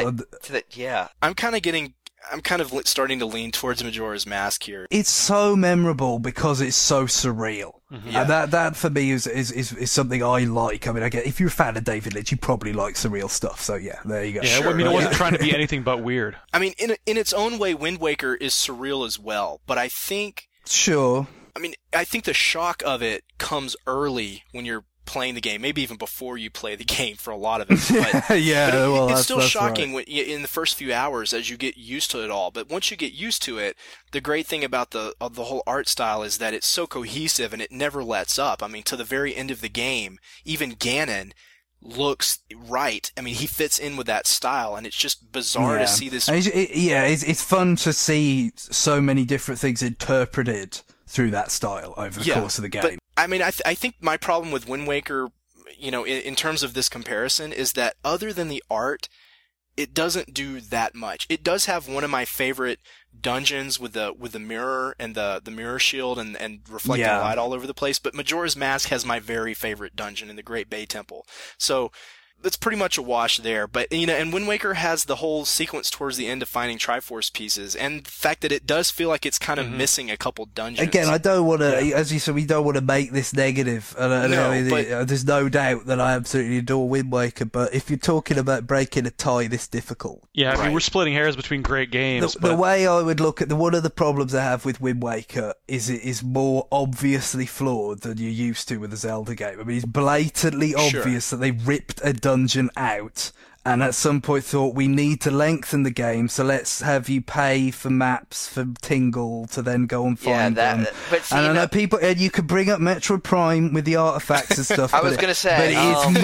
I'm kind of starting to lean towards Majora's Mask here. It's so memorable because it's so surreal. Mm-hmm. And that for me is something I like. I mean, if you're a fan of David Lynch, you probably like surreal stuff. So yeah, there you go. Yeah, I mean, it wasn't trying to be anything but weird. I mean, in its own way, Wind Waker is surreal as well. But I think I think the shock of it comes early when you're playing the game, maybe even before you play the game for a lot of it. But, it's still shocking in the first few hours as you get used to it all. But once you get used to it, the great thing about the whole art style is that it's so cohesive and it never lets up. I mean, to the very end of the game, even Ganon looks right. I mean, he fits in with that style, and it's just bizarre to see this. It's fun to see so many different things interpreted through that style over the course of the game. But, I mean, I think my problem with Wind Waker, in terms of this comparison, is that other than the art, it doesn't do that much. It does have one of my favorite dungeons with the mirror and the mirror shield and reflecting light all over the place, but Majora's Mask has my very favorite dungeon in the Great Bay Temple. So that's pretty much a wash there. But, and Wind Waker has the whole sequence towards the end of finding Triforce pieces, and the fact that it does feel like it's kind of missing a couple dungeons. Again, I don't want to, as you said, we don't want to make this negative. There's no doubt that I absolutely adore Wind Waker, but if you're talking about breaking a tie this difficult. Yeah, I mean, we're splitting hairs between great games. The way I would look at one of the problems I have with Wind Waker is it is more obviously flawed than you're used to with a Zelda game. I mean, it's blatantly obvious that they ripped a dungeon out and at some point thought we need to lengthen the game, so let's have you pay for maps for Tingle to then go and find them. But see, and I know people, and you could bring up Metroid Prime with the artifacts and stuff. I was going to say,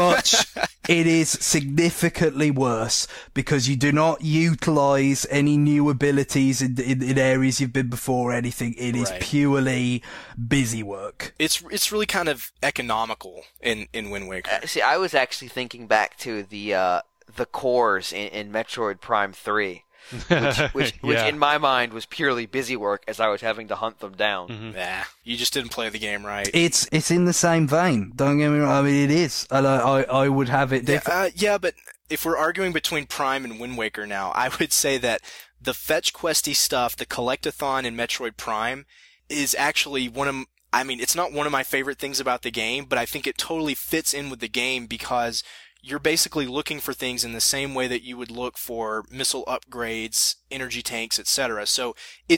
but it is significantly worse because you do not utilize any new abilities in areas you've been before or anything. It is purely busy work. It's really kind of economical in Wind Waker. See, I was actually thinking back to the cores in Metroid Prime 3, which in my mind was purely busy work as I was having to hunt them down. Nah, you just didn't play the game right. It's in the same vein. Don't get me wrong. I mean, it is. And I would have it different. But if we're arguing between Prime and Wind Waker now, I would say that the fetch questy stuff, the collectathon in Metroid Prime, is actually it's not one of my favorite things about the game, but I think it totally fits in with the game because you're basically looking for things in the same way that you would look for missile upgrades, energy tanks, etc. So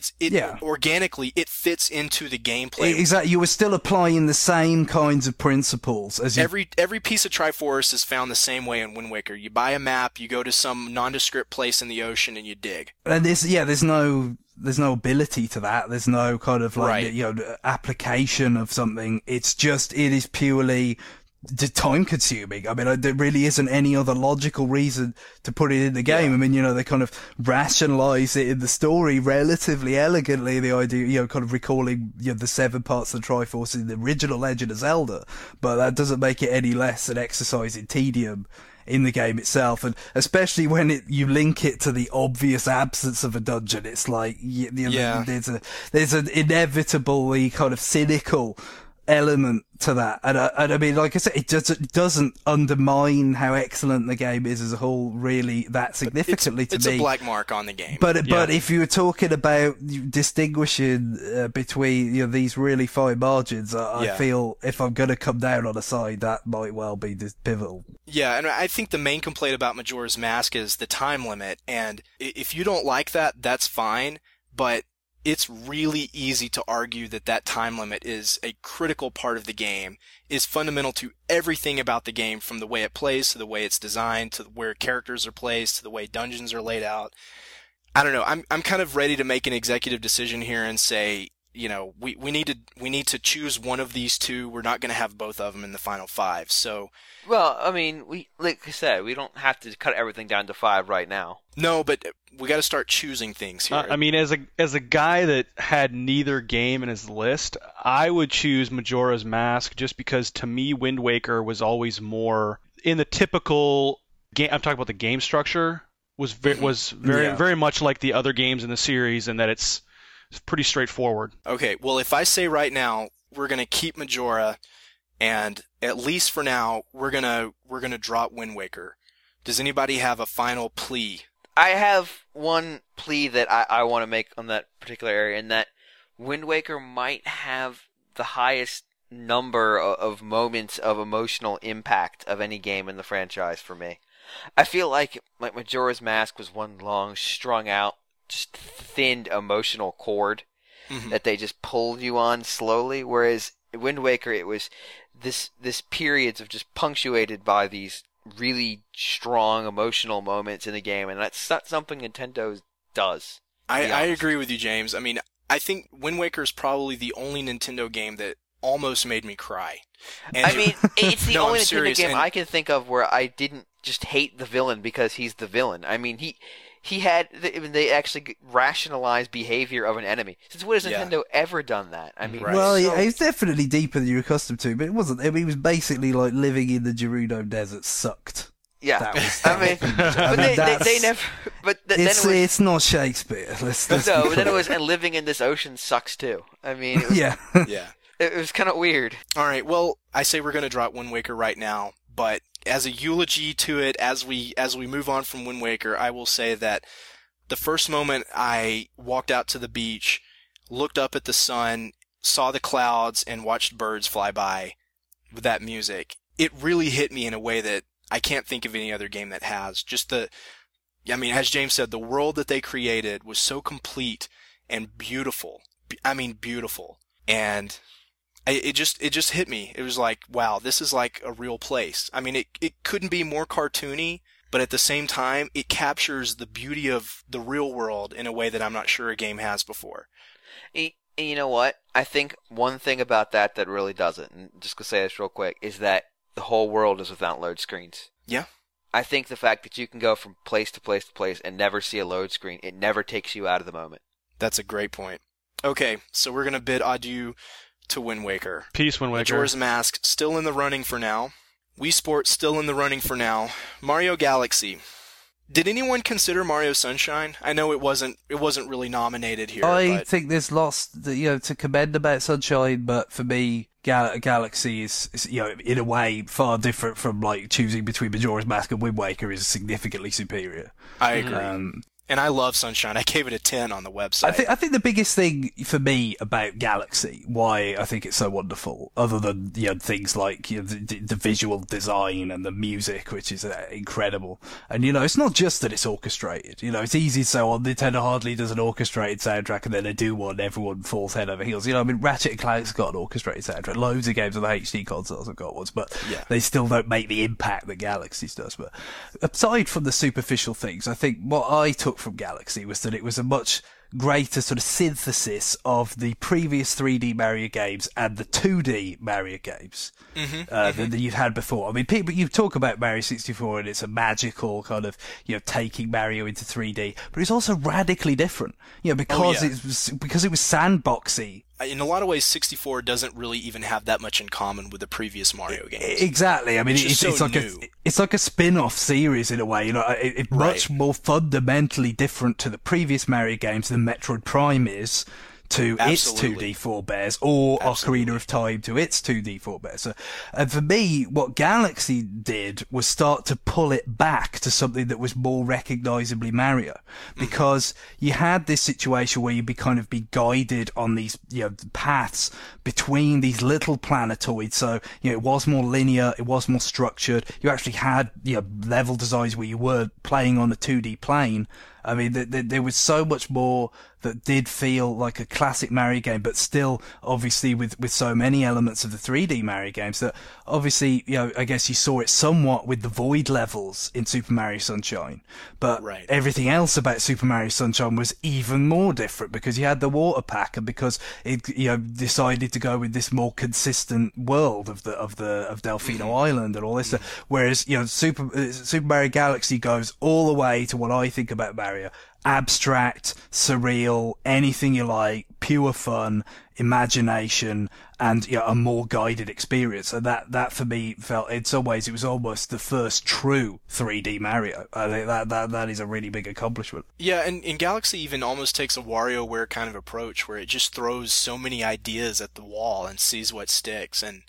organically it fits into the gameplay. Exactly. You were still applying the same kinds of principles as every piece of Triforce is found the same way in Wind Waker. You buy a map, you go to some nondescript place in the ocean, and you dig. And there's no ability to that. There's no kind of application of something. It is purely time consuming. I mean, there really isn't any other logical reason to put it in the game. I mean, they kind of rationalize it in the story relatively elegantly, the idea, kind of recalling, the 7 parts of the Triforce in the original Legend of Zelda, but that doesn't make it any less an exercise in tedium in the game itself, and especially when you link it to the obvious absence of a dungeon, it's like, there's an inevitably kind of cynical element to that, and I mean, like I said, it doesn't undermine how excellent the game is as a whole, really, that significantly to me. It's a black mark on the game. But if you were talking about distinguishing between these really fine margins, I feel if I'm going to come down on a side, that might well be pivotal. Yeah, and I think the main complaint about Majora's Mask is the time limit, and if you don't like that, that's fine, but it's really easy to argue that time limit is a critical part of the game, is fundamental to everything about the game, from the way it plays to the way it's designed to where characters are placed to the way dungeons are laid out. I don't know. I'm kind of ready to make an executive decision here and say, we need to choose one of these two. We're not going to have both of them in the final 5. So, well, I mean, like I said, we don't have to cut everything down to 5 right now. No, but we got to start choosing things here. I mean, as a guy that had neither game in his list, I would choose Majora's Mask just because, to me, Wind Waker was always more in the typical game. I'm talking about the game structure was very much like the other games in the series, in that it's pretty straightforward. Okay, well, if I say right now we're going to keep Majora, and at least for now we're gonna drop Wind Waker, does anybody have a final plea? I have one plea that I want to make on that particular area, in that Wind Waker might have the highest number of moments of emotional impact of any game in the franchise for me. I feel like Majora's Mask was one long, strung out, just thinned emotional cord that they just pulled you on slowly, whereas Wind Waker, it was this periods of just punctuated by these really strong emotional moments in the game, and that's not something Nintendo does. I agree with you, James. I mean, I think Wind Waker is probably the only Nintendo game that almost made me cry. And I mean, it's the only Nintendo serious, game I can think of where I didn't just hate the villain because he's the villain. I mean, they actually rationalized behavior of an enemy. Since when has Nintendo ever done that? I mean, well, it's definitely deeper than you're accustomed to, but it wasn't. I mean, it was basically like living in the Gerudo Desert sucked. Yeah, that was, I mean, but they never. But then it's not Shakespeare. But then it was, and living in this ocean sucks too. I mean, it was, yeah. It was kind of weird. All right, well, I say we're going to drop Wind Waker right now, but as a eulogy to it, as we move on from Wind Waker, I will say that the first moment I walked out to the beach, looked up at the sun, saw the clouds, and watched birds fly by with that music, it really hit me in a way that I can't think of any other game that has. Just I mean, as James said, the world that they created was so complete and beautiful. I mean, beautiful. And it just hit me. It was like, wow, this is like a real place. I mean, it couldn't be more cartoony, but at the same time, it captures the beauty of the real world in a way that I'm not sure a game has before. You know what? I think one thing about that really does it, and just to say this real quick, is that the whole world is without load screens. Yeah. I think the fact that you can go from place to place to place and never see a load screen, it never takes you out of the moment. That's a great point. Okay, so we're going to bid adieu to Wind Waker. Peace, Wind Waker. Majora's Mask still in the running for now. Wii Sports still in the running for now. Mario Galaxy. Did anyone consider Mario Sunshine? I know it wasn't really nominated here. I think there's lots, to commend about Sunshine, but for me, Galaxy is, in a way, far different from like choosing between Majora's Mask and Wind Waker is significantly superior. I agree. And I love Sunshine. I gave it a 10 on the website. I think the biggest thing for me about Galaxy, why I think it's so wonderful, other than things like the visual design and the music, which is incredible. And it's not just that it's orchestrated. It's easy to say, well, Nintendo hardly does an orchestrated soundtrack, and then they do one, everyone falls head over heels. I mean, Ratchet & Clank's got an orchestrated soundtrack. Loads of games on the HD consoles have got ones, but they still don't make the impact that Galaxy's does. But aside from the superficial things, I think what I took from Galaxy was that it was a much greater sort of synthesis of the previous 3D Mario games and the 2D Mario games than you've had before. I mean, you talk about Mario 64 and it's a magical kind of, taking Mario into 3D, but it's also radically different, because it was sandboxy. In a lot of ways, 64 doesn't really even have that much in common with the previous Mario games. Exactly. I mean, it's like a spin-off series in a way. It's much more fundamentally different to the previous Mario games than Metroid Prime is to its 2D forebears, or Ocarina of Time to its 2D forebears. So, and for me, what Galaxy did was start to pull it back to something that was more recognisably Mario, because you had this situation where you'd be guided on these, paths between these little planetoids. So, it was more linear, it was more structured. You actually had, level designs where you were playing on a 2D plane. I mean, there was so much more that did feel like a classic Mario game, but still, obviously, with so many elements of the 3D Mario games that, obviously, I guess you saw it somewhat with the void levels in Super Mario Sunshine. But everything else about Super Mario Sunshine was even more different because you had the water pack and because it, decided to go with this more consistent world of Delfino Island and all this stuff. Whereas, Super Mario Galaxy goes all the way to what I think about Mario. Abstract, surreal, anything you like, pure fun, imagination, and a more guided experience. And that for me felt, in some ways, it was almost the first true 3D Mario. I think that is a really big accomplishment. Yeah, and Galaxy even almost takes a WarioWare kind of approach where it just throws so many ideas at the wall and sees what sticks. And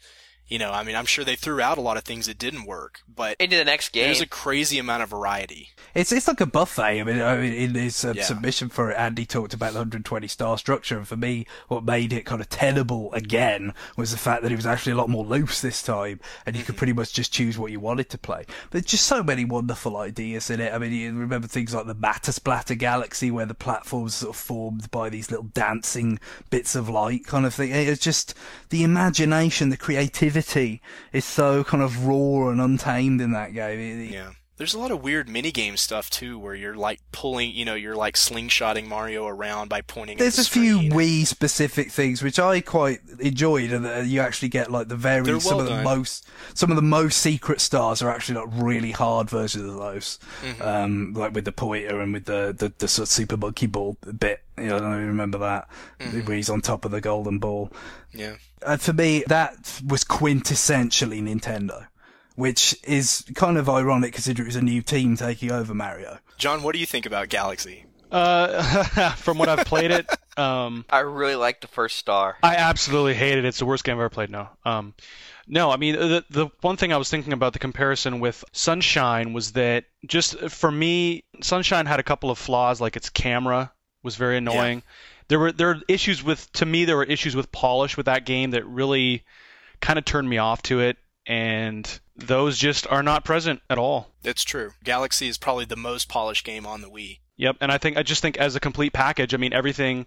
I mean, I'm sure they threw out a lot of things that didn't work, but into the next game, there's a crazy amount of variety. It's like a buffet. I mean in his submission for it, Andy talked about the 120 star structure, and for me, what made it kind of tenable again was the fact that it was actually a lot more loose this time, and you could pretty much just choose what you wanted to play. There's just so many wonderful ideas in it. I mean, you remember things like the Mattersplatter Galaxy, where the platforms sort of formed by these little dancing bits of light kind of thing. It's just the imagination, the creativity is so kind of raw and untamed in that game. Yeah. There's a lot of weird minigame stuff, too, where you're like pulling, you're like slingshotting Mario around by pointing There's at the a few screen. Wii-specific things, which I quite enjoyed, and you actually get like some of the most secret stars are actually like really hard versions of those. Like with the pointer and with the sort of Super Monkey Ball bit. I don't know if you remember that, where he's on top of the golden ball. Yeah. For me, that was quintessentially Nintendo, which is kind of ironic considering it was a new team taking over Mario. John, what do you think about Galaxy? From what I've played it, I really liked the first star. I absolutely hate it. It's the worst game I've ever played. No, I mean, the one thing I was thinking about the comparison with Sunshine was that just for me, Sunshine had a couple of flaws, like its camera was very annoying. Yeah. There were issues there were issues with polish with that game that really kind of turned me off to it, and those just are not present at all. That's true. Galaxy is probably the most polished game on the Wii. Yep, and I just think as a complete package, I mean, everything,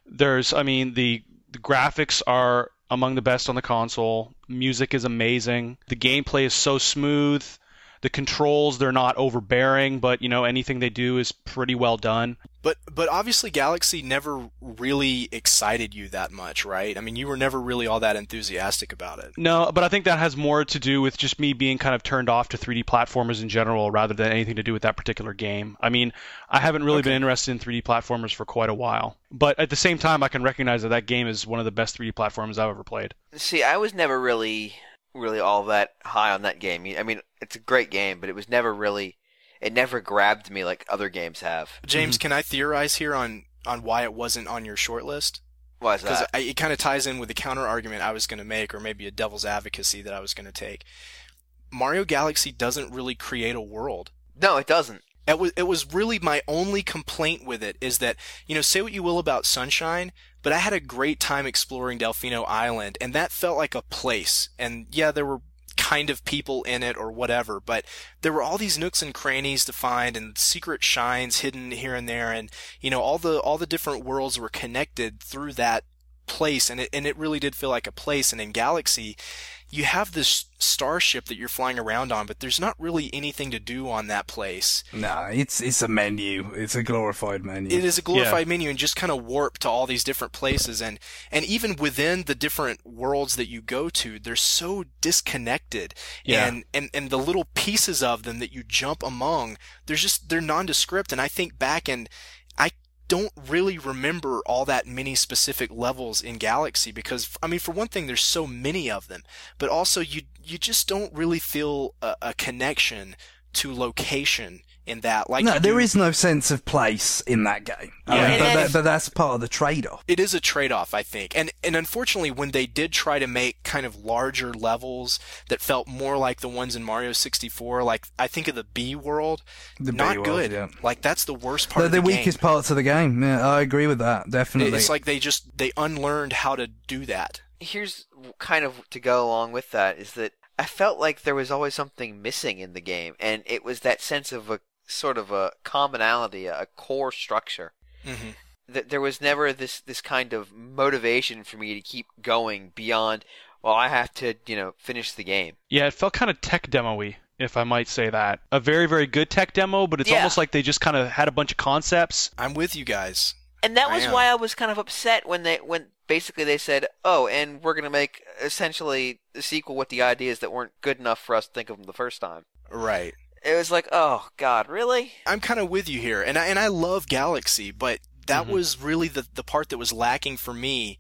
the graphics are among the best on the console. Music is amazing. The gameplay is so smooth. The controls, they're not overbearing, but, anything they do is pretty well done. But obviously Galaxy never really excited you that much, right? I mean, you were never really all that enthusiastic about it. No, but I think that has more to do with just me being kind of turned off to 3D platformers in general rather than anything to do with that particular game. I mean, I haven't really been interested in 3D platformers for quite a while. But at the same time, I can recognize that game is one of the best 3D platformers I've ever played. See, I was never really all that high on that game. I mean, it's a great game, but it never grabbed me like other games have. James, can I theorize here on why it wasn't on your short list? Why is that? Because it kind of ties in with the counter argument I was going to make, or maybe a devil's advocacy that I was going to take. Mario Galaxy doesn't really create a world. No, it doesn't. It was really my only complaint with it is that, say what you will about Sunshine, but I had a great time exploring Delfino Island, and that felt like a place. And yeah, there were kind of people in it or whatever, but there were all these nooks and crannies to find and secret shines hidden here and there, and all the different worlds were connected through that place, and it really did feel like a place. And in Galaxy, you have this starship that you're flying around on, but there's not really anything to do on that place. No, it's a menu. It's a glorified menu. It is a glorified menu, and just kind of warped to all these different places, and even within the different worlds that you go to, they're so disconnected. Yeah. And the little pieces of them that you jump among, they're nondescript. And I think back, and I don't really remember all that many specific levels in Galaxy because, I mean, for one thing, there's so many of them, but also you just don't really feel a connection to location in that. Like, no, there is no sense of place in that game. Yeah. But that's part of the trade-off. It is a trade-off, I think. And unfortunately, when they did try to make kind of larger levels that felt more like the ones in Mario 64, like I think of the B world, not B-world, good. Yeah. Like that's the worst part of the the game. weakest parts of the game. Yeah, I agree with that, definitely. It's like they unlearned how to do that. Here's kind of to go along with that is that I felt like there was always something missing in the game, and it was that sense of a sort of a commonality, a core structure. Mm-hmm. That there was never this kind of motivation for me to keep going beyond, well, I have to, finish the game. Yeah, it felt kind of tech demo-y, if I might say that. A very, very good tech demo, but it's almost like they just kind of had a bunch of concepts. I'm with you guys. And that was why I was kind of upset when basically they said, oh, and we're going to make essentially a sequel with the ideas that weren't good enough for us to think of them the first time. Right. It was like, oh, God, really? I'm kind of with you here, and I love Galaxy, but that was really the part that was lacking for me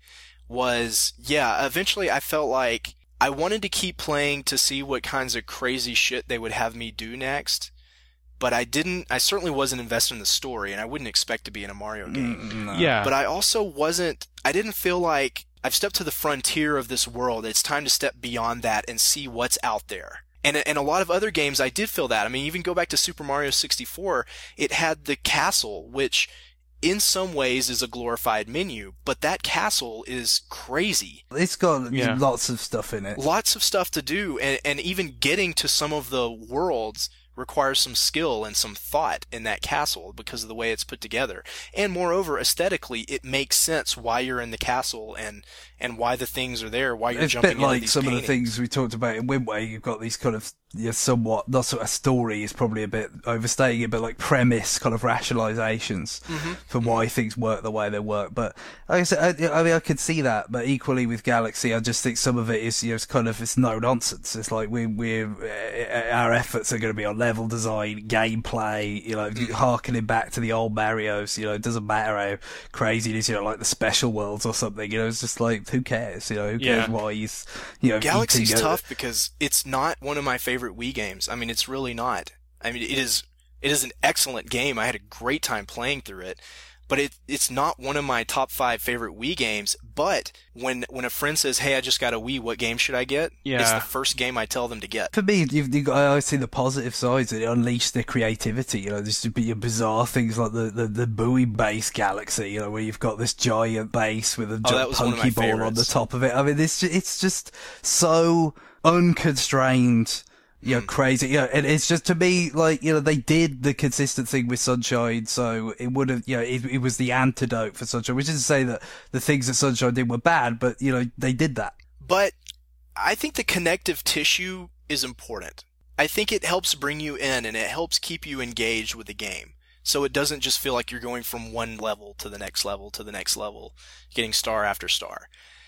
was, eventually I felt like I wanted to keep playing to see what kinds of crazy shit they would have me do next, but I certainly wasn't invested in the story, and I wouldn't expect to be in a Mario game. No. Yeah. But I also I didn't feel like I've stepped to the frontier of this world. It's time to step beyond that and see what's out there. And a lot of other games, I did feel that. I mean, even go back to Super Mario 64, it had the castle, which in some ways is a glorified menu, but that castle is crazy. It's got lots of stuff in it. Lots of stuff to do, and even getting to some of the worlds requires some skill and some thought in that castle because of the way it's put together. And moreover, aesthetically, it makes sense why you're in the castle and why the things are there, why you're jumping into these It's a bit like some paintings. of the things we talked about in Wind Waker. You've got these kind of somewhat, not sort of story is probably a bit overstating it, but like premise kind of rationalizations for why things work the way they work. But like I said, I mean, I could see that, but equally with Galaxy, I just think some of it is, it's kind of, it's no nonsense. It's like our efforts are going to be on level design, gameplay, harkening back to the old Marios, it doesn't matter how crazy it is, like the special worlds or something, it's just like, who cares, who cares why he's, Galaxy's tough because it's not one of my favorite Wii games. I mean, it's really not. I mean, it is an excellent game. I had a great time playing through it, but it's not one of my top 5 favorite Wii games. But when a friend says, "Hey, I just got a Wii, what game should I get?" It's the first game I tell them to get. For me, I always see the positive sides. It unleashed their creativity. There's bizarre things like the buoy base Galaxy. Where you've got this giant base with a giant Pokeball on the top of it. I mean, it's just so unconstrained. Crazy. And it's just, to me, like, they did the consistent thing with Sunshine, so it would have, it was the antidote for Sunshine, which is to say that the things that Sunshine did were bad, but, they did that. But I think the connective tissue is important. I think it helps bring you in, and it helps keep you engaged with the game. So it doesn't just feel like you're going from one level to the next level to the next level, getting star after star.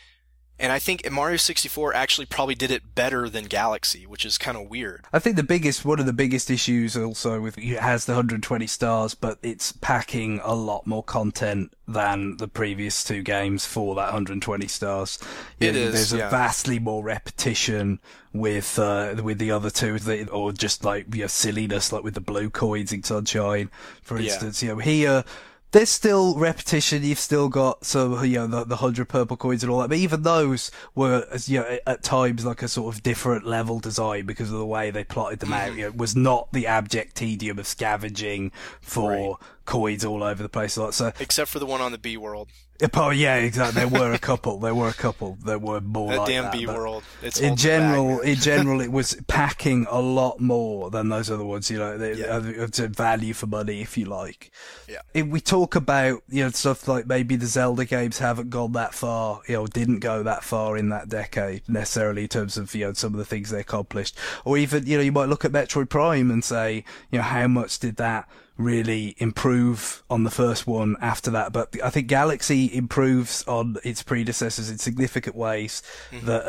And I think Mario 64 actually probably did it better than Galaxy, which is kind of weird. I think one of the biggest issues also with it has the 120 stars, but it's packing a lot more content than the previous 2 games for that 120 stars. There's a vastly more repetition with the other 2, or just like silliness, like with the blue coins in Sunshine, for instance. Here, there's still repetition. You've still got some, the 100 purple coins and all that. But even those were, at times like a sort of different level design because of the way they plotted them out. It was not the abject tedium of scavenging for coins all over the place. So, except for the one on the B world. Oh yeah, exactly. There were a couple. There were more that like damn that. B world. In general, it was packing a lot more than those other ones. It's a value for money, if you like. Yeah. If we talk about stuff like maybe the Zelda games haven't gone that far, didn't go that far in that decade necessarily in terms of some of the things they accomplished, or even you might look at Metroid Prime and say how much did that really improve on the first one after that. But I think Galaxy improves on its predecessors in significant ways that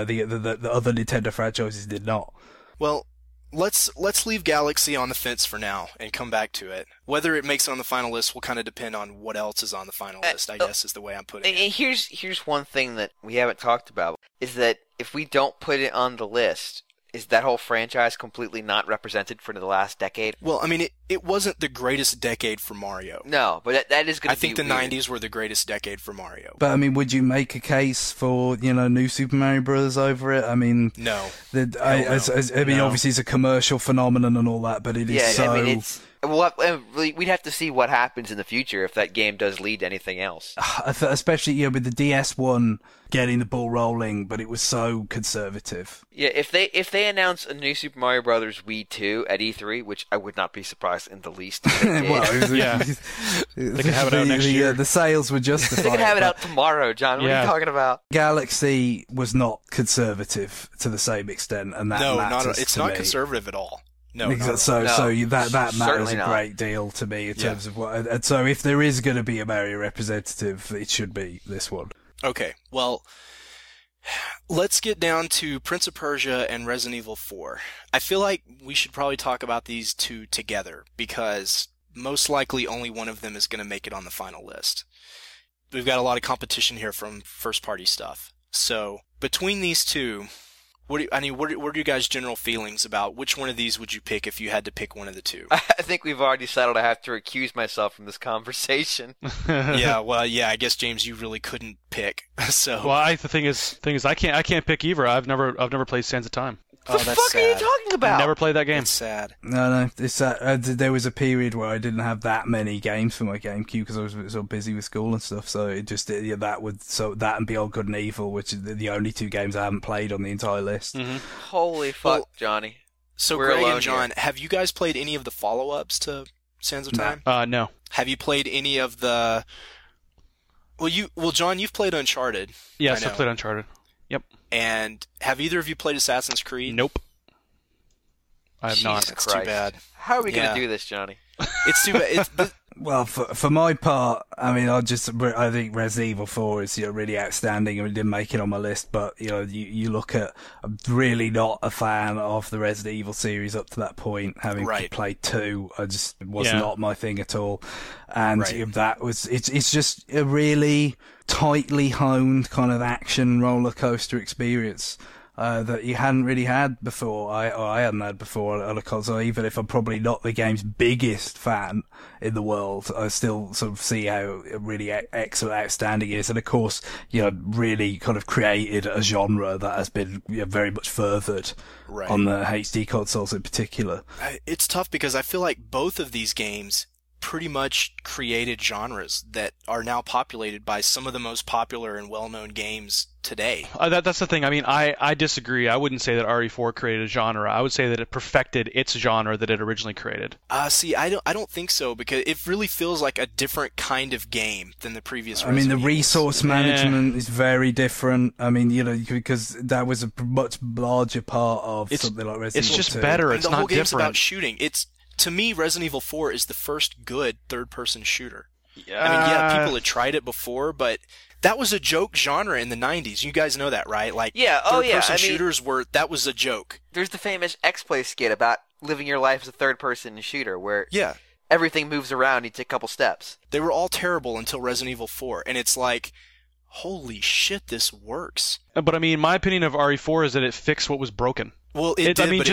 the other Nintendo franchises did not. Well, let's leave Galaxy on the fence for now and come back to it. Whether it makes it on the final list will kind of depend on what else is on the final list, I guess is the way I'm putting it. And here's one thing that we haven't talked about, is that if we don't put it on the list, is that whole franchise completely not represented for the last decade? Well, I mean, it wasn't the greatest decade for Mario. No, but that is going to be I think the 90s were the greatest decade for Mario. But I mean, would you make a case for New Super Mario Bros. Over it? I mean, no. Obviously it's a commercial phenomenon and all that, but it is so. I mean, we'd have to see what happens in the future if that game does lead to anything else. Especially with the DS one getting the ball rolling, but it was so conservative. Yeah, if they announce a new Super Mario Bros. Wii 2 at E3, which I would not be surprised in the least. They could have it out next year. The sales would justify. They could have it out tomorrow, John. What are you talking about? Galaxy was not conservative to the same extent, and that matters. It's not conservative at all. No, that matters a not. great deal to me in terms of what. And so, if there is going to be a Mario representative, it should be this one. Okay, well, let's get down to Prince of Persia and Resident Evil 4. I feel like we should probably talk about these 2 together because most likely only one of them is going to make it on the final list. We've got a lot of competition here from first-party stuff. So, between these 2, What are your guys' general feelings about which one of these would you pick if you had to pick one of the two? I think we've already settled. I have to recuse myself from this conversation. I guess James, you really couldn't pick. So well, the thing is, I can't pick either. I've never played Sands of Time. What the fuck are you talking about? Never played that game. It's sad. No, it's sad. There was a period where I didn't have that many games for my GameCube because I was so busy with school and stuff. So it just that and Beyond Good and Evil, which is the only two games I haven't played on the entire list. Mm-hmm. Holy fuck, Johnny. So Greg and John, have you guys played any of the follow-ups to Sands of Time? No. Have you played any of the? Well, John, you've played Uncharted. Yes, I've played Uncharted. Yep. And have either of you played Assassin's Creed? Nope. I have not. That's too bad. How are we going to do this, Johnny? It's too bad. Well, for my part, I mean, I think Resident Evil 4 is really outstanding, and it didn't make it on my list. But you look at, I'm really not a fan of the Resident Evil series up to that point. Having played 2, it was not my thing at all, and it's just a really tightly honed kind of action roller coaster experience. That you hadn't really had before. I hadn't had before on a console. Even if I'm probably not the game's biggest fan in the world, I still sort of see how really excellent, outstanding it is. And of course, really kind of created a genre that has been very much furthered on the HD consoles in particular. It's tough because I feel like both of these games pretty much created genres that are now populated by some of the most popular and well-known games today. That's the thing. I mean, I disagree. I wouldn't say that RE4 created a genre. I would say that it perfected its genre that it originally created. See, I don't think so, because it really feels like a different kind of game than the previous Resident Evil. I mean, the resource management is very different. I mean, because that was a much larger part of something like Resident Evil 2. It's just better. It's the not whole game's different. About shooting. To me, Resident Evil 4 is the first good third-person shooter. Yeah. I mean, people had tried it before, but that was a joke genre in the 90s. You guys know that, right? Like, third-person shooters that was a joke. There's the famous X-Play skit about living your life as a third-person shooter, where everything moves around, you take a couple steps. They were all terrible until Resident Evil 4, and it's like, holy shit, this works. But I mean, my opinion of RE4 is that it fixed what was broken. Well, you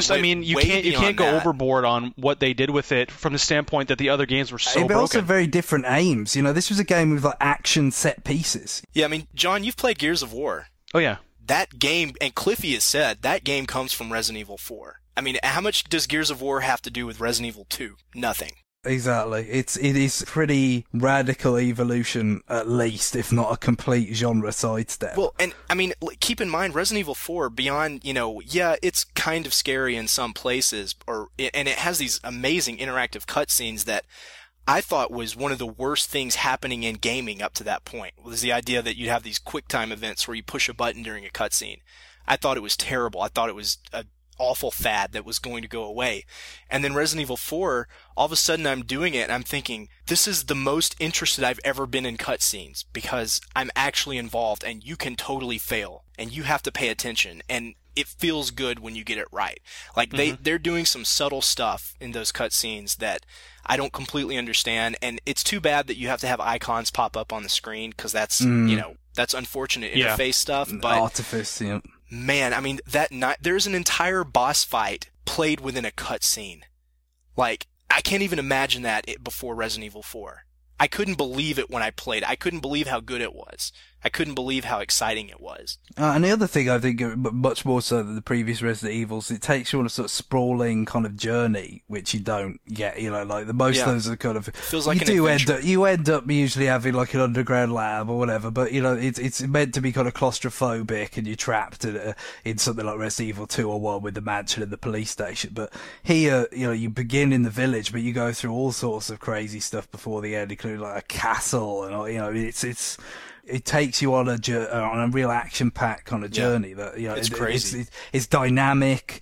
can't go overboard on what they did with it from the standpoint that the other games were so broken. But also very different aims. This was a game with like action set pieces. Yeah, I mean, John, you've played Gears of War. Oh yeah. That game, and Cliffy has said that game comes from Resident Evil 4. I mean, how much does Gears of War have to do with Resident Evil 2? Nothing. Exactly. It is pretty radical evolution, at least, if not a complete genre sidestep. Well, and I mean, keep in mind, Resident Evil 4, beyond, it's kind of scary in some places, and it has these amazing interactive cutscenes that I thought was one of the worst things happening in gaming up to that point, was the idea that you'd have these QuickTime events where you push a button during a cutscene. I thought it was terrible. I thought it was a awful fad that was going to go away. And then Resident Evil 4, all of a sudden I'm doing it and I'm thinking, this is the most interested I've ever been in cutscenes, because I'm actually involved and you can totally fail and you have to pay attention, and it feels good when you get it right. Like they're doing some subtle stuff in those cutscenes that I don't completely understand, and it's too bad that you have to have icons pop up on the screen, because that's that's unfortunate interface stuff. But artifice, man, I mean, there's an entire boss fight played within a cutscene. Like, I can't even imagine that before Resident Evil 4. I couldn't believe it when I played. I couldn't believe how good it was. I couldn't believe how exciting it was. And the other thing I think, much more so than the previous Resident Evils, it takes you on a sort of sprawling kind of journey, which you don't get. Like most of those are kind of feels like you end up usually having like an underground lab or whatever, but it's meant to be kind of claustrophobic, and you're trapped in something like Resident Evil 2 or 1 with the mansion and the police station. But here, you begin in the village, but you go through all sorts of crazy stuff before the end, including like a castle, and it takes you on a real action-packed kind of journey that it's crazy. It's dynamic.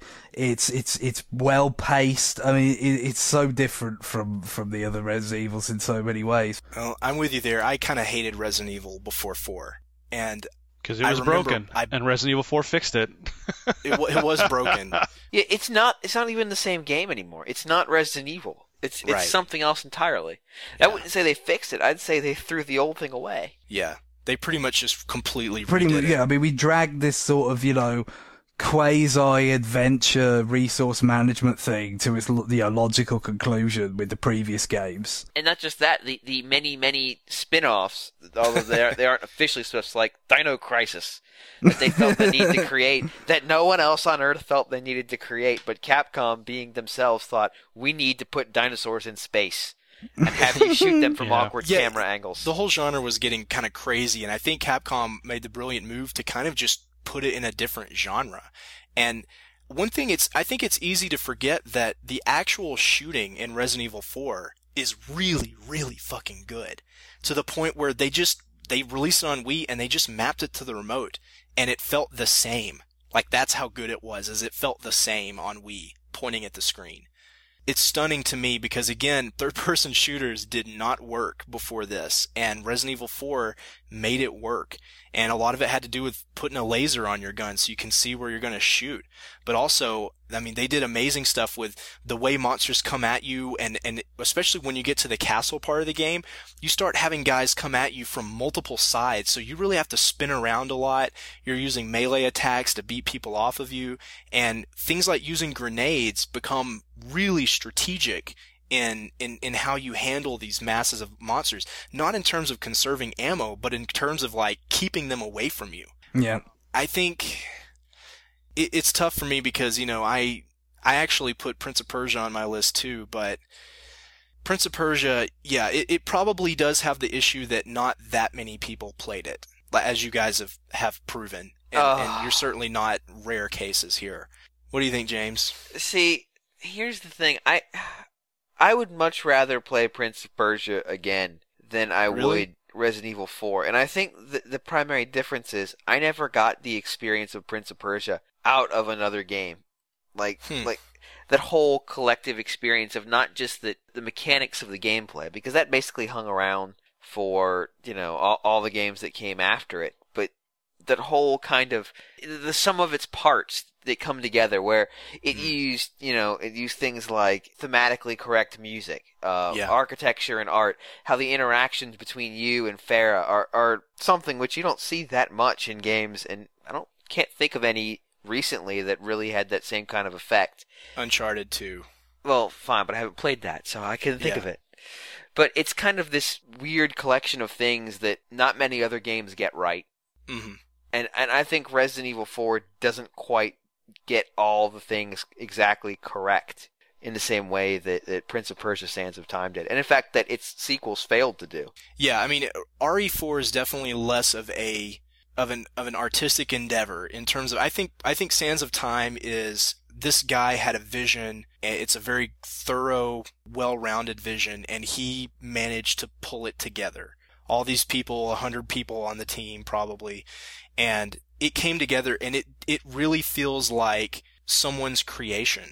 It's well paced. I mean, it's so different from the other Resident Evils in so many ways. Well, I'm with you there. I kind of hated Resident Evil before 4, and because it was broken, and Resident Evil 4 fixed it. it was broken. Yeah, it's not even the same game anymore. It's not Resident Evil. It's something else entirely. Yeah. I wouldn't say they fixed it. I'd say they threw the old thing away. Yeah. They pretty much just completely redid it. Yeah, I mean, we dragged this sort of, quasi-adventure resource management thing to its logical conclusion with the previous games. And not just that, the many spin-offs, although they aren't officially spin-offs, like Dino Crisis, that they felt the need to create, that no one else on Earth felt they needed to create, but Capcom, being themselves, thought, we need to put dinosaurs in space and have you shoot them from awkward camera angles. The whole genre was getting kind of crazy, and I think Capcom made the brilliant move to kind of just put it in a different genre. And one thing, I think it's easy to forget that the actual shooting in Resident Evil 4 is really, really fucking good. To the point where they released it on Wii and they just mapped it to the remote, and it felt the same. Like, that's how good it was, is it felt the same on Wii, pointing at the screen. It's stunning to me because, again, third-person shooters did not work before this, and Resident Evil 4 made it work. And a lot of it had to do with putting a laser on your gun so you can see where you're going to shoot. But also, I mean, they did amazing stuff with the way monsters come at you, and especially when you get to the castle part of the game, you start having guys come at you from multiple sides, so you really have to spin around a lot. You're using melee attacks to beat people off of you, and things like using grenades become really strategic in how you handle these masses of monsters, not in terms of conserving ammo, but in terms of like keeping them away from you. Yeah. I think it's tough for me because, you know, I actually put Prince of Persia on my list too, but Prince of Persia, yeah, it probably does have the issue that not that many people played it, as you guys have proven, and you're certainly not rare cases here. What do you think, James? See, here's the thing. I would much rather play Prince of Persia again than I would Resident Evil 4. And I think the primary difference is I never got the experience of Prince of Persia out of another game. Like that whole collective experience of not just the mechanics of the gameplay, because that basically hung around for, you know, all the games that came after it. But that whole kind of the sum of its parts that come together, where it used things like thematically correct music, architecture and art, how the interactions between you and Farah are something which you don't see that much in games, and can't think of any recently that really had that same kind of effect. Uncharted 2. Well, fine, but I haven't played that, so I couldn't think of it. But it's kind of this weird collection of things that not many other games get right. Mm-hmm. And I think Resident Evil 4 doesn't quite get all the things exactly correct in the same way that Prince of Persia: Sands of Time did, and in fact that its sequels failed to do. Yeah, I mean, RE4 is definitely less of an artistic endeavor in terms of I think Sands of Time is, this guy had a vision. It's a very thorough, well-rounded vision, and he managed to pull it together. All these people, 100 people on the team probably, and it came together, and it really feels like someone's creation.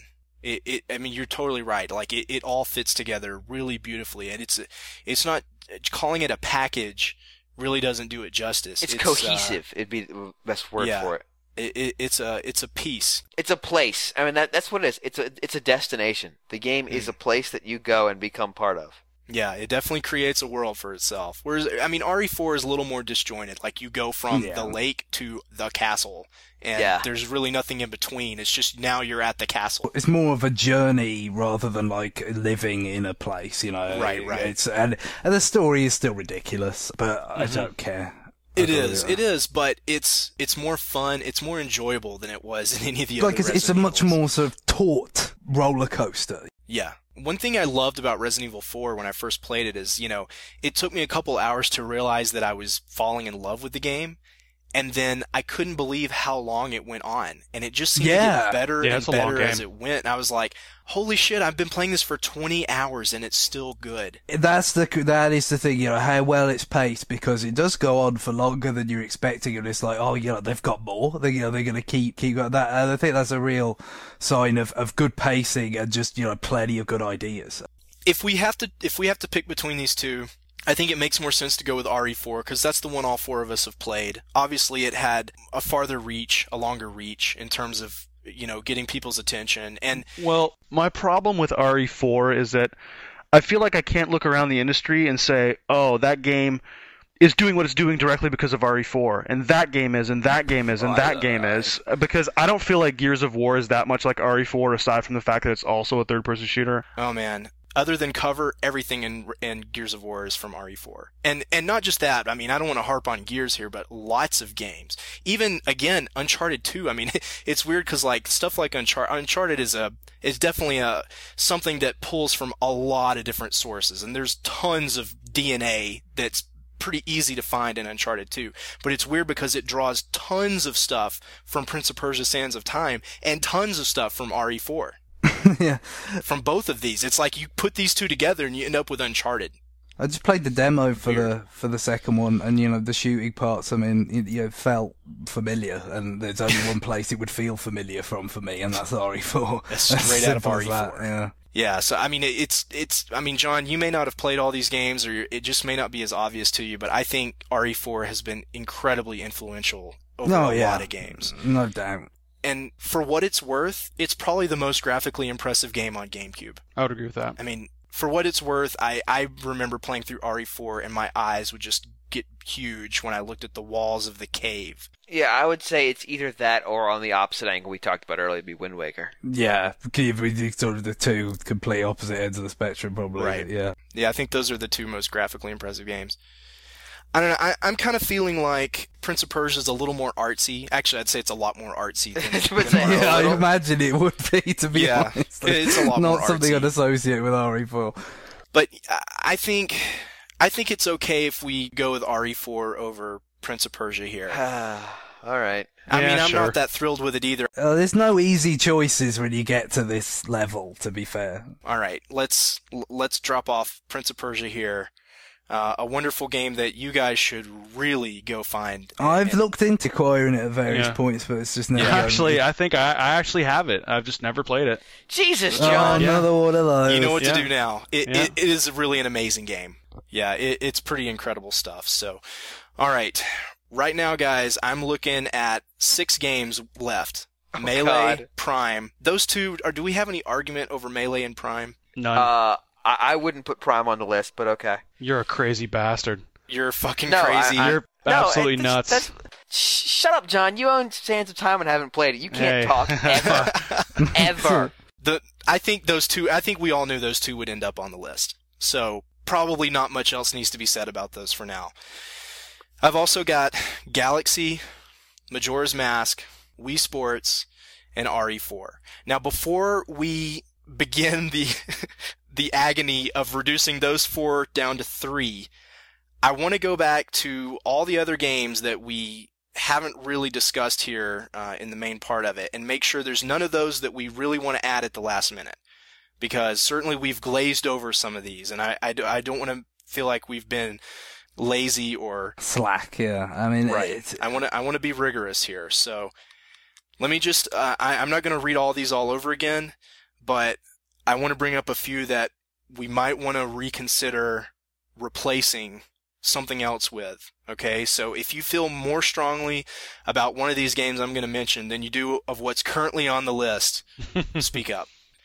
I mean, you're totally right. Like it all fits together really beautifully, and it's not, calling it a package really doesn't do it justice. It's cohesive. It'd be the best word for it. It's a piece. It's a place. I mean, that's what it is. It's a destination. The game is a place that you go and become part of. Yeah, it definitely creates a world for itself. Whereas, I mean, RE4 is a little more disjointed. Like, you go from the lake to the castle, and there's really nothing in between. It's just now you're at the castle. It's more of a journey rather than, like, living in a place, you know. Right. And the story is still ridiculous, but I don't care. It is, but it's more fun, it's more enjoyable than it was in any of the other Resident it's a much more sort of taut roller coaster. Yeah. One thing I loved about Resident Evil 4 when I first played it is, you know, it took me a couple hours to realize that I was falling in love with the game, and then I couldn't believe how long it went on, and it just seemed to get better and better as it went. And I was like, holy shit, I've been playing this for 20 hours and it's still good. That is the thing, you know, how well it's paced, because it does go on for longer than you're expecting, and it's like, oh, you know, they've got more. They're going to keep going. That, and I think that's a real sign of good pacing and just, you know, plenty of good ideas. If we have to pick between these two, I think it makes more sense to go with RE4 because that's the one all four of us have played. Obviously, it had a farther reach, a longer reach in terms of, you know, getting people's attention. And well, my problem with RE4 is that I feel like I can't look around the industry and say, oh, that game is doing what it's doing directly because of RE4, and that game is, and that game is, and that game is. Because I don't feel like Gears of War is that much like RE4, aside from the fact that it's also a third-person shooter. Oh man. Other than cover, everything in Gears of War is from RE4. And not just that, I mean, I don't want to harp on Gears here, but lots of games. Even, again, Uncharted 2, I mean, it's weird because, like, stuff like Uncharted is definitely something that pulls from a lot of different sources, and there's tons of DNA that's pretty easy to find in Uncharted 2. But it's weird because it draws tons of stuff from Prince of Persia: Sands of Time, and tons of stuff from RE4. Yeah. From both of these. It's like you put these two together and you end up with Uncharted. I just played the demo for the second one, and the shooting parts, I mean, it felt familiar, and there's only one place it would feel familiar from for me, and that's RE4. That's straight out of RE4. Yeah. Yeah, so I mean, I mean, John, you may not have played all these games, or it just may not be as obvious to you, but I think RE4 has been incredibly influential over a lot of games. No doubt. And for what it's worth, it's probably the most graphically impressive game on GameCube. I would agree with that. I mean, for what it's worth, I remember playing through RE4 and my eyes would just get huge when I looked at the walls of the cave. Yeah, I would say it's either that or on the opposite angle we talked about earlier, it'd be Wind Waker. Yeah, sort of the two complete opposite ends of the spectrum, probably. Right. Yeah. Yeah, I think those are the two most graphically impressive games. I don't know, I'm kind of feeling like Prince of Persia is a little more artsy. Actually, I'd say it's a lot more artsy than yeah, I imagine it would be, to be honest. It's a lot more Not something artsy. I'd associate with RE4. But I think it's okay if we go with RE4 over Prince of Persia here. All right. I mean, I'm not that thrilled with it either. There's no easy choices when you get to this level, to be fair. All right, let's drop off Prince of Persia here. A wonderful game that you guys should really go find. I've looked into acquiring it at various points, but it's just never. Actually, I think I actually have it. I've just never played it. Jesus, John! Another one of those. You know what to do now. It is really an amazing game. Yeah, it's pretty incredible stuff. So, all right, right now, guys, I'm looking at 6 games left. Melee, Prime. Those two do we have any argument over Melee and Prime? None. I wouldn't put Prime on the list, but okay. You're a crazy bastard. You're fucking crazy. You're absolutely nuts. Shut up, John. You own Sands of Time and haven't played it. You can't talk ever. Ever. I think those two, I think we all knew those two would end up on the list. So probably not much else needs to be said about those for now. I've also got Galaxy, Majora's Mask, Wii Sports, and RE4. Now, before we begin the agony of reducing those 4 down to 3, I want to go back to all the other games that we haven't really discussed here in the main part of it, and make sure there's none of those that we really want to add at the last minute. Because certainly we've glazed over some of these, and I don't want to feel like we've been lazy or slack. Yeah, I mean, right. I want to be rigorous here. So let me just I'm not going to read all these all over again, but I want to bring up a few that we might want to reconsider replacing something else with. Okay, so if you feel more strongly about one of these games I'm going to mention than you do of what's currently on the list, speak up.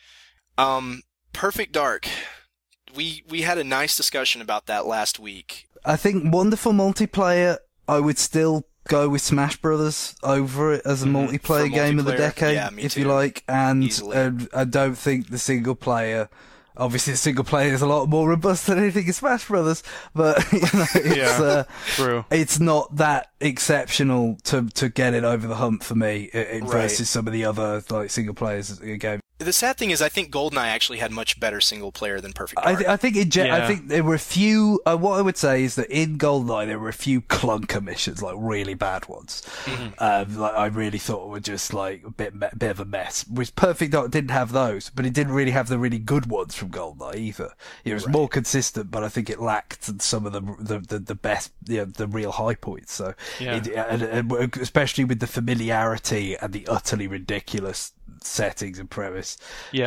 Perfect Dark. We had a nice discussion about that last week. I think wonderful multiplayer. I would still go with Smash Brothers over it as a multiplayer game of the decade, if you like. And I don't think the single player. Obviously, the single player is a lot more robust than anything in Smash Brothers, but it's true. It's not that exceptional to get it over the hump for me versus some of the other like single players games. The sad thing is, I think GoldenEye actually had much better single player than Perfect Dark. I think there were a few. What I would say is that in GoldenEye there were a few clunker missions, like really bad ones. Mm-hmm. Like I really thought were just like a bit of a mess. Which Perfect Dark didn't have those, but it didn't really have the really good ones from GoldenEye either. It was more consistent, but I think it lacked some of the best, the real high points. So, and especially with the familiarity and the utterly ridiculous settings and premise.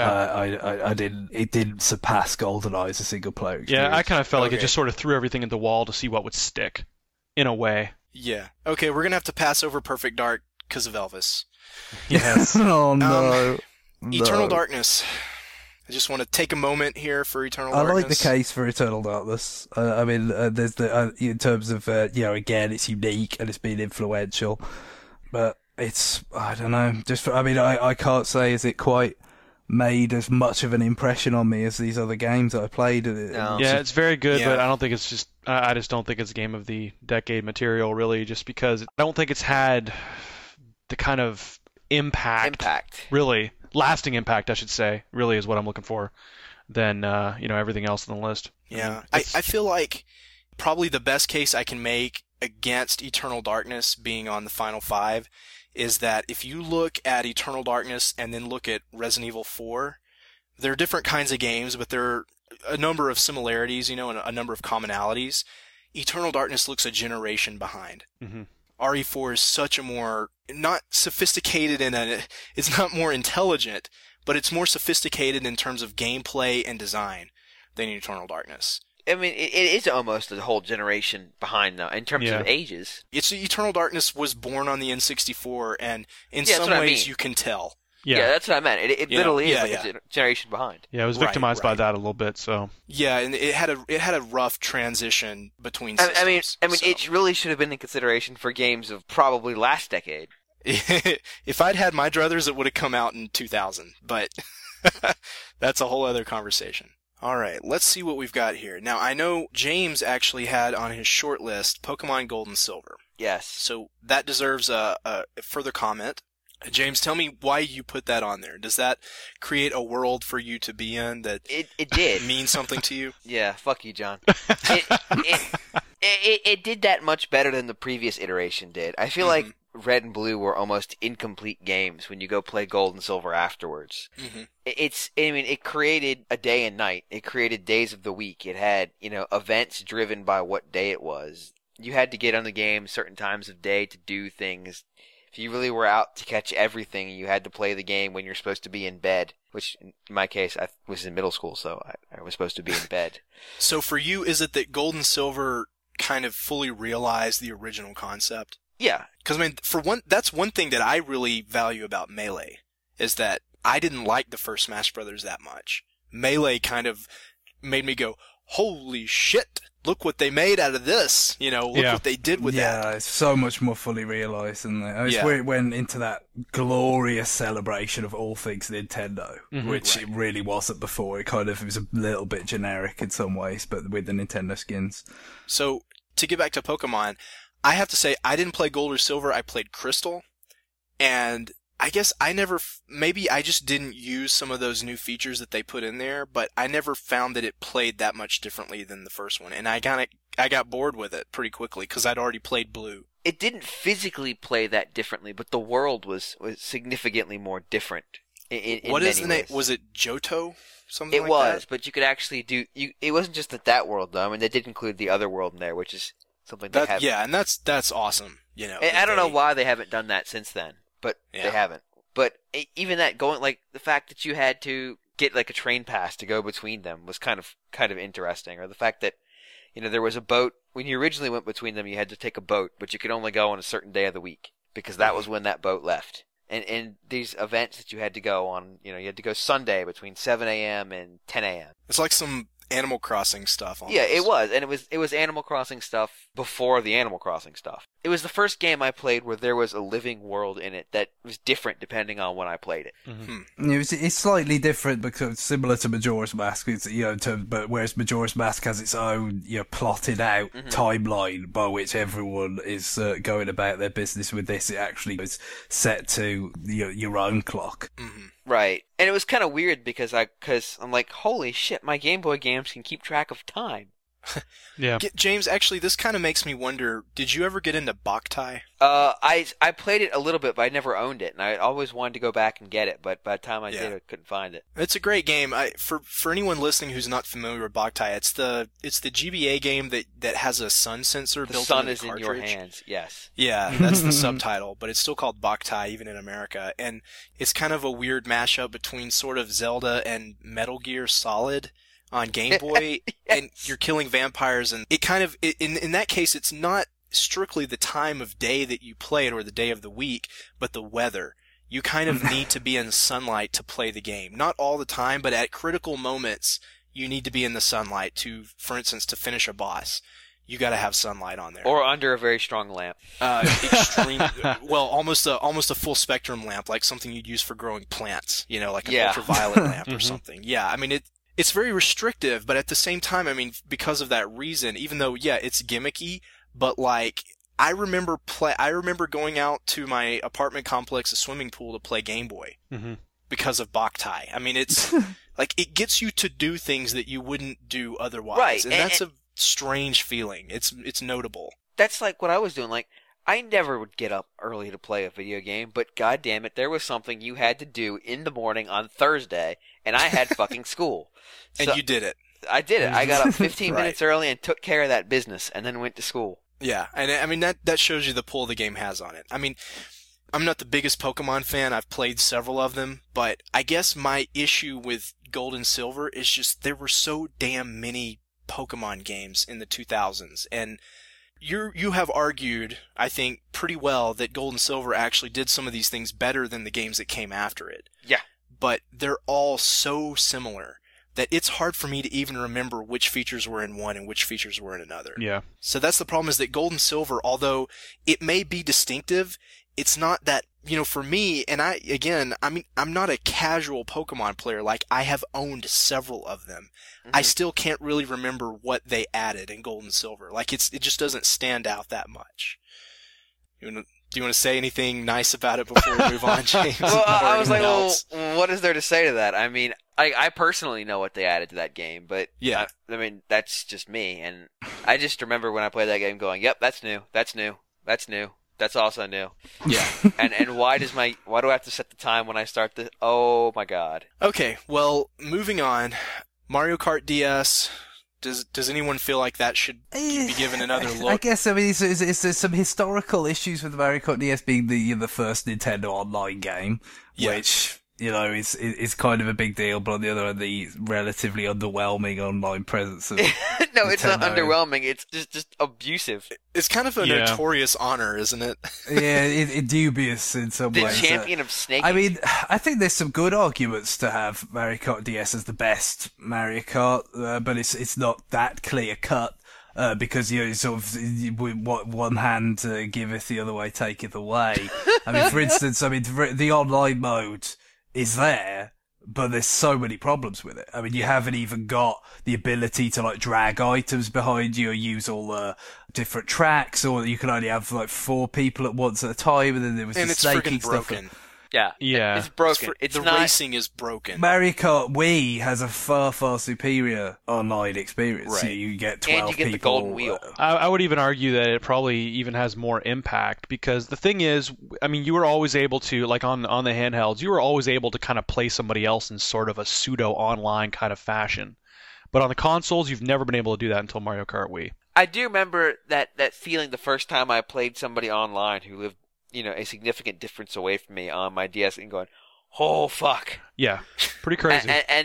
It didn't surpass GoldenEye as a single player experience. Yeah, I kind of felt like it just sort of threw everything at the wall to see what would stick, in a way. Yeah. Okay, we're gonna have to pass over Perfect Dark because of Elvis. Yes. Oh no. Eternal Darkness. I just want to take a moment here for Eternal I Darkness. like the case for Eternal Darkness. I mean, there's in terms of again, it's unique and it's been influential, but it's I don't know. I can't say is it quite made as much of an impression on me as these other games that I played. No. Yeah, it's very good, Yeah. but I don't think it's just. I just don't think it's game of the decade material, really, just because I don't think it's had the kind of impact. Really, lasting impact, I should say, really is what I'm looking for, than everything else on the list. Yeah, I feel like probably the best case I can make against Eternal Darkness being on the final 5 is that if you look at Eternal Darkness and then look at Resident Evil 4, they're different kinds of games, but there are a number of similarities, and a number of commonalities. Eternal Darkness looks a generation behind. Mm-hmm. RE4 is such a more, not sophisticated it's not more intelligent, but it's more sophisticated in terms of gameplay and design than Eternal Darkness. I mean, it is almost a whole generation behind, though, in terms of ages. It's Eternal Darkness was born on the N64, and in Yeah, some that's what I ways mean. you can tell. Yeah, that's what I meant. It literally is a generation behind. Yeah, it was victimized by that a little bit. So yeah, and it had a rough transition between systems. I mean, it really should have been in consideration for games of probably last decade. If I'd had my druthers, it would have come out in 2000, but that's a whole other conversation. All right, let's see what we've got here. Now, I know James actually had on his short list Pokemon Gold and Silver. Yes. So that deserves a further comment. James, tell me why you put that on there. Does that create a world for you to be in that it did means something to you? Yeah, fuck you, John. It did that much better than the previous iteration did. I feel like Red and Blue were almost incomplete games when you go play Gold and Silver afterwards. Mm-hmm. It created a day and night. It created days of the week. It had, events driven by what day it was. You had to get on the game certain times of day to do things. If you really were out to catch everything, you had to play the game when you're supposed to be in bed, which in my case, I was in middle school, so I was supposed to be in bed. So for you, is it that Gold and Silver kind of fully realized the original concept? Yeah. Because, I mean, for one, that's one thing that I really value about Melee, is that I didn't like the first Smash Brothers that much. Melee kind of made me go, holy shit, look what they made out of this. Look what they did with that. Yeah, it's so much more fully realised, isn't it? It's where it went into that glorious celebration of all things Nintendo, which it really wasn't before. It was a little bit generic in some ways, but with the Nintendo skins. So, to get back to Pokemon, I have to say, I didn't play Gold or Silver, I played Crystal, and I guess maybe I just didn't use some of those new features that they put in there, but I never found that it played that much differently than the first one, and I got bored with it pretty quickly, because I'd already played Blue. It didn't physically play that differently, but the world was significantly more different in What many is the name? ways. Was it Johto? Something It like was, that? but you could actually it wasn't just that world, though. I mean, they did include the other world in there, which is something they have. Yeah, and that's awesome. And I don't know why they haven't done that since then, but they haven't. But even that, going like the fact that you had to get like a train pass to go between them was kind of interesting, or the fact that there was a boat when you originally went between them. You had to take a boat, but you could only go on a certain day of the week because that was when that boat left. And these events that you had to go on, you had to go Sunday between 7 a.m. and 10 a.m. It's like some Animal Crossing stuff. Almost. Yeah, it was, and it was Animal Crossing stuff before the Animal Crossing stuff. It was the first game I played where there was a living world in it that was different depending on when I played it. Mm-hmm. It's slightly different because it's similar to Majora's Mask. But whereas Majora's Mask has its own plotted out timeline by which everyone is going about their business. With this, it actually is set to your own clock. Mm-hmm. Right. And it was kind of weird because I'm like, holy shit, my Game Boy games can keep track of time. Yeah. James, actually, this kind of makes me wonder, did you ever get into Boktai? I played it a little bit, but I never owned it, and I always wanted to go back and get it, but by the time I did, I couldn't find it. It's a great game. For anyone listening who's not familiar with Boktai, it's the GBA game that has a sun sensor built into the cartridge. The sun is in your hands, yes. Yeah, that's the subtitle, but it's still called Boktai even in America, and it's kind of a weird mashup between sort of Zelda and Metal Gear Solid on Game Boy, yes. And you're killing vampires, and it kind of, in that case, it's not strictly the time of day that you play it or the day of the week, but the weather. you kind of need to be in sunlight to play the game. Not all the time, but at critical moments, you need to be in the sunlight to, for instance, to finish a boss. You got to have sunlight on there. Or under a very strong lamp. Extreme, well, almost a full spectrum lamp, like something you'd use for growing plants, like an ultraviolet lamp or something. Yeah, I mean, it's very restrictive, but at the same time, I mean, because of that reason, even though, it's gimmicky, but like, I remember going out to my apartment complex, a swimming pool, to play Game Boy because of Boktai. I mean, it's like, it gets you to do things that you wouldn't do otherwise. Right. And that's a strange feeling. It's notable. That's like what I was doing. Like, I never would get up early to play a video game, but god damn it, there was something you had to do in the morning on Thursday, and I had fucking school. And you did it. I did it. I got up 15 minutes early and took care of that business, and then went to school. Yeah, and I mean, that shows you the pull the game has on it. I mean, I'm not the biggest Pokemon fan. I've played several of them, but I guess my issue with Gold and Silver is just there were so damn many Pokemon games in the 2000s, and you have argued, I think, pretty well that Gold and Silver actually did some of these things better than the games that came after it. Yeah. But they're all so similar that it's hard for me to even remember which features were in one and which features were in another. Yeah. So that's the problem, is that Gold and Silver, although it may be distinctive, it's not that, for me, and I'm not a casual Pokemon player. Like, I have owned several of them. I still can't really remember what they added in Gold and Silver. Like, it just doesn't stand out that much. Do you want to say anything nice about it before we move on, James? Well, I was like, what is there to say to that? I mean, I personally know what they added to that game, but yeah, I mean, that's just me, and I just remember when I played that game going, yep, that's new, that's new, that's new. That's also new. Yeah. And why do I have to set the time when I start this? Oh my god. Okay, well, moving on. Mario Kart DS. Does anyone feel like that should be given another look? I guess, I mean, it's some historical issues with Mario Kart DS being the first Nintendo Online game, which, is kind of a big deal, but on the other hand, the relatively underwhelming online presence of No, it's not underwhelming, it's just abusive. It's kind of a notorious honor, isn't it? Yeah, it dubious in some ways. The champion of snake. I mean, I think there's some good arguments to have Mario Kart DS as the best Mario Kart, but it's not that clear cut. Because sort of what one hand giveth, the other way taketh away. I mean, for instance, the online mode is there, but there's so many problems with it. I mean, you haven't even got the ability to drag items behind you or use all the different tracks, or you can only have 4 people at once at a time, and then there was the snaky stuff. Broken. Yeah, it's broken. The racing is broken. Mario Kart Wii has a far, far superior online experience. Right. You get 12 and you get people. the golden wheel. I would even argue that it probably even has more impact, because the thing is, I mean, you were always able to, like on the handhelds, you were always able to kind of play somebody else in sort of a pseudo online kind of fashion. But on the consoles, you've never been able to do that until Mario Kart Wii. I do remember that feeling the first time I played somebody online who lived, a significant difference away from me on my DS, and going, oh fuck. Yeah, pretty crazy.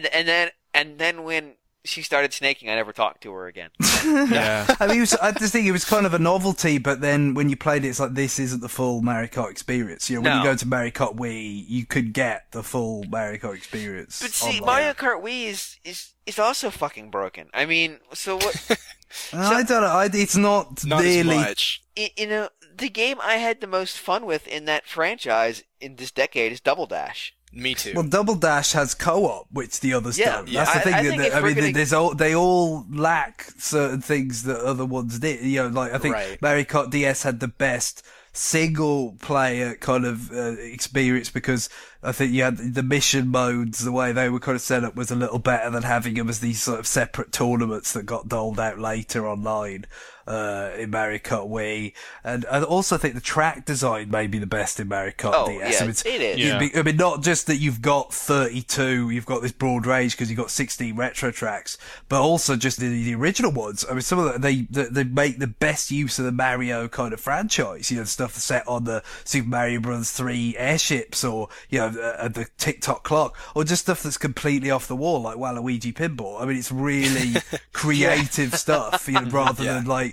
and then when she started snaking, I never talked to her again. Yeah. I mean, I just think it was kind of a novelty, but then when you played it, it's like, this isn't the full Mario Kart experience. When you go to Mario Kart Wii, you could get the full Mario Kart experience. But see, online. Mario Kart Wii is also fucking broken. I mean, so what? I don't know. It's not nearly as much. The game I had the most fun with in that franchise in this decade is Double Dash. Me too. Well, Double Dash has co-op, which the others don't. Yeah. That's the thing. I think they all lack certain things that other ones did. I think Mario Kart DS had the best single player kind of experience, because I think you had the mission modes, the way they were kind of set up was a little better than having them as these sort of separate tournaments that got doled out later online in Mario Kart Wii. And I also think the track design may be the best in Mario Kart DS. Yeah, it is. I mean, not just that you've got 32, you've got this broad range because you've got 16 retro tracks, but also just the original ones. I mean, some of they make the best use of the Mario kind of franchise, stuff set on the Super Mario Bros. 3 airships, or, the TikTok clock, or just stuff that's completely off the wall, like Waluigi Pinball. I mean, it's really creative stuff, rather than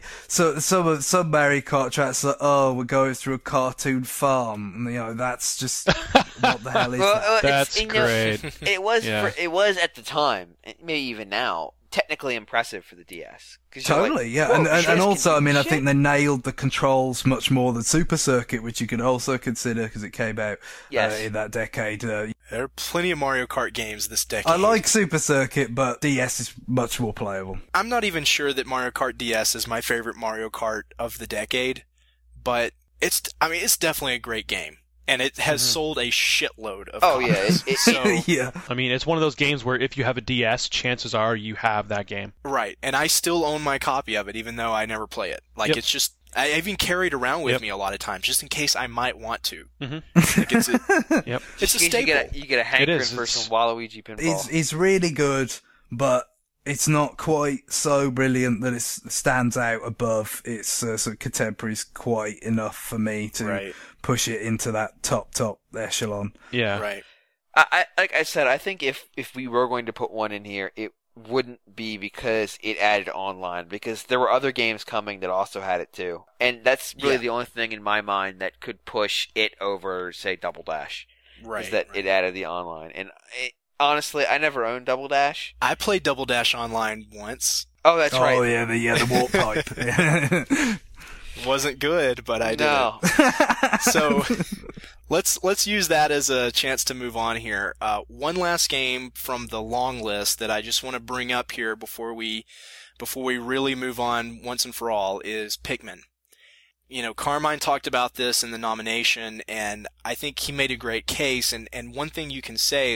like some Mario Kart tracks like, oh, we're going through a cartoon farm. And, you know, that's just what the hell is that? That's great. It was it was at the time, maybe even now, technically impressive for the DS. Totally, like, yeah, and also, I mean, I shit. think they nailed the controls much more than Super Circuit, which you can also consider because it came out in that decade. There are plenty of Mario Kart games this decade. I like Super Circuit, but DS is much more playable. I'm not even sure that Mario Kart DS is my favorite Mario Kart of the decade, but it's definitely a great game. And it has sold a shitload of copies. Yeah. I mean, it's one of those games where if you have a DS, chances are you have that game. Right, and I still own my copy of it, even though I never play it. Like, it's just, I even carry it around with me a lot of times, just in case I might want to. Like, it's a staple. You get a hankering for some Waluigi pinball. It's really good, but it's not quite so brilliant that it stands out above its sort of contemporaries quite enough for me to push it into that top echelon. Yeah. Right. I like I said, I think if we were going to put one in here, it wouldn't be because it added online, because there were other games coming that also had it too. And that's really the only thing in my mind that could push it over, say, Double Dash. Right. Is that it added the online. And honestly, I never owned Double Dash. I played Double Dash online once. Oh, that's right. Oh, yeah, the warp pipe. Wasn't good, but I did it. So let's use that as a chance to move on here. One last game from the long list that I just want to bring up here before we really move on once and for all is Pikmin. You know, Carmine talked about this in the nomination, and I think he made a great case. And one thing you can say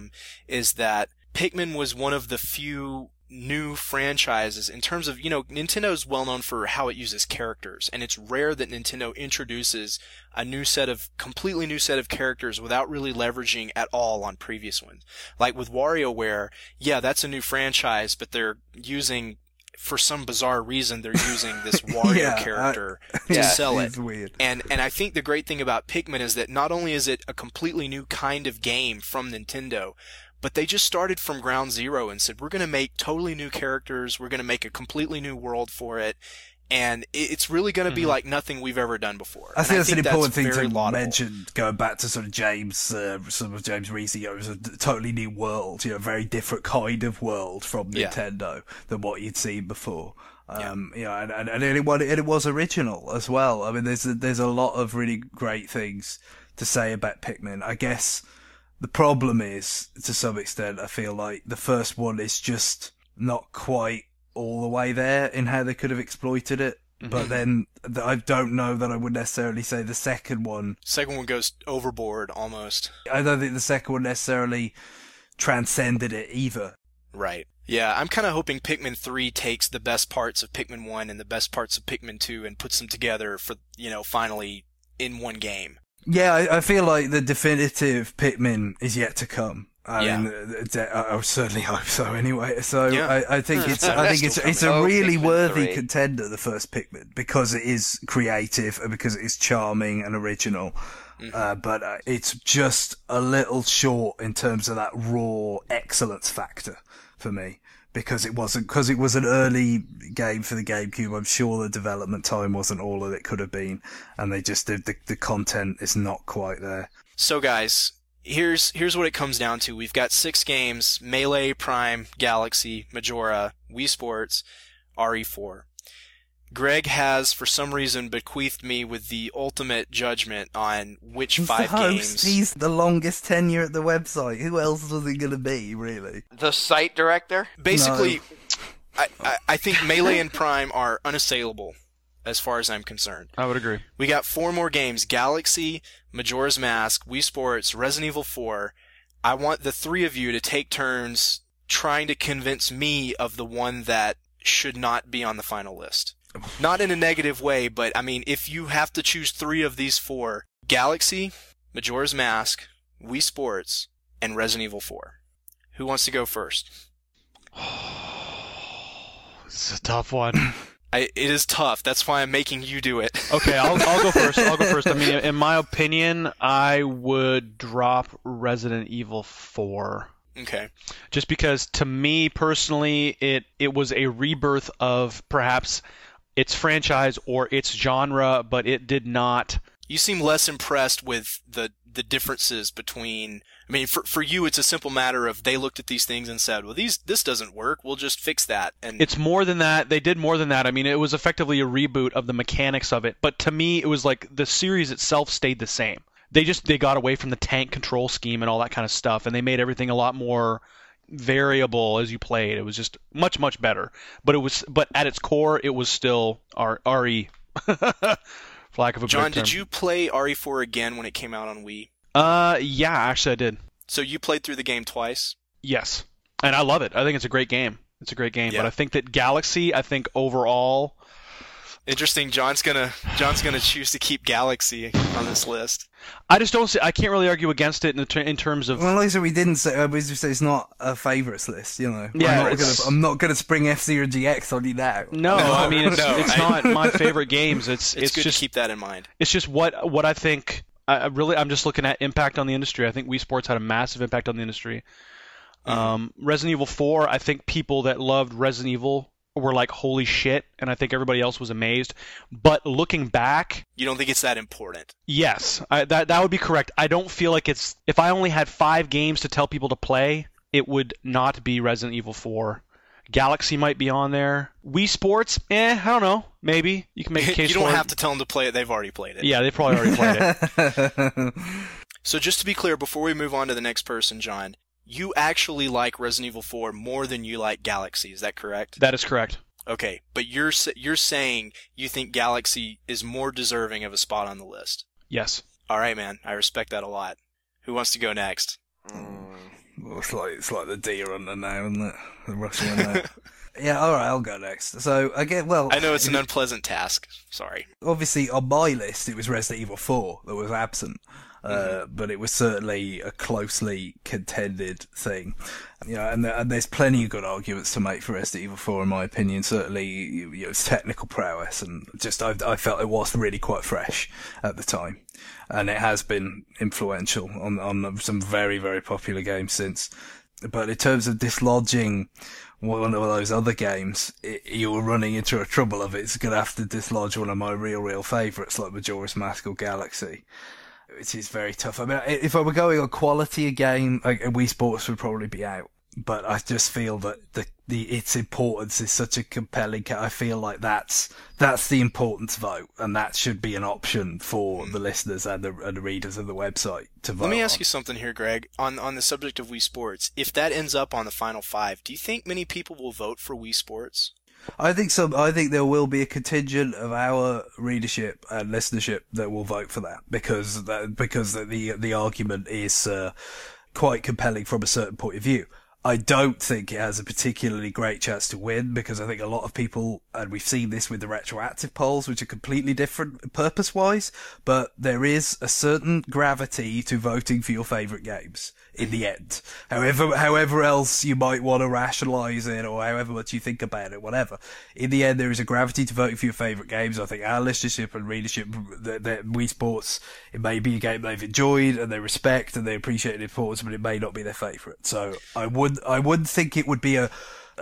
is that Pikmin was one of the few new franchises in terms of, you know, Nintendo's well known for how it uses characters, and it's rare that Nintendo introduces a completely new set of characters without really leveraging at all on previous ones. Like with WarioWare, that's a new franchise, but they're using, for some bizarre reason, they're using this Wario character to sell it. It's weird. And I think the great thing about Pikmin is that not only is it a completely new kind of game from Nintendo, but they just started from ground zero and said, we're going to make totally new characters, we're going to make a completely new world for it, and it's really going to be like nothing we've ever done before. I think that's an important thing to laudable. mention, going back to sort of James Reese. It was a totally new world, you know, a very different kind of world from Nintendo than what you'd seen before. You know, and it was original as well. I mean, there's a lot of really great things to say about Pikmin. I guess the problem is, to some extent, I feel like the first one is just not quite all the way there in how they could have exploited it. But then I don't know that I would necessarily say the second one goes overboard almost. I don't think the second one necessarily transcended it either. Right. Yeah, I'm kind of hoping Pikmin 3 takes the best parts of Pikmin 1 and the best parts of Pikmin 2 and puts them together for, you know, finally in one game. Yeah, I feel like the definitive Pikmin is yet to come. I mean, I certainly hope so. Anyway, so I think it's a really worthy contender, the first Pikmin, because it is creative and because it is charming and original. But it's just a little short in terms of that raw excellence factor for me. Because it was an early game for the GameCube, I'm sure the development time wasn't all that it could have been, and they just did the content is not quite there. So guys, here's what it comes down to. We've got 6 games: Melee, Prime, Galaxy, Majora, Wii Sports, RE4. Greg has, for some reason, bequeathed me with the ultimate judgment on which He's 5 the host. games. He's the longest tenure at the website. Who else was it going to be, really? The site director? Basically, no. I think Melee and Prime are unassailable, as far as I'm concerned. I would agree. We got 4 more games: Galaxy, Majora's Mask, Wii Sports, Resident Evil 4. I want the 3 of you to take turns trying to convince me of the one that should not be on the final list. Not in a negative way, but I mean, if you have to choose 3 of these 4, Galaxy, Majora's Mask, Wii Sports, and Resident Evil 4. Who wants to go first? This is a tough one. It is tough. That's why I'm making you do it. Okay, I'll go first. I mean, in my opinion, I would drop Resident Evil 4. Okay. Just because, to me personally, it was a rebirth of perhaps its franchise or its genre, but it did not. You seem less impressed with the differences between. I mean, for you, it's a simple matter of they looked at these things and said, "Well, this doesn't work. We'll just fix that." And it's more than that. They did more than that. I mean, it was effectively a reboot of the mechanics of it. But to me, it was like the series itself stayed the same. They got away from the tank control scheme and all that kind of stuff, and they made everything a lot more variable as you played. It was just much better. But at its core, it was still RE. For lack of a better term. John, did you play RE4 again when it came out on Wii? Yeah, actually I did. So you played through the game twice? Yes. And I love it. I think it's a great game. Yeah. But I think that Galaxy, overall... Interesting. John's gonna choose to keep Galaxy on this list. I just don't see. I can't really argue against it in terms of. Well, like I said, we didn't say. We just say it's not a favorites list. You know. Yeah. I'm not gonna spring F-Zero GX on you now. No, I mean it's not my favorite games. It's good just to keep that in mind. It's just what I think. I'm just looking at impact on the industry. I think Wii Sports had a massive impact on the industry. Resident Evil 4. I think people that loved Resident Evil were like, holy shit, and I think everybody else was amazed. But looking back... You don't think it's that important? Yes, that would be correct. I don't feel like it's... If I only had 5 games to tell people to play, it would not be Resident Evil 4. Galaxy might be on there. Wii Sports, I don't know. Maybe. You can make a case for it. You don't have to tell them to play it. They've already played it. Yeah, they've probably already played it. So just to be clear, before we move on to the next person, John... You actually like Resident Evil 4 more than you like Galaxy, is that correct? That is correct. Okay, but you're saying you think Galaxy is more deserving of a spot on the list? Yes. All right, man. I respect that a lot. Who wants to go next? Well, it's like the deer hunter now, isn't it? The Russian hunter. Yeah, all right, I'll go next. So again, I know it's an unpleasant task. Sorry. Obviously, on my list, it was Resident Evil 4 that was absent. But it was certainly a closely contended thing, and there's plenty of good arguments to make for Resident Evil 4, in my opinion. Certainly, it's technical prowess, and just I felt it was really quite fresh at the time, and it has been influential on some very, very popular games since. But in terms of dislodging one of those other games, you're running into a trouble of it's going to have to dislodge one of my real favourites like Majora's Mask or Galaxy. It is very tough. I mean, if I were going on quality of game, Wii Sports would probably be out. But I just feel that its importance is such a compelling. I feel like that's the importance vote, and that should be an option for the listeners and the readers of the website to vote. Let me ask you something here, Greg. On the subject of Wii Sports, if that ends up on the final 5, do you think many people will vote for Wii Sports? I think there will be a contingent of our readership and listenership that will vote for that because the argument is quite compelling from a certain point of view. I don't think it has a particularly great chance to win because I think a lot of people, and we've seen this with the retroactive polls, which are completely different purpose-wise, but there is a certain gravity to voting for your favourite games in the end. However else you might want to rationalise it or however much you think about it, whatever. In the end, there is a gravity to voting for your favourite games. I think our listenership and readership, that Wii Sports, it may be a game they've enjoyed and they respect and they appreciate its importance, but it may not be their favourite. So I wouldn't think it would be a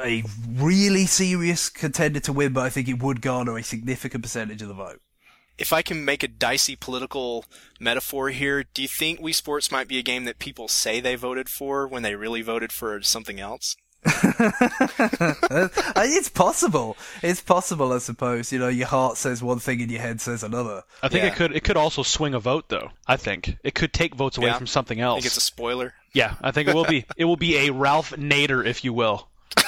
really serious contender to win, but I think it would garner a significant percentage of the vote. If I can make a dicey political metaphor here, do you think Wii Sports might be a game that people say they voted for when they really voted for something else? It's possible. It's possible, I suppose. Your heart says one thing and your head says another. I think it could also swing a vote, though. I think it could take votes away from something else. I think it's a spoiler. Yeah, I think it will be. It will be a Ralph Nader, if you will.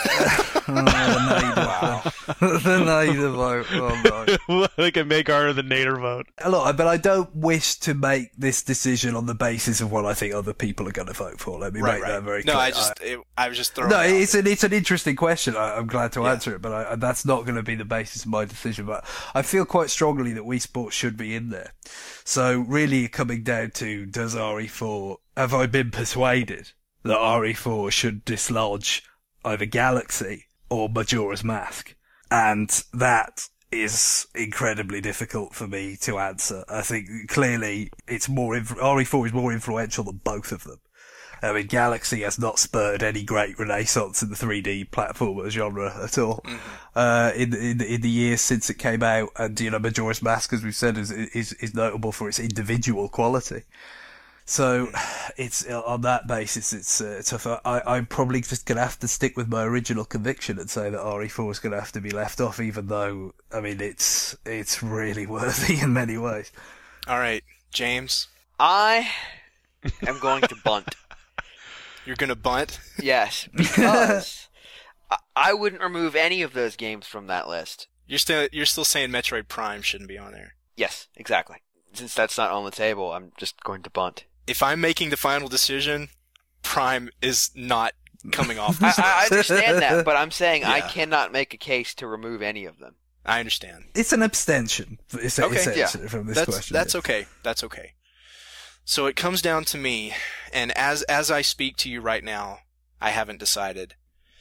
Wow. The Nader vote. Oh no. They can make harder the Nader vote. Look, but I don't wish to make this decision on the basis of what I think other people are going to vote for. Let me make that very clear. No, I was just throwing. No, it's an interesting question. I'm glad to answer it, but that's not going to be the basis of my decision. But I feel quite strongly that Wii Sports should be in there. So really, coming down to does RE4? Have I been persuaded that RE4 should dislodge either Galaxy or Majora's Mask? And that is incredibly difficult for me to answer. I think clearly RE4 is more influential than both of them. I mean, Galaxy has not spurred any great renaissance in the 3D platformer genre at all. In the years since it came out, and Majora's Mask, as we've said, is notable for its individual quality. So, it's on that basis, it's tough. I'm probably just gonna have to stick with my original conviction and say that RE4 is gonna have to be left off, even though, I mean, it's really worthy in many ways. All right, James. I am going to bunt. You're gonna bunt? Yes, because I wouldn't remove any of those games from that list. You're still saying Metroid Prime shouldn't be on there. Yes, exactly. Since that's not on the table, I'm just going to bunt. If I'm making the final decision, Prime is not coming off this I understand that, but I'm saying I Yeah. cannot make a case to remove any of them. I understand. It's an abstention, essentially, yeah. from this That's question. That's okay. That's okay. So it comes down to me, and as I speak to you right now, I haven't decided.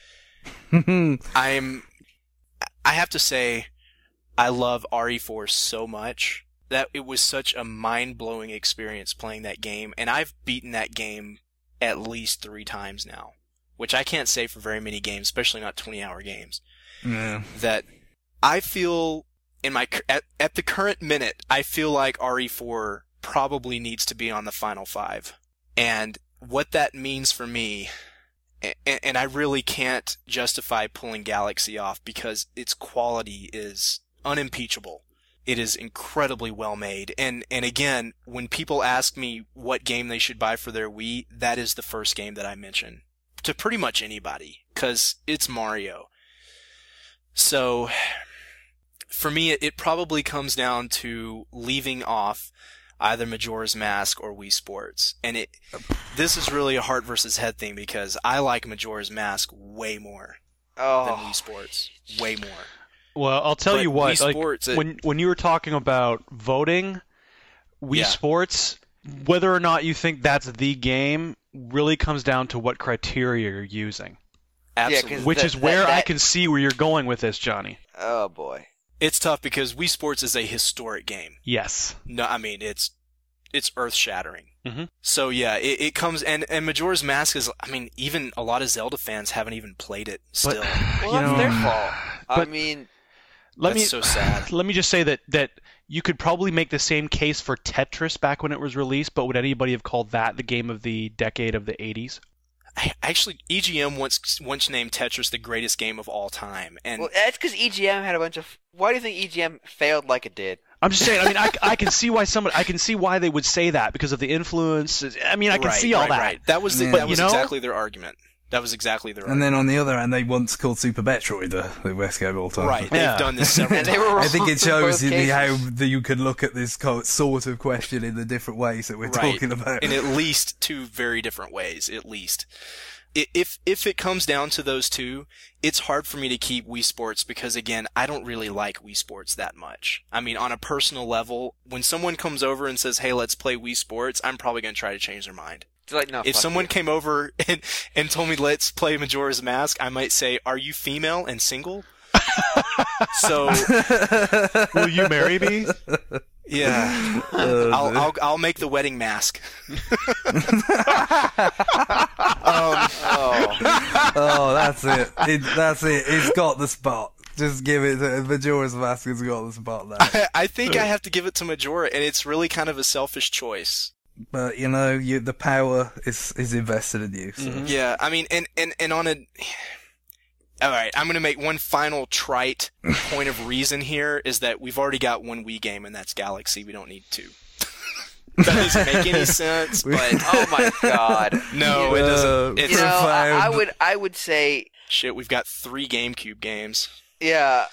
I have to say, I love RE4 so much that it was such a mind-blowing experience playing that game, and I've beaten that game at least 3 times now, which I can't say for very many games, especially not 20-hour games. Yeah. That I feel at the current minute, I feel like RE4 probably needs to be on the final 5. And what that means for me, and I really can't justify pulling Galaxy off because its quality is unimpeachable. It is incredibly well made. And again, when people ask me what game they should buy for their Wii, that is the first game that I mention to pretty much anybody, because it's Mario. So, for me, it probably comes down to leaving off either Majora's Mask or Wii Sports. And this is really a heart versus head thing, because I like Majora's Mask way more than Wii Sports. Way more. Well, I'll tell you what. Wii Sports, when you were talking about voting, Wii Sports, whether or not you think that's the game, really comes down to what criteria you're using. Absolutely. Which is where I can see where you're going with this, Johnny. Oh boy. It's tough because Wii Sports is a historic game. Yes. No, I mean it's earth-shattering. Mm-hmm. So yeah, it comes and Majora's Mask is. I mean, even a lot of Zelda fans haven't even played it still. Well, that's their fault. I mean, that's so sad. Let me just say that you could probably make the same case for Tetris back when it was released, but would anybody have called that the game of the decade of the 80s? Actually, EGM once named Tetris the greatest game of all time, and well, that's because EGM had a bunch of. Why do you think EGM failed like it did? I'm just saying. I mean, I can see why they would say that because of the influence. I mean, I can see all that. Right. That was exactly their argument. That was exactly their argument. And then on the other hand, they once called Super Metroid the best game of all time. Right, they've done this several times. I think it shows how you could look at this sort of question in the different ways that we're talking about. In at least 2 very different ways, at least. If it comes down to those 2, it's hard for me to keep Wii Sports because, again, I don't really like Wii Sports that much. I mean, on a personal level, when someone comes over and says, hey, let's play Wii Sports, I'm probably going to try to change their mind. Like, no, if someone came over and told me let's play Majora's Mask, I might say, "Are you female and single?" So, will you marry me? Yeah, I'll make the wedding mask. That's it. That's it. It's got the spot. Just give it to Majora's Mask. Has got the spot there. I think I have to give it to Majora, and it's really kind of a selfish choice. But the power is invested in you. So. Mm-hmm. Yeah, I mean, and on a. All right, I'm going to make one final trite point of reason here is that we've already got one Wii game, and that's Galaxy. We don't need 2. That doesn't make any sense, but oh my god, no, it doesn't. It's I would say shit. We've got 3 GameCube games. Yeah,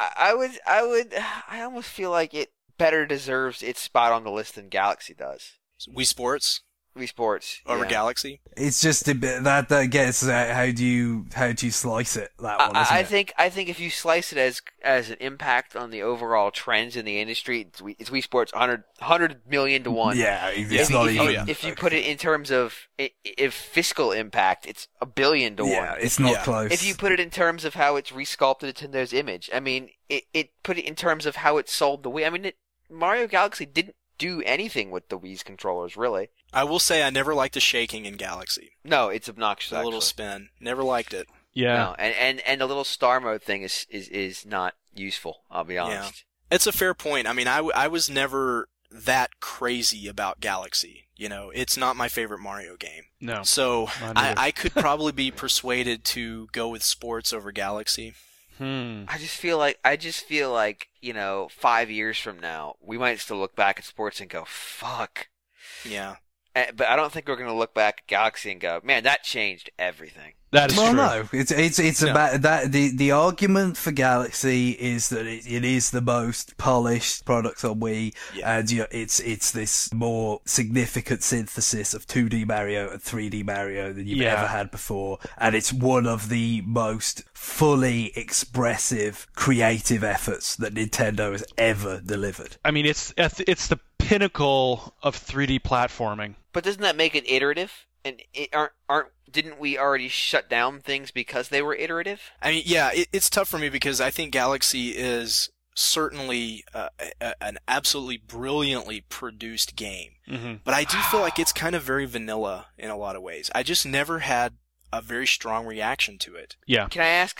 I almost feel like it better deserves its spot on the list than Galaxy does. Wii Sports over Galaxy. It's just a bit that gets how do you slice it? That one. I think if you slice it as an impact on the overall trends in the industry, it's Wii Sports 100 million to 1. Yeah, it's not even. If you put it in terms of if fiscal impact, it's 1 billion to 1. Yeah, it's not close. If you put it in terms of how it's resculpted Nintendo's image, I mean, it put it in terms of how it sold the Wii. I mean, Mario Galaxy didn't do anything with the Wii's controllers, really. I will say I never liked the shaking in Galaxy. No, it's obnoxious. The little spin. Never liked it. Yeah. No, and the little star mode thing is not useful, I'll be honest. Yeah. It's a fair point. I mean, I was never that crazy about Galaxy. You know, it's not my favorite Mario game. No. So I could probably be persuaded to go with sports over Galaxy. I just feel like, 5 years from now, we might still look back at sports and go, fuck. Yeah. But I don't think we're going to look back at Galaxy and go, man, that changed everything. That is true. No, it's about that. The argument for Galaxy is that it is the most polished product on Wii, and it's this more significant synthesis of 2D Mario and 3D Mario than you've ever had before, and it's one of the most fully expressive, creative efforts that Nintendo has ever delivered. I mean, it's the pinnacle of 3D platforming. But doesn't that make it iterative? And didn't we already shut down things because they were iterative? I mean, yeah, it's tough for me because I think Galaxy is certainly an absolutely brilliantly produced game. Mm-hmm. But I do feel like it's kind of very vanilla in a lot of ways. I just never had a very strong reaction to it. Yeah. Can I ask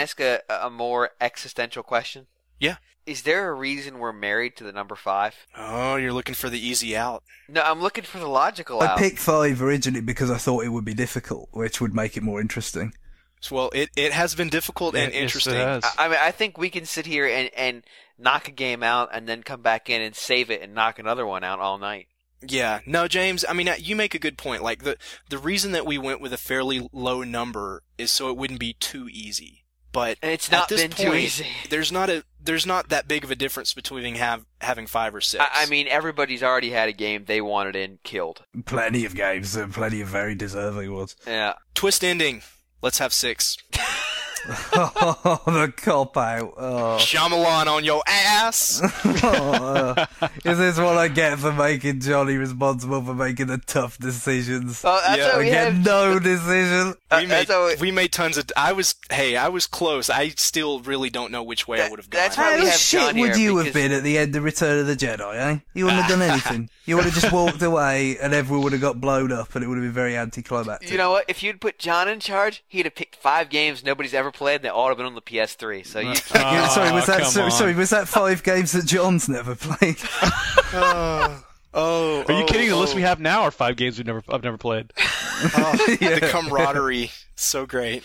a more existential question? Yeah. Is there a reason we're married to the number 5? Oh, you're looking for the easy out. No, I'm looking for the logical out. I picked 5 originally because I thought it would be difficult, which would make it more interesting. Well, it has been difficult and interesting. Yes, it has. I mean, I think we can sit here and knock a game out and then come back in and save it and knock another one out all night. Yeah. No, James, I mean, you make a good point. Like, the reason that we went with a fairly low number is so it wouldn't be too easy. But and it's not at this been point, too easy. There's not that big of a difference between having 5 or 6. I mean, everybody's already had a game they wanted and killed. Plenty of games and plenty of very deserving ones. Yeah. Twist ending. Let's have 6. Oh, the cop out. Oh. Shyamalan on your ass. Is this what I get for making Johnny responsible for making the tough decisions? Oh, that's what I we get have. no decision. We made tons of. I was close. I still really don't know which way I would have gone. That's why we How have shit John would here, you have because- been at the end of Return of the Jedi, eh? You wouldn't have done anything. You would have just walked away and everyone would have got blown up and it would have been very anticlimactic. You know what? If you'd put John in charge, he'd have picked 5 games nobody's ever played, and they all would have been on the PS3. So you. Was that 5 games that John's never played? Are you kidding? The list we have now are 5 games I've never played. The camaraderie, so great.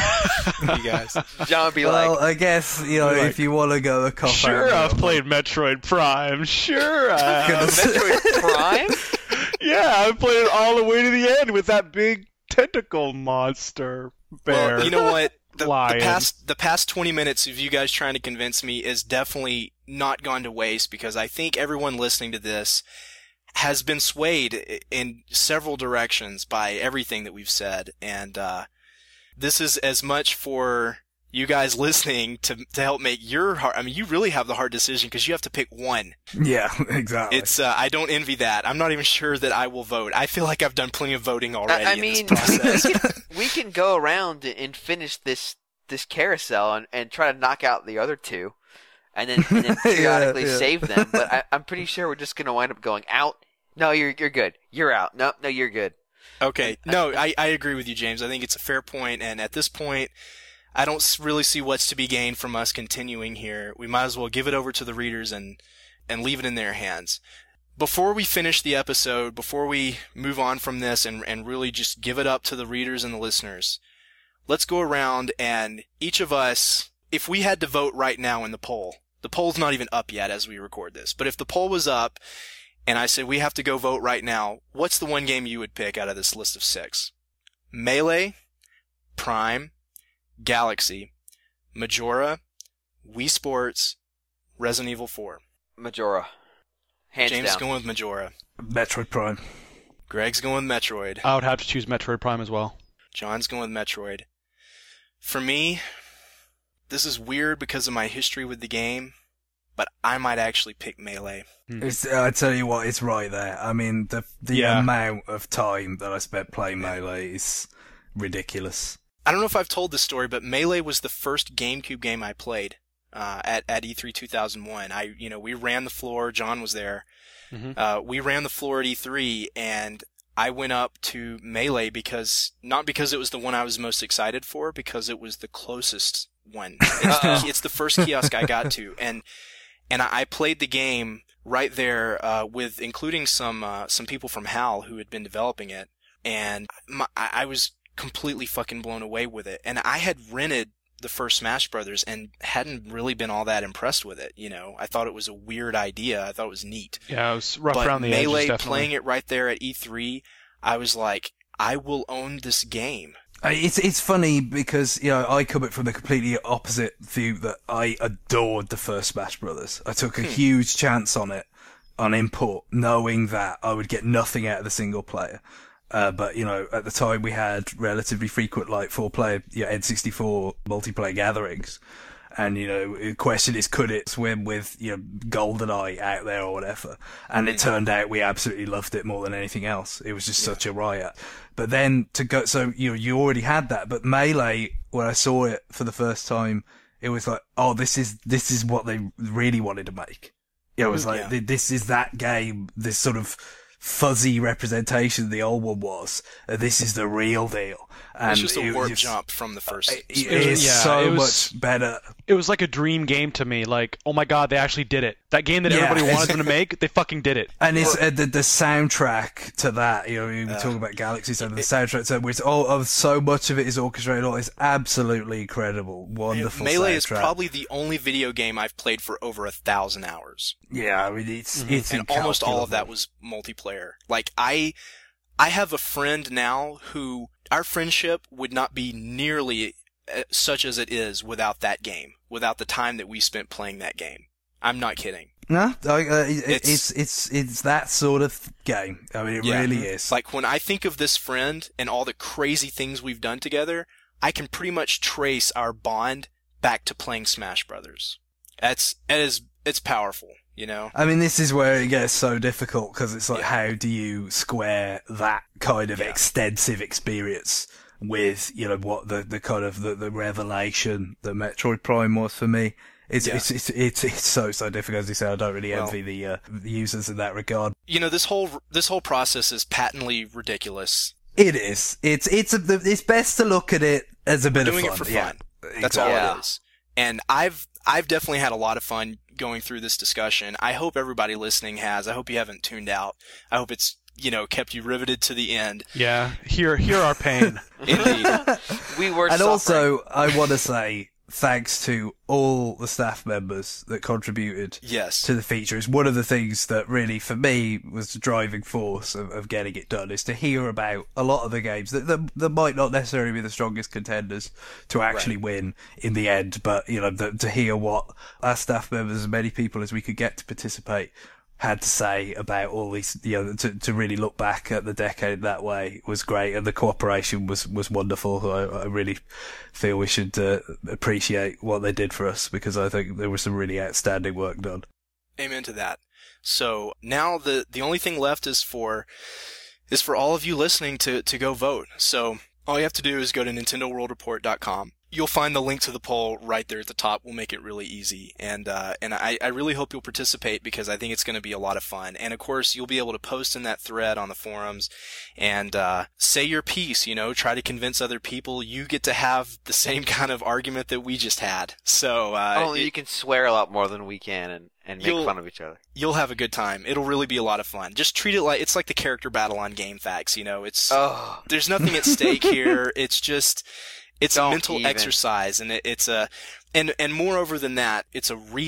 You guys. John would be Well, like, I guess, if you want to go a cop out. Sure, I've played Metroid Prime. Sure, I have. Metroid Prime? Yeah, I've played it all the way to the end with that big tentacle monster bear. Well, you know what? The Lion. past 20 minutes of you guys trying to convince me is definitely not gone to waste, because I think everyone listening to this has been swayed in several directions by everything that we've said, and this is as much for you guys listening to help make your hard. I mean, you really have the hard decision because you have to pick one. Yeah, exactly. It's I don't envy that. I'm not even sure that I will vote. I feel like I've done plenty of voting already. I in mean, this process. we can go around and finish this carousel and try to knock out the other 2, and then periodically save them. But I'm pretty sure we're just going to wind up going out. No, you're good. You're out. No, you're good. Okay. No, I agree with you, James. I think it's a fair point, and at this point, I don't really see what's to be gained from us continuing here. We might as well give it over to the readers and leave it in their hands. Before we finish the episode, before we move on from this and really just give it up to the readers and the listeners, let's go around and each of us, if we had to vote right now in the poll's not even up yet as we record this, but if the poll was up and I said we have to go vote right now, what's the one game you would pick out of this list of 6? Melee, Prime, Galaxy, Majora, Wii Sports, Resident Evil 4. Majora. Hands James down. going with Majora. Metroid Prime. Greg's going with Metroid. I would have to choose Metroid Prime as well. John's going with Metroid. For me, this is weird because of my history with the game, but I might actually pick Melee. I tell you what, it's right there. I mean, the amount of time that I spent playing Melee is ridiculous. I don't know if I've told this story, but Melee was the first GameCube game I played. at E3 2001. We ran the floor. John was there. Mm-hmm. We ran the floor at E3, and I went up to Melee not because it was the one I was most excited for, because it was the closest one. It's the first kiosk I got to, and I played the game right there with including some people from HAL who had been developing it, and I was completely fucking blown away with it. And I had rented the first Smash Brothers and hadn't really been all that impressed with it. I thought it was a weird idea. I thought it was neat. Yeah, it was rough but around the Melee, edges, definitely. playing it right there at E3, I was like, I will own this game. It's funny because, I come from the completely opposite view that I adored the first Smash Brothers. I took a huge chance on it, on import, knowing that I would get nothing out of the single player. But, at the time we had relatively frequent, 4-player, N64 multiplayer gatherings. And, the question is, could it swim with, GoldenEye out there or whatever? And it turned out we absolutely loved it more than anything else. It was just such a riot. But then you already had that. But Melee, when I saw it for the first time, it was like, oh, this is what they really wanted to make. It was like, this is that game, this sort of fuzzy representation the old one was. This is the real deal. And it's just a warp jump from the first. It is much better. It was like a dream game to me. Like, oh my god, they actually did it. That game that everybody wanted them to make, they fucking did it. And it's the soundtrack to that. We were talking about Galaxy, so the soundtrack to it, so much of it is orchestrated. It's absolutely incredible, wonderful. Melee soundtrack. is probably the only video game I've played for over 1,000 hours. Yeah, I mean it's and almost all of that was multiplayer. Like I have a friend now who our friendship would not be nearly such as it is without that game, without the time that we spent playing that game. I'm not kidding. No, it's that sort of game. I mean, it really is. Like when I think of this friend and all the crazy things we've done together, I can pretty much trace our bond back to playing Smash Brothers. It's powerful. I mean, this is where it gets so difficult because it's like, how do you square that kind of extensive experience with, what the kind of the revelation that Metroid Prime was for me? It's so difficult. As you say, I don't really envy the users in that regard. This whole process is patently ridiculous. It is. It's best to look at it as a bit of fun. Doing it for fun. That's all it is. And I've definitely had a lot of fun going through this discussion. I hope everybody listening has. I hope you haven't tuned out. I hope it's, kept you riveted to the end. Yeah, hear our pain. Indeed. We were and suffering. Also, I want to say thanks to all the staff members that contributed to the feature. It's one of the things that really, for me, was the driving force of getting it done, is to hear about a lot of the games that might not necessarily be the strongest contenders to actually win in the end, but, to hear what our staff members, as many people as we could get to participate, had to say about all these, to really look back at the decade that way was great, and the cooperation was wonderful. I really feel we should appreciate what they did for us, because I think there was some really outstanding work done. Amen to that. So now the only thing left is for all of you listening to go vote. So all you have to do is go to NintendoWorldReport.com. You'll find the link to the poll right there at the top. We'll make it really easy. And I really hope you'll participate, because I think it's going to be a lot of fun. And of course, you'll be able to post in that thread on the forums and say your piece, try to convince other people. You get to have the same kind of argument that we just had. So only you can swear a lot more than we can and make fun of each other. You'll have a good time. It'll really be a lot of fun. Just treat it like it's like the character battle on GameFAQs, there's nothing at stake here. It's a mental exercise, and and moreover than that, it's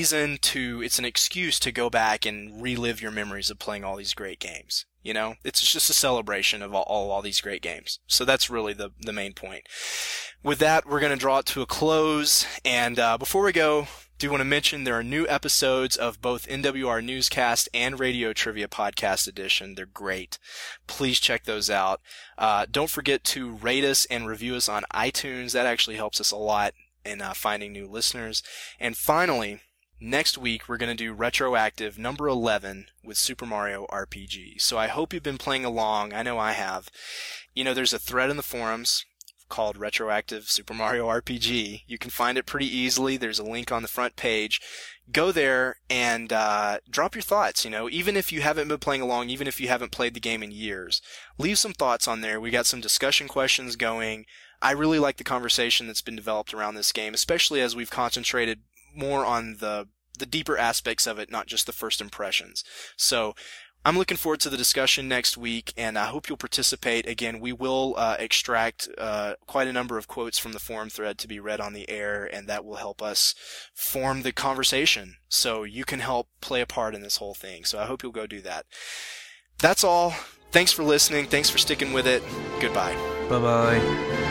an excuse to go back and relive your memories of playing all these great games. It's just a celebration of all these great games. So that's really the main point. With that, we're going to draw it to a close. And before we go, do want to mention there are new episodes of both NWR Newscast and Radio Trivia Podcast Edition. They're great. Please check those out. Don't forget to rate us and review us on iTunes. That actually helps us a lot in finding new listeners. And finally, next week we're going to do Retroactive number 11 with Super Mario RPG. So I hope you've been playing along. I know I have. There's a thread in the forums called Retroactive Super Mario RPG. You can find it pretty easily. There's a link on the front page. Go there and drop your thoughts, even if you haven't been playing along, even if you haven't played the game in years. Leave some thoughts on there. We got some discussion questions going. I really like the conversation that's been developed around this game, especially as we've concentrated more on the deeper aspects of it, not just the first impressions. So I'm looking forward to the discussion next week, and I hope you'll participate. Again, we will extract quite a number of quotes from the forum thread to be read on the air, and that will help us form the conversation, so you can help play a part in this whole thing. So I hope you'll go do that. That's all. Thanks for listening. Thanks for sticking with it. Goodbye. Bye-bye.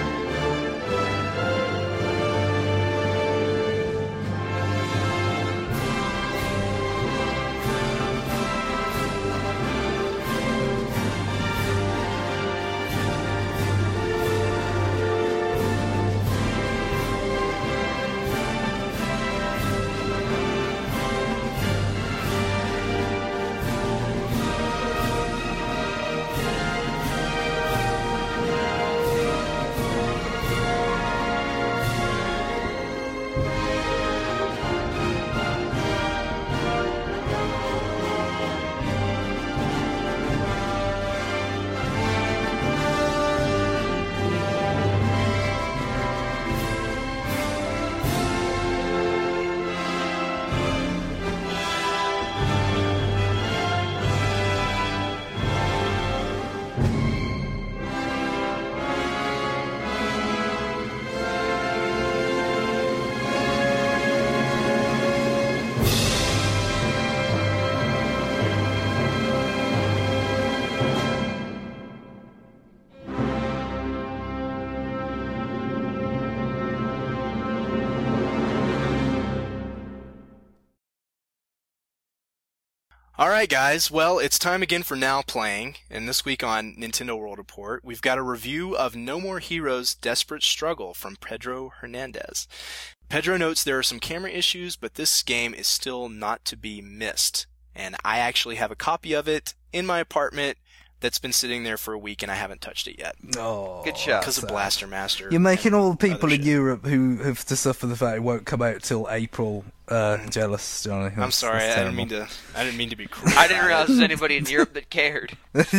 Alright guys, well, it's time again for Now Playing, and this week on Nintendo World Report, we've got a review of No More Heroes Desperate Struggle from Pedro Hernandez. Pedro notes there are some camera issues, but this game is still not to be missed. And I actually have a copy of it in my apartment that's been sitting there for a week, and I haven't touched it yet. Oh, good shot. Because of Blaster Master. You're making all the people in Europe who have to suffer the fact it won't come out till April jealous, Johnny. I'm sorry, I didn't mean to be cruel. I didn't realize there was anybody in Europe that cared.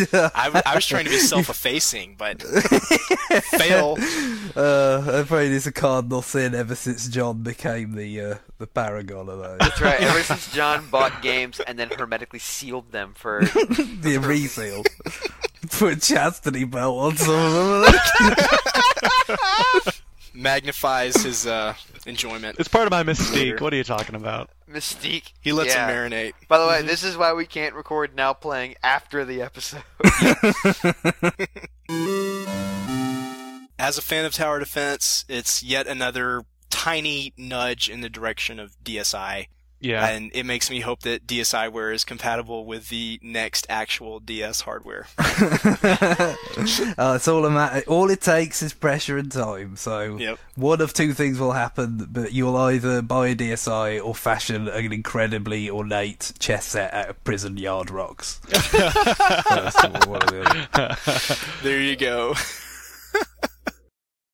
I was trying to be self-effacing, but fail. I'm afraid it's a cardinal sin ever since John became the paragon of those. That's right. Ever since John bought games and then hermetically sealed them for the reseal. Put a chastity belt on some of them. Magnifies his enjoyment. It's part of my mystique. What are you talking about? Mystique. He lets him marinate. By the way, this is why we can't record Now Playing after the episode. As a fan of Tower Defense, it's yet another tiny nudge in the direction of DSi. Yeah. And it makes me hope that DSiWare is compatible with the next actual DS hardware. It's all a matter. All it takes is pressure and time. So one of two things will happen: but you'll either buy a DSi or fashion an incredibly ornate chess set out of prison yard rocks. There you go.